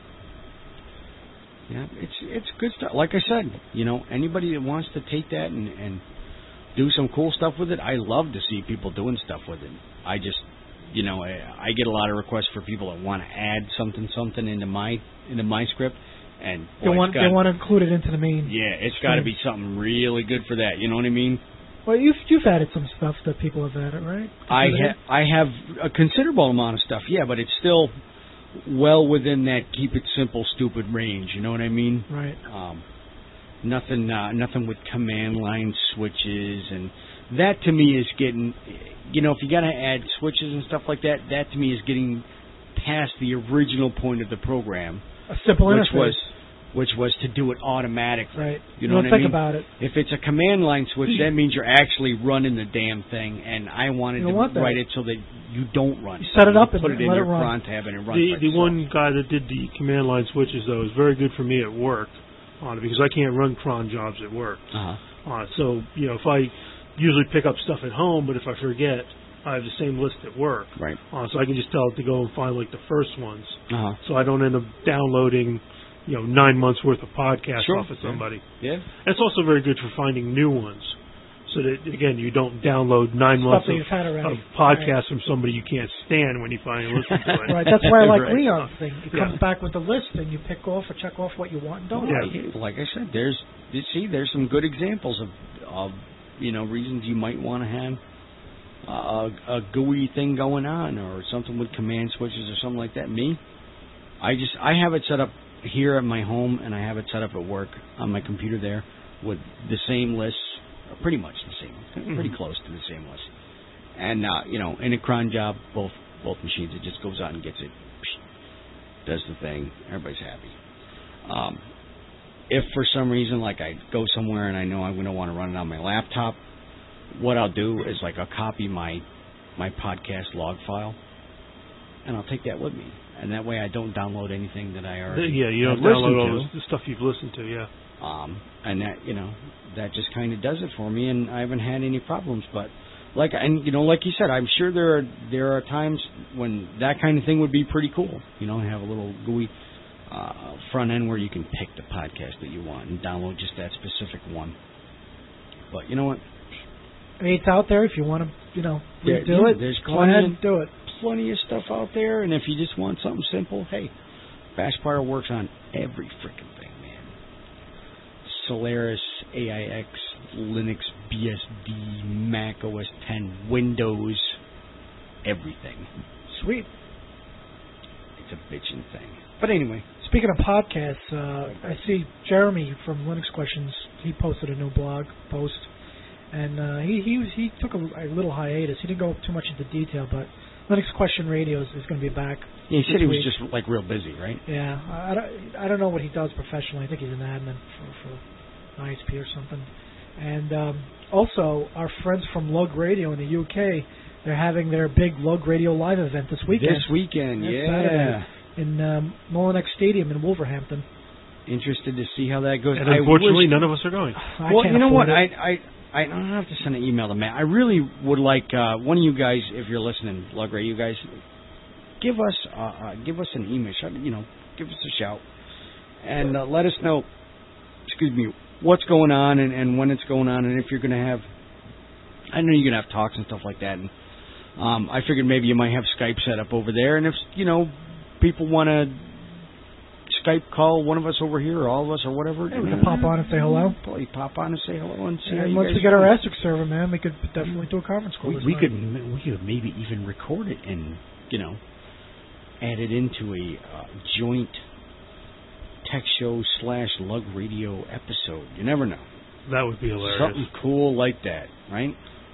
[SPEAKER 2] Yeah, it's it's good stuff. Like I said, you know, anybody that wants to take that and, and do some cool stuff with it, I love to see people doing stuff with it. I just, you know, I, I get a lot of requests for people that want to add something something into my into my script, and boy,
[SPEAKER 4] They want
[SPEAKER 2] it's got,
[SPEAKER 4] they want to include it into the main.
[SPEAKER 2] yeah, it's got to be something really good for that. You know what I mean?
[SPEAKER 4] Well, you've you've added some stuff that people have added, right?
[SPEAKER 2] I ha- I have a considerable amount of stuff, yeah, but it's still well within that keep it simple, stupid range. You know what I mean?
[SPEAKER 4] Right.
[SPEAKER 2] Um, nothing, uh, nothing with command line switches, and that to me is getting, you know, if you got to add switches and stuff like that, that to me is getting past the original point of the program,
[SPEAKER 4] A simple
[SPEAKER 2] which
[SPEAKER 4] interface.
[SPEAKER 2] was, which was to do it automatically.
[SPEAKER 4] Right.
[SPEAKER 2] You know
[SPEAKER 4] don't
[SPEAKER 2] what
[SPEAKER 4] think
[SPEAKER 2] I mean?
[SPEAKER 4] about it.
[SPEAKER 2] If it's a command line switch, that means you're actually running the damn thing, and I wanted
[SPEAKER 4] You
[SPEAKER 2] to
[SPEAKER 4] don't want that.
[SPEAKER 2] write it so that you don't run.
[SPEAKER 4] You set it up
[SPEAKER 2] put
[SPEAKER 4] and
[SPEAKER 2] it in
[SPEAKER 4] let
[SPEAKER 2] your
[SPEAKER 4] it run.
[SPEAKER 2] cron tab and it runs.
[SPEAKER 3] The
[SPEAKER 2] by
[SPEAKER 3] the
[SPEAKER 2] itself.
[SPEAKER 3] one guy that did the command line switches though is very good for me at work on it because I can't run cron jobs at work.
[SPEAKER 2] Uh-huh.
[SPEAKER 3] Uh, so you know if I usually pick up stuff at home, but if I forget, I have the same list at work.
[SPEAKER 2] Right.
[SPEAKER 3] Uh, so I can just tell it to go and find like the first ones,
[SPEAKER 2] Uh-huh.
[SPEAKER 3] so I don't end up downloading you know nine months worth of podcasts
[SPEAKER 2] Sure.
[SPEAKER 3] off of somebody.
[SPEAKER 2] Yeah.
[SPEAKER 3] It's also very good for finding new ones. So that again, you don't download nine
[SPEAKER 4] Stuff
[SPEAKER 3] months
[SPEAKER 4] that
[SPEAKER 3] of,
[SPEAKER 4] you've had already.
[SPEAKER 3] of podcasts from somebody you can't stand when you finally listen to it.
[SPEAKER 4] Right, that's why I like
[SPEAKER 2] Right.
[SPEAKER 4] Leon's thing. It
[SPEAKER 3] Yeah.
[SPEAKER 4] comes back with the list, and you pick off or check off what you want and don't
[SPEAKER 3] Yeah.
[SPEAKER 4] want.
[SPEAKER 2] Like I said, there's you see, there's some good examples of, of you know, reasons you might want to have a, a G U I thing going on or something with command switches or something like that. Me, I just I have it set up here at my home, and I have it set up at work on my computer there with the same lists, or pretty much the same,
[SPEAKER 3] Mm-hmm.
[SPEAKER 2] pretty close to the same list. And uh, you know, in a cron job, both both machines, it just goes out and gets it, does the thing. Everybody's happy. Um, if for some reason, like I go somewhere and I know I'm going to want to run it on my laptop, what I'll do is like I'll copy my my podcast log file, and I'll take that with me, and that way I don't download anything that I already
[SPEAKER 3] Yeah, you don't
[SPEAKER 2] have listened
[SPEAKER 3] download all
[SPEAKER 2] to.
[SPEAKER 3] this, the stuff you've listened to. Yeah.
[SPEAKER 2] Um, and that, you know, that just kind of does it for me, and I haven't had any problems. But like, and you know, like you said, I'm sure there are there are times when that kind of thing would be pretty cool. You know, have a little G U I uh, front end where you can pick the podcast that you want and download just that specific one. But you know what?
[SPEAKER 4] I mean, it's out there if you want to, you know,
[SPEAKER 2] There-
[SPEAKER 4] redo
[SPEAKER 2] yeah,
[SPEAKER 4] it.
[SPEAKER 2] there's
[SPEAKER 4] Go
[SPEAKER 2] plenty
[SPEAKER 4] ahead
[SPEAKER 2] of-
[SPEAKER 4] and do it.
[SPEAKER 2] Plenty of stuff out there, and if you just want something simple, hey, Fastpire works on every freaking thing, man. Solaris, A I X, Linux, B S D, Mac O S ten, Windows, everything.
[SPEAKER 4] Sweet.
[SPEAKER 2] It's a bitchin' thing. But anyway,
[SPEAKER 4] Speaking of podcasts, uh, I see Jeremy from Linux Questions. He posted a new blog post, and uh, he he was, he took a, a little hiatus. He didn't go too much into detail, but Linux Question Radio is, is going to be back.
[SPEAKER 2] yeah, he said he was
[SPEAKER 4] week.
[SPEAKER 2] just like real busy, right?
[SPEAKER 4] Yeah, I, I don't I don't know what he does professionally. I think he's an admin for for I S P or something. And um, also, our friends from Lug Radio in the U K, they're having their big Lug Radio live event this weekend.
[SPEAKER 2] This weekend,
[SPEAKER 4] This
[SPEAKER 2] yeah.
[SPEAKER 4] Saturday in um, Molinex Stadium in Wolverhampton.
[SPEAKER 2] Interested to see how that goes.
[SPEAKER 3] And
[SPEAKER 2] I
[SPEAKER 3] unfortunately,
[SPEAKER 2] wish,
[SPEAKER 3] none of us are going.
[SPEAKER 4] I
[SPEAKER 2] well,
[SPEAKER 4] can't
[SPEAKER 2] you know what?
[SPEAKER 4] afford it.
[SPEAKER 2] I, I I don't have to send an email to Matt. I really would like uh, one of you guys, if you're listening, Lug Radio, you guys, give us uh, uh, give us an email. Shout, you know, give us a shout and uh, let us know. Excuse me, what's going on and, and when it's going on, and if you're going to have. I know you're going to have talks and stuff like that, and um, I figured maybe you might have Skype set up over there, and if you know people want to Skype call one of us over here, or all of us, or whatever.
[SPEAKER 4] Yeah, we can pop on and say hello.
[SPEAKER 2] Probably pop on and say hello and see how
[SPEAKER 4] And
[SPEAKER 2] you
[SPEAKER 4] once
[SPEAKER 2] guys
[SPEAKER 4] we get our
[SPEAKER 2] doing.
[SPEAKER 4] ASIC server, man, we could definitely do a conference call.
[SPEAKER 2] We,
[SPEAKER 4] this
[SPEAKER 2] we
[SPEAKER 4] night.
[SPEAKER 2] could m- we could maybe even record it and you know add it into a uh, joint tech show slash Lug Radio episode. You never know.
[SPEAKER 3] That would be hilarious.
[SPEAKER 2] Something cool like that, right?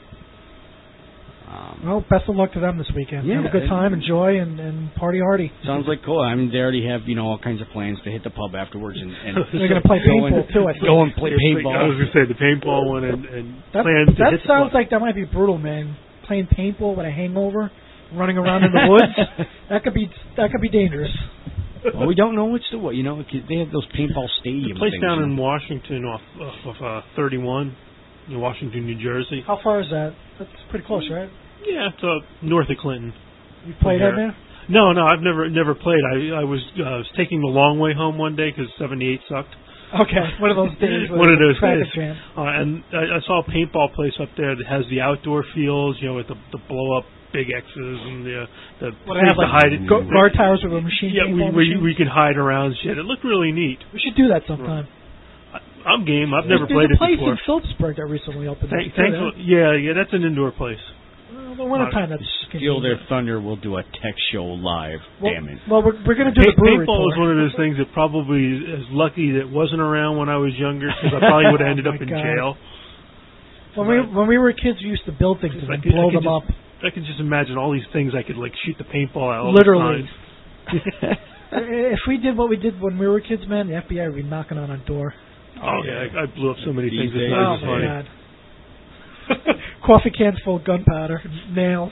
[SPEAKER 2] Um,
[SPEAKER 4] Well, best of luck to them this weekend.
[SPEAKER 2] Yeah,
[SPEAKER 4] Have a good
[SPEAKER 2] and-
[SPEAKER 4] time, enjoy, and, and party hardy.
[SPEAKER 2] sounds like cool. I mean, they already have you know all kinds of plans to hit the pub afterwards and, and
[SPEAKER 4] They're going to play
[SPEAKER 2] go and-
[SPEAKER 4] paintball too. I think.
[SPEAKER 2] go and play
[SPEAKER 3] I was
[SPEAKER 2] paintball.
[SPEAKER 3] going to say the paintball one and, and
[SPEAKER 4] That,
[SPEAKER 3] plans to
[SPEAKER 4] that
[SPEAKER 3] hit the
[SPEAKER 4] sounds
[SPEAKER 3] club.
[SPEAKER 4] like that might be brutal, man. Playing paintball with a hangover, running around in the woods. That could be that could be dangerous.
[SPEAKER 2] Well, we don't know what's the what. You know, they have those paintball stadium
[SPEAKER 3] The place
[SPEAKER 2] things.
[SPEAKER 3] down
[SPEAKER 2] you
[SPEAKER 3] in
[SPEAKER 2] know.
[SPEAKER 3] Washington off, off of uh, thirty-one, in Washington, New Jersey.
[SPEAKER 4] How far is that? That's pretty close, right?
[SPEAKER 3] Yeah, it's uh, north of Clinton.
[SPEAKER 4] You played
[SPEAKER 3] From
[SPEAKER 4] that,
[SPEAKER 3] here.
[SPEAKER 4] man?
[SPEAKER 3] No, no, I've never never played. I I was uh, was taking the long way home one day because seventy-eight sucked.
[SPEAKER 4] Okay, one of those days. where
[SPEAKER 3] One of
[SPEAKER 4] there's
[SPEAKER 3] those
[SPEAKER 4] traffic
[SPEAKER 3] days.
[SPEAKER 4] jam.
[SPEAKER 3] Uh, and I, I saw a paintball place up there that has the outdoor fields, you know, with the, the blow up big X's and the the
[SPEAKER 4] What,
[SPEAKER 3] place
[SPEAKER 4] have,
[SPEAKER 3] to
[SPEAKER 4] like,
[SPEAKER 3] hide it.
[SPEAKER 4] Go- guard towers with a machine.
[SPEAKER 3] Yeah, we
[SPEAKER 4] paintball
[SPEAKER 3] we,
[SPEAKER 4] machine?
[SPEAKER 3] we can hide around and shit. It looked really neat.
[SPEAKER 4] We should do that sometime.
[SPEAKER 3] I, I'm game. I've never
[SPEAKER 4] There's
[SPEAKER 3] played
[SPEAKER 4] a
[SPEAKER 3] it
[SPEAKER 4] place
[SPEAKER 3] before.
[SPEAKER 4] in Phillipsburg that recently opened.
[SPEAKER 3] Thank,
[SPEAKER 4] up,
[SPEAKER 3] thanks.
[SPEAKER 4] too,
[SPEAKER 3] for- yeah, yeah, that's an indoor place.
[SPEAKER 4] Well, the wintertime, that's
[SPEAKER 2] Steal Their
[SPEAKER 4] convenient.
[SPEAKER 2] Thunder will do a tech show live.
[SPEAKER 4] Well,
[SPEAKER 2] Damn it.
[SPEAKER 4] well, we're, we're going to do the
[SPEAKER 3] Pa-
[SPEAKER 4] brewery
[SPEAKER 3] paintball was
[SPEAKER 4] tour.
[SPEAKER 3] one of those things that probably is lucky that it wasn't around when I was younger because I probably would have ended
[SPEAKER 4] Oh
[SPEAKER 3] up
[SPEAKER 4] my
[SPEAKER 3] in
[SPEAKER 4] God.
[SPEAKER 3] jail.
[SPEAKER 4] When we when we were kids, we used to build things and
[SPEAKER 3] I
[SPEAKER 4] then
[SPEAKER 3] could- I
[SPEAKER 4] blow
[SPEAKER 3] could
[SPEAKER 4] them up.
[SPEAKER 3] just- I can just imagine all these things I could like shoot the paintball out. all
[SPEAKER 4] Literally.
[SPEAKER 3] the time.
[SPEAKER 4] If we did what we did when we were kids, man, the F B I would be knocking on our door.
[SPEAKER 3] Oh yeah, I, I blew up so many
[SPEAKER 2] These
[SPEAKER 3] things. It's
[SPEAKER 2] days,
[SPEAKER 3] not
[SPEAKER 4] Oh
[SPEAKER 3] even
[SPEAKER 4] my
[SPEAKER 3] funny.
[SPEAKER 4] God! Coffee cans full of gunpowder, nails.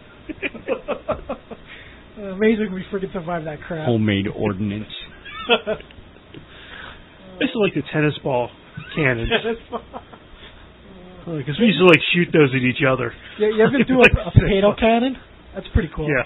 [SPEAKER 4] Amazing we freaking survived that crap.
[SPEAKER 2] Homemade ordnance.
[SPEAKER 3] This is like the tennis ball cannons. Because we used to like shoot those at each other.
[SPEAKER 4] Yeah, you ever do
[SPEAKER 3] Like,
[SPEAKER 4] a, a potato cannon? That's pretty cool.
[SPEAKER 3] Yeah.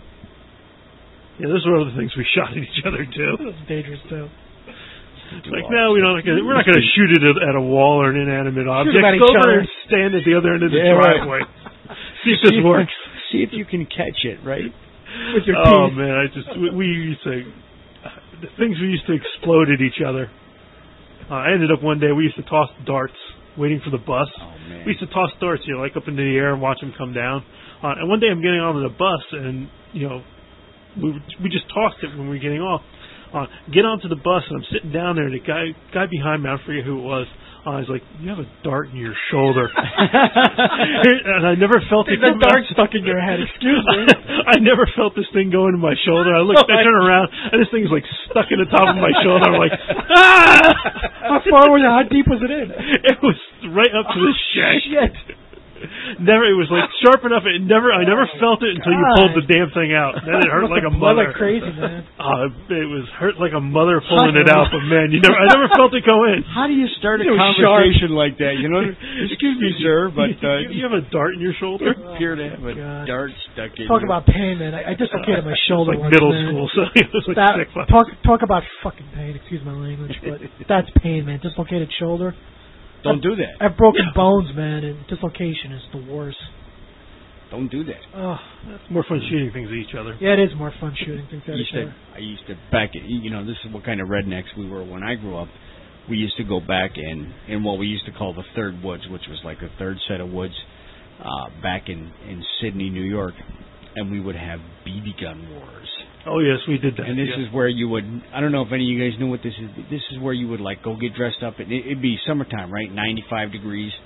[SPEAKER 3] Yeah, those were other things we shot at each other too.
[SPEAKER 4] That's dangerous too.
[SPEAKER 3] Like, no, we don't. We're not going to shoot it at, at a wall or an inanimate object.
[SPEAKER 4] at
[SPEAKER 3] Go
[SPEAKER 4] each
[SPEAKER 3] over
[SPEAKER 4] other.
[SPEAKER 3] and stand at the other end of the
[SPEAKER 2] Yeah, right.
[SPEAKER 3] driveway. See if this works.
[SPEAKER 2] See if you can catch it, right?
[SPEAKER 4] With your
[SPEAKER 3] Oh
[SPEAKER 4] teeth.
[SPEAKER 3] man, I just we, we used to the things we used to explode at each other. Uh, I ended up one day we used to toss darts, waiting for the bus.
[SPEAKER 2] Oh, man.
[SPEAKER 3] We used to toss darts, you know, like up into the air and watch them come down. Uh, and one day I'm getting onto the bus, and you know, we we just tossed it when we were getting off. Uh, get onto the bus, and I'm sitting down there, and the guy guy behind me, I forget who it was. Uh, he's like, "You have a dart in your shoulder," and I never felt it.
[SPEAKER 4] There's a
[SPEAKER 3] come
[SPEAKER 4] dart
[SPEAKER 3] out.
[SPEAKER 4] stuck in your head. Excuse me.
[SPEAKER 3] I never felt this thing go into my shoulder. I looked, I turn around, and this thing's like stuck in the top of my shoulder. I'm like, ah!
[SPEAKER 4] How far was it? How deep was it in?
[SPEAKER 3] It was right up to the shank.
[SPEAKER 4] Shit.
[SPEAKER 3] Never, it was like sharp enough. It never, I never felt it until you pulled the damn thing out. Then it hurt
[SPEAKER 4] Must
[SPEAKER 3] like a
[SPEAKER 4] have bled
[SPEAKER 3] mother.
[SPEAKER 4] like crazy, man.
[SPEAKER 3] Uh, it was hurt like a mother pulling it out. But man, you never, I never felt it go in.
[SPEAKER 2] How do you start a
[SPEAKER 4] It was
[SPEAKER 2] conversation like that? You know, excuse me, sir, but uh,
[SPEAKER 3] you have a dart in your shoulder.
[SPEAKER 2] you appear to have a
[SPEAKER 4] God.
[SPEAKER 2] dart stuck in
[SPEAKER 4] Talk
[SPEAKER 2] you.
[SPEAKER 4] about pain, man. I, I dislocated my shoulder
[SPEAKER 3] It's like
[SPEAKER 4] once,
[SPEAKER 3] middle
[SPEAKER 4] man.
[SPEAKER 3] school, so it was like
[SPEAKER 4] That,
[SPEAKER 3] six months.
[SPEAKER 4] talk talk about fucking pain. Excuse my language, but that's pain, man. Dislocated shoulder.
[SPEAKER 2] Don't do that.
[SPEAKER 4] I have broken bones, man, and dislocation is the worst.
[SPEAKER 2] Don't do that.
[SPEAKER 4] Oh,
[SPEAKER 3] It's more fun shooting things at each other.
[SPEAKER 4] yeah, it is more fun shooting things at
[SPEAKER 2] I used
[SPEAKER 4] each
[SPEAKER 2] to,
[SPEAKER 4] other.
[SPEAKER 2] I used to back. You know, this is what kind of rednecks we were when I grew up. We used to go back in in what we used to call the third woods, which was like the third set of woods, uh, back in in Sydney, New York, and we would have B B gun wars.
[SPEAKER 3] Oh yes, we did that.
[SPEAKER 2] And this
[SPEAKER 3] yeah.
[SPEAKER 2] is where you would, I don't know if any of you guys knew what this is. This is where you would like go get dressed up. It, it'd be summertime, right? ninety-five degrees.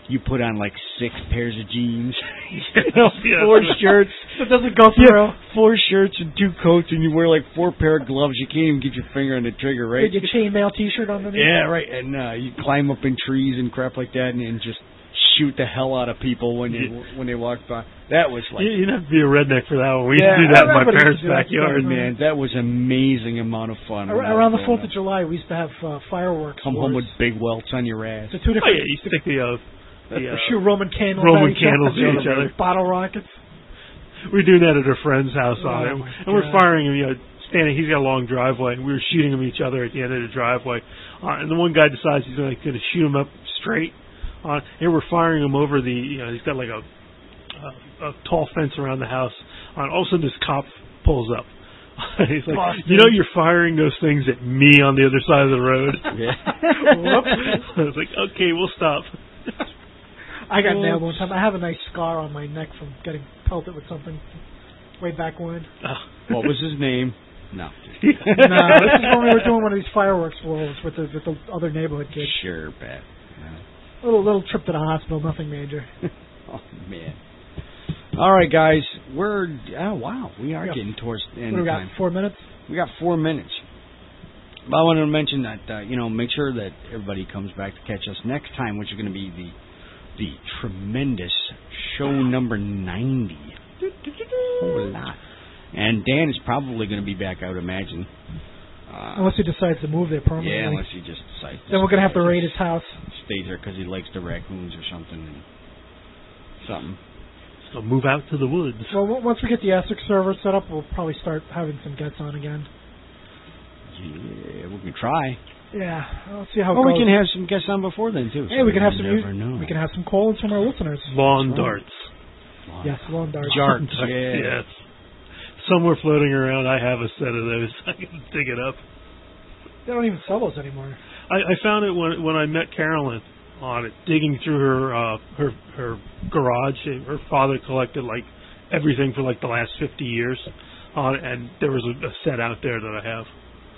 [SPEAKER 2] you put on like six pairs of jeans,
[SPEAKER 3] Yeah.
[SPEAKER 2] four shirts.
[SPEAKER 4] It doesn't go through.
[SPEAKER 2] Yeah, four shirts and two coats, and you wear like four pair of gloves. You can't even get your finger on the trigger, right?
[SPEAKER 4] With your chainmail T-shirt underneath.
[SPEAKER 2] Yeah, right. And uh, you climb up in trees and crap like that, and, and just shoot the hell out of people when they
[SPEAKER 3] Yeah.
[SPEAKER 2] when they walk by. That was like,
[SPEAKER 3] You, you didn't have to be a redneck for that one. We
[SPEAKER 2] Yeah,
[SPEAKER 3] used to do that in my
[SPEAKER 4] everybody
[SPEAKER 3] parents'
[SPEAKER 4] used to do that.
[SPEAKER 3] backyard.
[SPEAKER 2] man, that was an amazing amount of fun.
[SPEAKER 4] Ar-
[SPEAKER 2] when I
[SPEAKER 4] Around
[SPEAKER 2] was
[SPEAKER 4] the
[SPEAKER 2] growing
[SPEAKER 4] Fourth of
[SPEAKER 2] up.
[SPEAKER 4] July, we used to have uh, fireworks.
[SPEAKER 2] Come home
[SPEAKER 4] wars.
[SPEAKER 2] with big welts on your ass.
[SPEAKER 4] The two
[SPEAKER 3] Oh
[SPEAKER 4] different
[SPEAKER 3] yeah, you stick the uh, the uh,
[SPEAKER 4] shoot Roman candles.
[SPEAKER 3] Roman
[SPEAKER 4] at each
[SPEAKER 3] candles
[SPEAKER 4] other.
[SPEAKER 3] at each other.
[SPEAKER 4] Bottle rockets.
[SPEAKER 3] we were doing that at a friend's house
[SPEAKER 4] Oh,
[SPEAKER 3] on it,
[SPEAKER 4] my
[SPEAKER 3] and we're
[SPEAKER 4] God.
[SPEAKER 3] firing him. You know, standing. He's got a long driveway, and we were shooting him each other at the end of the driveway. Uh, and the one guy decides he's going to shoot him up straight. Uh, and we're firing him over the. You know, he's got like a a, a tall fence around the house. Uh, all of a sudden, this cop pulls up. He's like,
[SPEAKER 4] Boston.
[SPEAKER 3] you know, you're firing those things at me on the other side of the road.
[SPEAKER 2] Yeah.
[SPEAKER 3] I was like, okay, we'll stop.
[SPEAKER 4] I got nailed one time. I have a nice scar on my neck from getting pelted with something way back when.
[SPEAKER 3] Uh,
[SPEAKER 2] What was his name? No.
[SPEAKER 4] No, this is when we were doing one of these fireworks wars with the with the other neighborhood kids.
[SPEAKER 2] Sure, Pat.
[SPEAKER 4] A little little trip to the hospital, nothing major.
[SPEAKER 2] Oh man. All right, guys. We're oh wow, we are
[SPEAKER 4] Yeah.
[SPEAKER 2] getting towards the end
[SPEAKER 4] What do
[SPEAKER 2] of
[SPEAKER 4] we got?
[SPEAKER 2] time.
[SPEAKER 4] Four minutes.
[SPEAKER 2] We got four minutes. But I wanted to mention that uh, you know, make sure that everybody comes back to catch us next time, which is going to be the the tremendous show number ninety. Whole lot. And Dan is probably going to be back, I would imagine. Uh,
[SPEAKER 4] Unless he decides to move there permanently.
[SPEAKER 2] yeah, unless he just decides.
[SPEAKER 4] Then we're gonna have to raid his house.
[SPEAKER 2] Stays there because he likes the raccoons or something. And something.
[SPEAKER 3] so move out to the woods.
[SPEAKER 4] Well, w- once we get the Essex server set up, we'll probably start having some guests on again.
[SPEAKER 2] Yeah, we can try.
[SPEAKER 4] Yeah, let's see how it
[SPEAKER 2] Or we
[SPEAKER 4] goes.
[SPEAKER 2] can have some guests on before then too.
[SPEAKER 4] Hey, we can have some.
[SPEAKER 2] You
[SPEAKER 4] mus-
[SPEAKER 2] never know.
[SPEAKER 4] We can have some call-ins from our listeners.
[SPEAKER 3] Lawn
[SPEAKER 2] That's right.
[SPEAKER 3] darts.
[SPEAKER 4] Yes, lawn darts.
[SPEAKER 2] Jarts, yeah.
[SPEAKER 3] Yes. Somewhere floating around, I have a set of those. I can dig it up.
[SPEAKER 4] They don't even sell those anymore.
[SPEAKER 3] I, I found it when when I met Carolyn on it, digging through her uh, her her garage. Her father collected like everything for like the last fifty years on it, and there was a, a set out there that I have.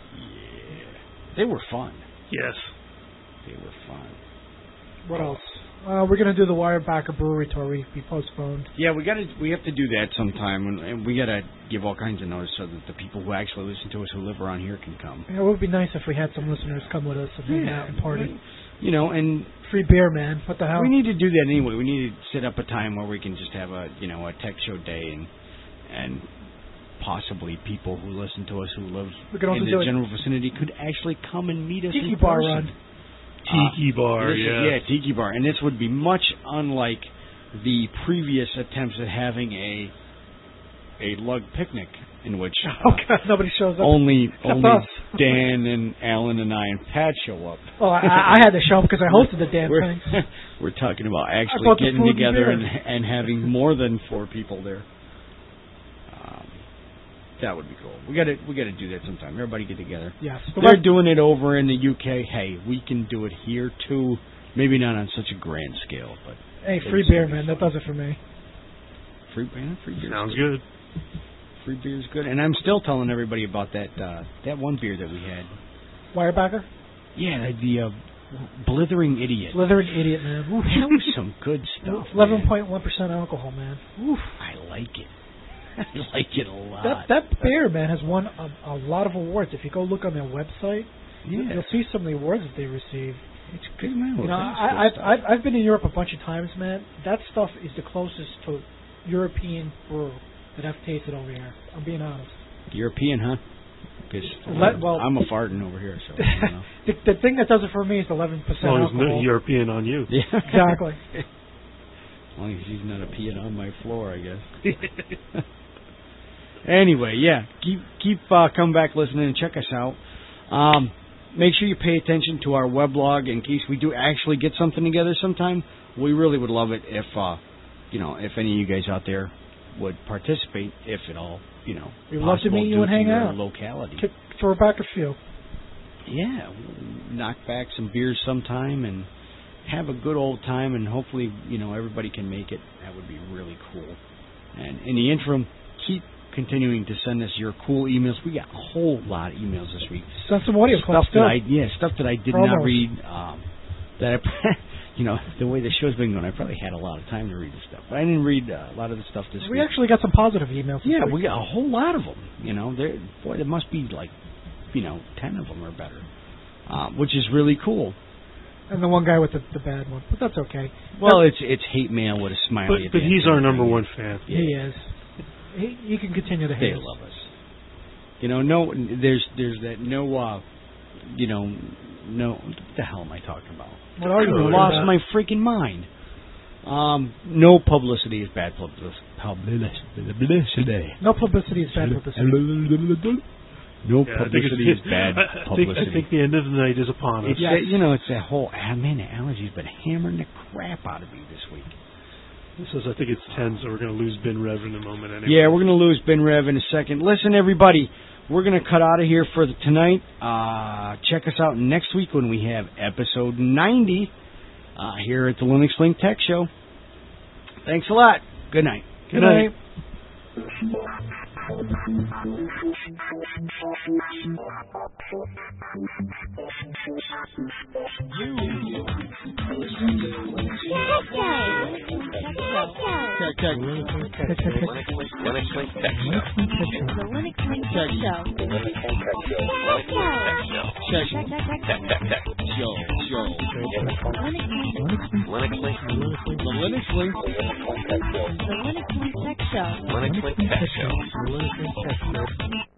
[SPEAKER 2] They were fun.
[SPEAKER 3] Yes.
[SPEAKER 2] They were fun.
[SPEAKER 4] What else? Uh, we're gonna do the Wirebacker Brewery tour. We, we postponed.
[SPEAKER 2] Yeah, we got to we have to do that sometime, and, and we got to give all kinds of notice so that the people who actually listen to us who live around here can come.
[SPEAKER 4] Yeah, it would be nice if we had some listeners come with us and hang out and party.
[SPEAKER 2] You know, and
[SPEAKER 4] Free beer, man. What the hell?
[SPEAKER 2] we need to do that anyway. We need to set up a time where we can just have a you know a tech show day and and possibly people who listen to us who live
[SPEAKER 4] We could also
[SPEAKER 2] in
[SPEAKER 4] do
[SPEAKER 2] the
[SPEAKER 4] a
[SPEAKER 2] general vicinity could actually come and meet us
[SPEAKER 4] Tiki
[SPEAKER 2] in
[SPEAKER 4] bar
[SPEAKER 2] person.
[SPEAKER 4] run.
[SPEAKER 3] Tiki bar,
[SPEAKER 2] This is-
[SPEAKER 3] yeah.
[SPEAKER 2] yeah, tiki bar, and this would be much unlike the previous attempts at having a a lug picnic in which uh,
[SPEAKER 4] Oh God, nobody shows up.
[SPEAKER 2] only
[SPEAKER 4] Except
[SPEAKER 2] only
[SPEAKER 4] us.
[SPEAKER 2] Dan and Alan and I and Pat show up.
[SPEAKER 4] Oh, I, I had to show up because I hosted the damn
[SPEAKER 2] We're,
[SPEAKER 4] thing.
[SPEAKER 2] we're talking about actually
[SPEAKER 4] brought the
[SPEAKER 2] getting
[SPEAKER 4] food and
[SPEAKER 2] together
[SPEAKER 4] beer.
[SPEAKER 2] and and having more than four people there. Um, that would be cool. We got to we got to do that sometime. Everybody get together.
[SPEAKER 4] Yes.
[SPEAKER 2] They're doing it over in the U K. Hey, we can do it here too. Maybe not on such a grand scale, but
[SPEAKER 4] Hey, free beer, man. That does it for me.
[SPEAKER 2] free man, free beer.
[SPEAKER 3] Sounds good.
[SPEAKER 2] Free beer is good, and I'm still telling everybody about that uh, that one beer that we had.
[SPEAKER 4] Wirebacker?
[SPEAKER 2] Yeah, the uh, Blithering Idiot.
[SPEAKER 4] Slithering idiot, man. Oof.
[SPEAKER 2] That was some good stuff.
[SPEAKER 4] Eleven
[SPEAKER 2] man.
[SPEAKER 4] point one percent alcohol, man. Oof.
[SPEAKER 2] I like it. I like it a lot.
[SPEAKER 4] That that beer, man, has won a, a lot of awards. If you go look on their website,
[SPEAKER 2] yeah.
[SPEAKER 4] you'll see some of the awards that they receive.
[SPEAKER 2] It's good, man.
[SPEAKER 4] You know, I, I've, I've I've been in Europe a bunch of times, man. That stuff is the closest to European brew that I've tasted over here. I'm being honest.
[SPEAKER 2] European, huh? Because
[SPEAKER 4] Let- well-
[SPEAKER 2] I'm a farting over here, so. You know.
[SPEAKER 4] the, the thing that does it for me is eleven
[SPEAKER 3] As
[SPEAKER 4] percent
[SPEAKER 3] long as
[SPEAKER 4] alcohol.
[SPEAKER 3] no European on you.
[SPEAKER 2] Yeah.
[SPEAKER 4] Exactly.
[SPEAKER 2] As long as he's not a peeing on my floor, I guess. Anyway, yeah, keep keep uh, come back listening and check us out. Um, make sure you pay attention to our weblog in case we do actually get something together sometime. We really would love it if uh, you know if any of you guys out there would participate, if at all. You know,
[SPEAKER 4] We'd love to
[SPEAKER 2] possible
[SPEAKER 4] meet you
[SPEAKER 2] due
[SPEAKER 4] and
[SPEAKER 2] to
[SPEAKER 4] hang
[SPEAKER 2] your
[SPEAKER 4] out.
[SPEAKER 2] locality.
[SPEAKER 4] Kick, throw back a few.
[SPEAKER 2] Yeah, knock back some beers sometime and have a good old time, and hopefully, you know, everybody can make it. That would be really cool. And in the interim, keep continuing to send us your cool emails. We got a whole lot of emails this week.
[SPEAKER 4] Send some audio
[SPEAKER 2] Stuff
[SPEAKER 4] clips too.
[SPEAKER 2] that I yeah, stuff that I did
[SPEAKER 4] Promos.
[SPEAKER 2] not read. Um, that I you know, the way the show's been going, I probably had a lot of time to read the stuff. But I didn't read uh, a lot of the stuff this
[SPEAKER 4] We
[SPEAKER 2] week.
[SPEAKER 4] actually got some positive emails. This
[SPEAKER 2] Yeah,
[SPEAKER 4] week.
[SPEAKER 2] we got a whole lot of them. You know, there, boy, there must be like, you know, ten of them or better, uh, which is really cool.
[SPEAKER 4] And the one guy with the, the bad one, but that's okay.
[SPEAKER 2] Well, it's it's hate mail with a
[SPEAKER 3] But,
[SPEAKER 2] smiley. at
[SPEAKER 3] but
[SPEAKER 2] the end.
[SPEAKER 3] he's our number one fan.
[SPEAKER 4] He is. He, he can continue to hate
[SPEAKER 2] They
[SPEAKER 4] us.
[SPEAKER 2] love us. You know, no, there's there's that no, uh, you know, no. What the hell am I talking about?
[SPEAKER 4] What are you
[SPEAKER 2] I
[SPEAKER 4] talking
[SPEAKER 2] lost
[SPEAKER 4] about?
[SPEAKER 2] my freaking mind. Um, no publicity is bad publicity. Publicity.
[SPEAKER 4] No publicity is bad publicity.
[SPEAKER 2] No
[SPEAKER 3] Yeah, I think it's-
[SPEAKER 2] publicity is bad
[SPEAKER 3] I, I think,
[SPEAKER 2] publicity.
[SPEAKER 3] I think the end of the night is upon us.
[SPEAKER 2] It's that, you know, it's that whole, ah, man, the allergies been hammering the crap out of me this week.
[SPEAKER 3] This is, I think it's ten, so we're going to lose Ben Rev in a moment anyway.
[SPEAKER 2] Yeah, we're going to lose Ben Rev in a second. Listen, everybody, we're going to cut out of here for the, tonight. Uh, check us out next week when we have episode ninety uh, here at the Linux Link Tech Show. Thanks a lot. Good night.
[SPEAKER 3] Good night.
[SPEAKER 1] Check, check. Linux Link Tech Show.
[SPEAKER 5] Linux Link Tech Show.
[SPEAKER 1] The Linux Link Tech Show.
[SPEAKER 5] Linux Link Tech Show. Linux Link Tech Show.
[SPEAKER 1] Check.
[SPEAKER 5] Tech, tech, tech.
[SPEAKER 1] Show, show.
[SPEAKER 5] Linux Link.
[SPEAKER 1] The Linux Link.
[SPEAKER 5] Linux Link Tech Show.
[SPEAKER 1] The Linux Link Tech Show.
[SPEAKER 5] Linux Link Tech Show.
[SPEAKER 1] The Linux Link Tech Show.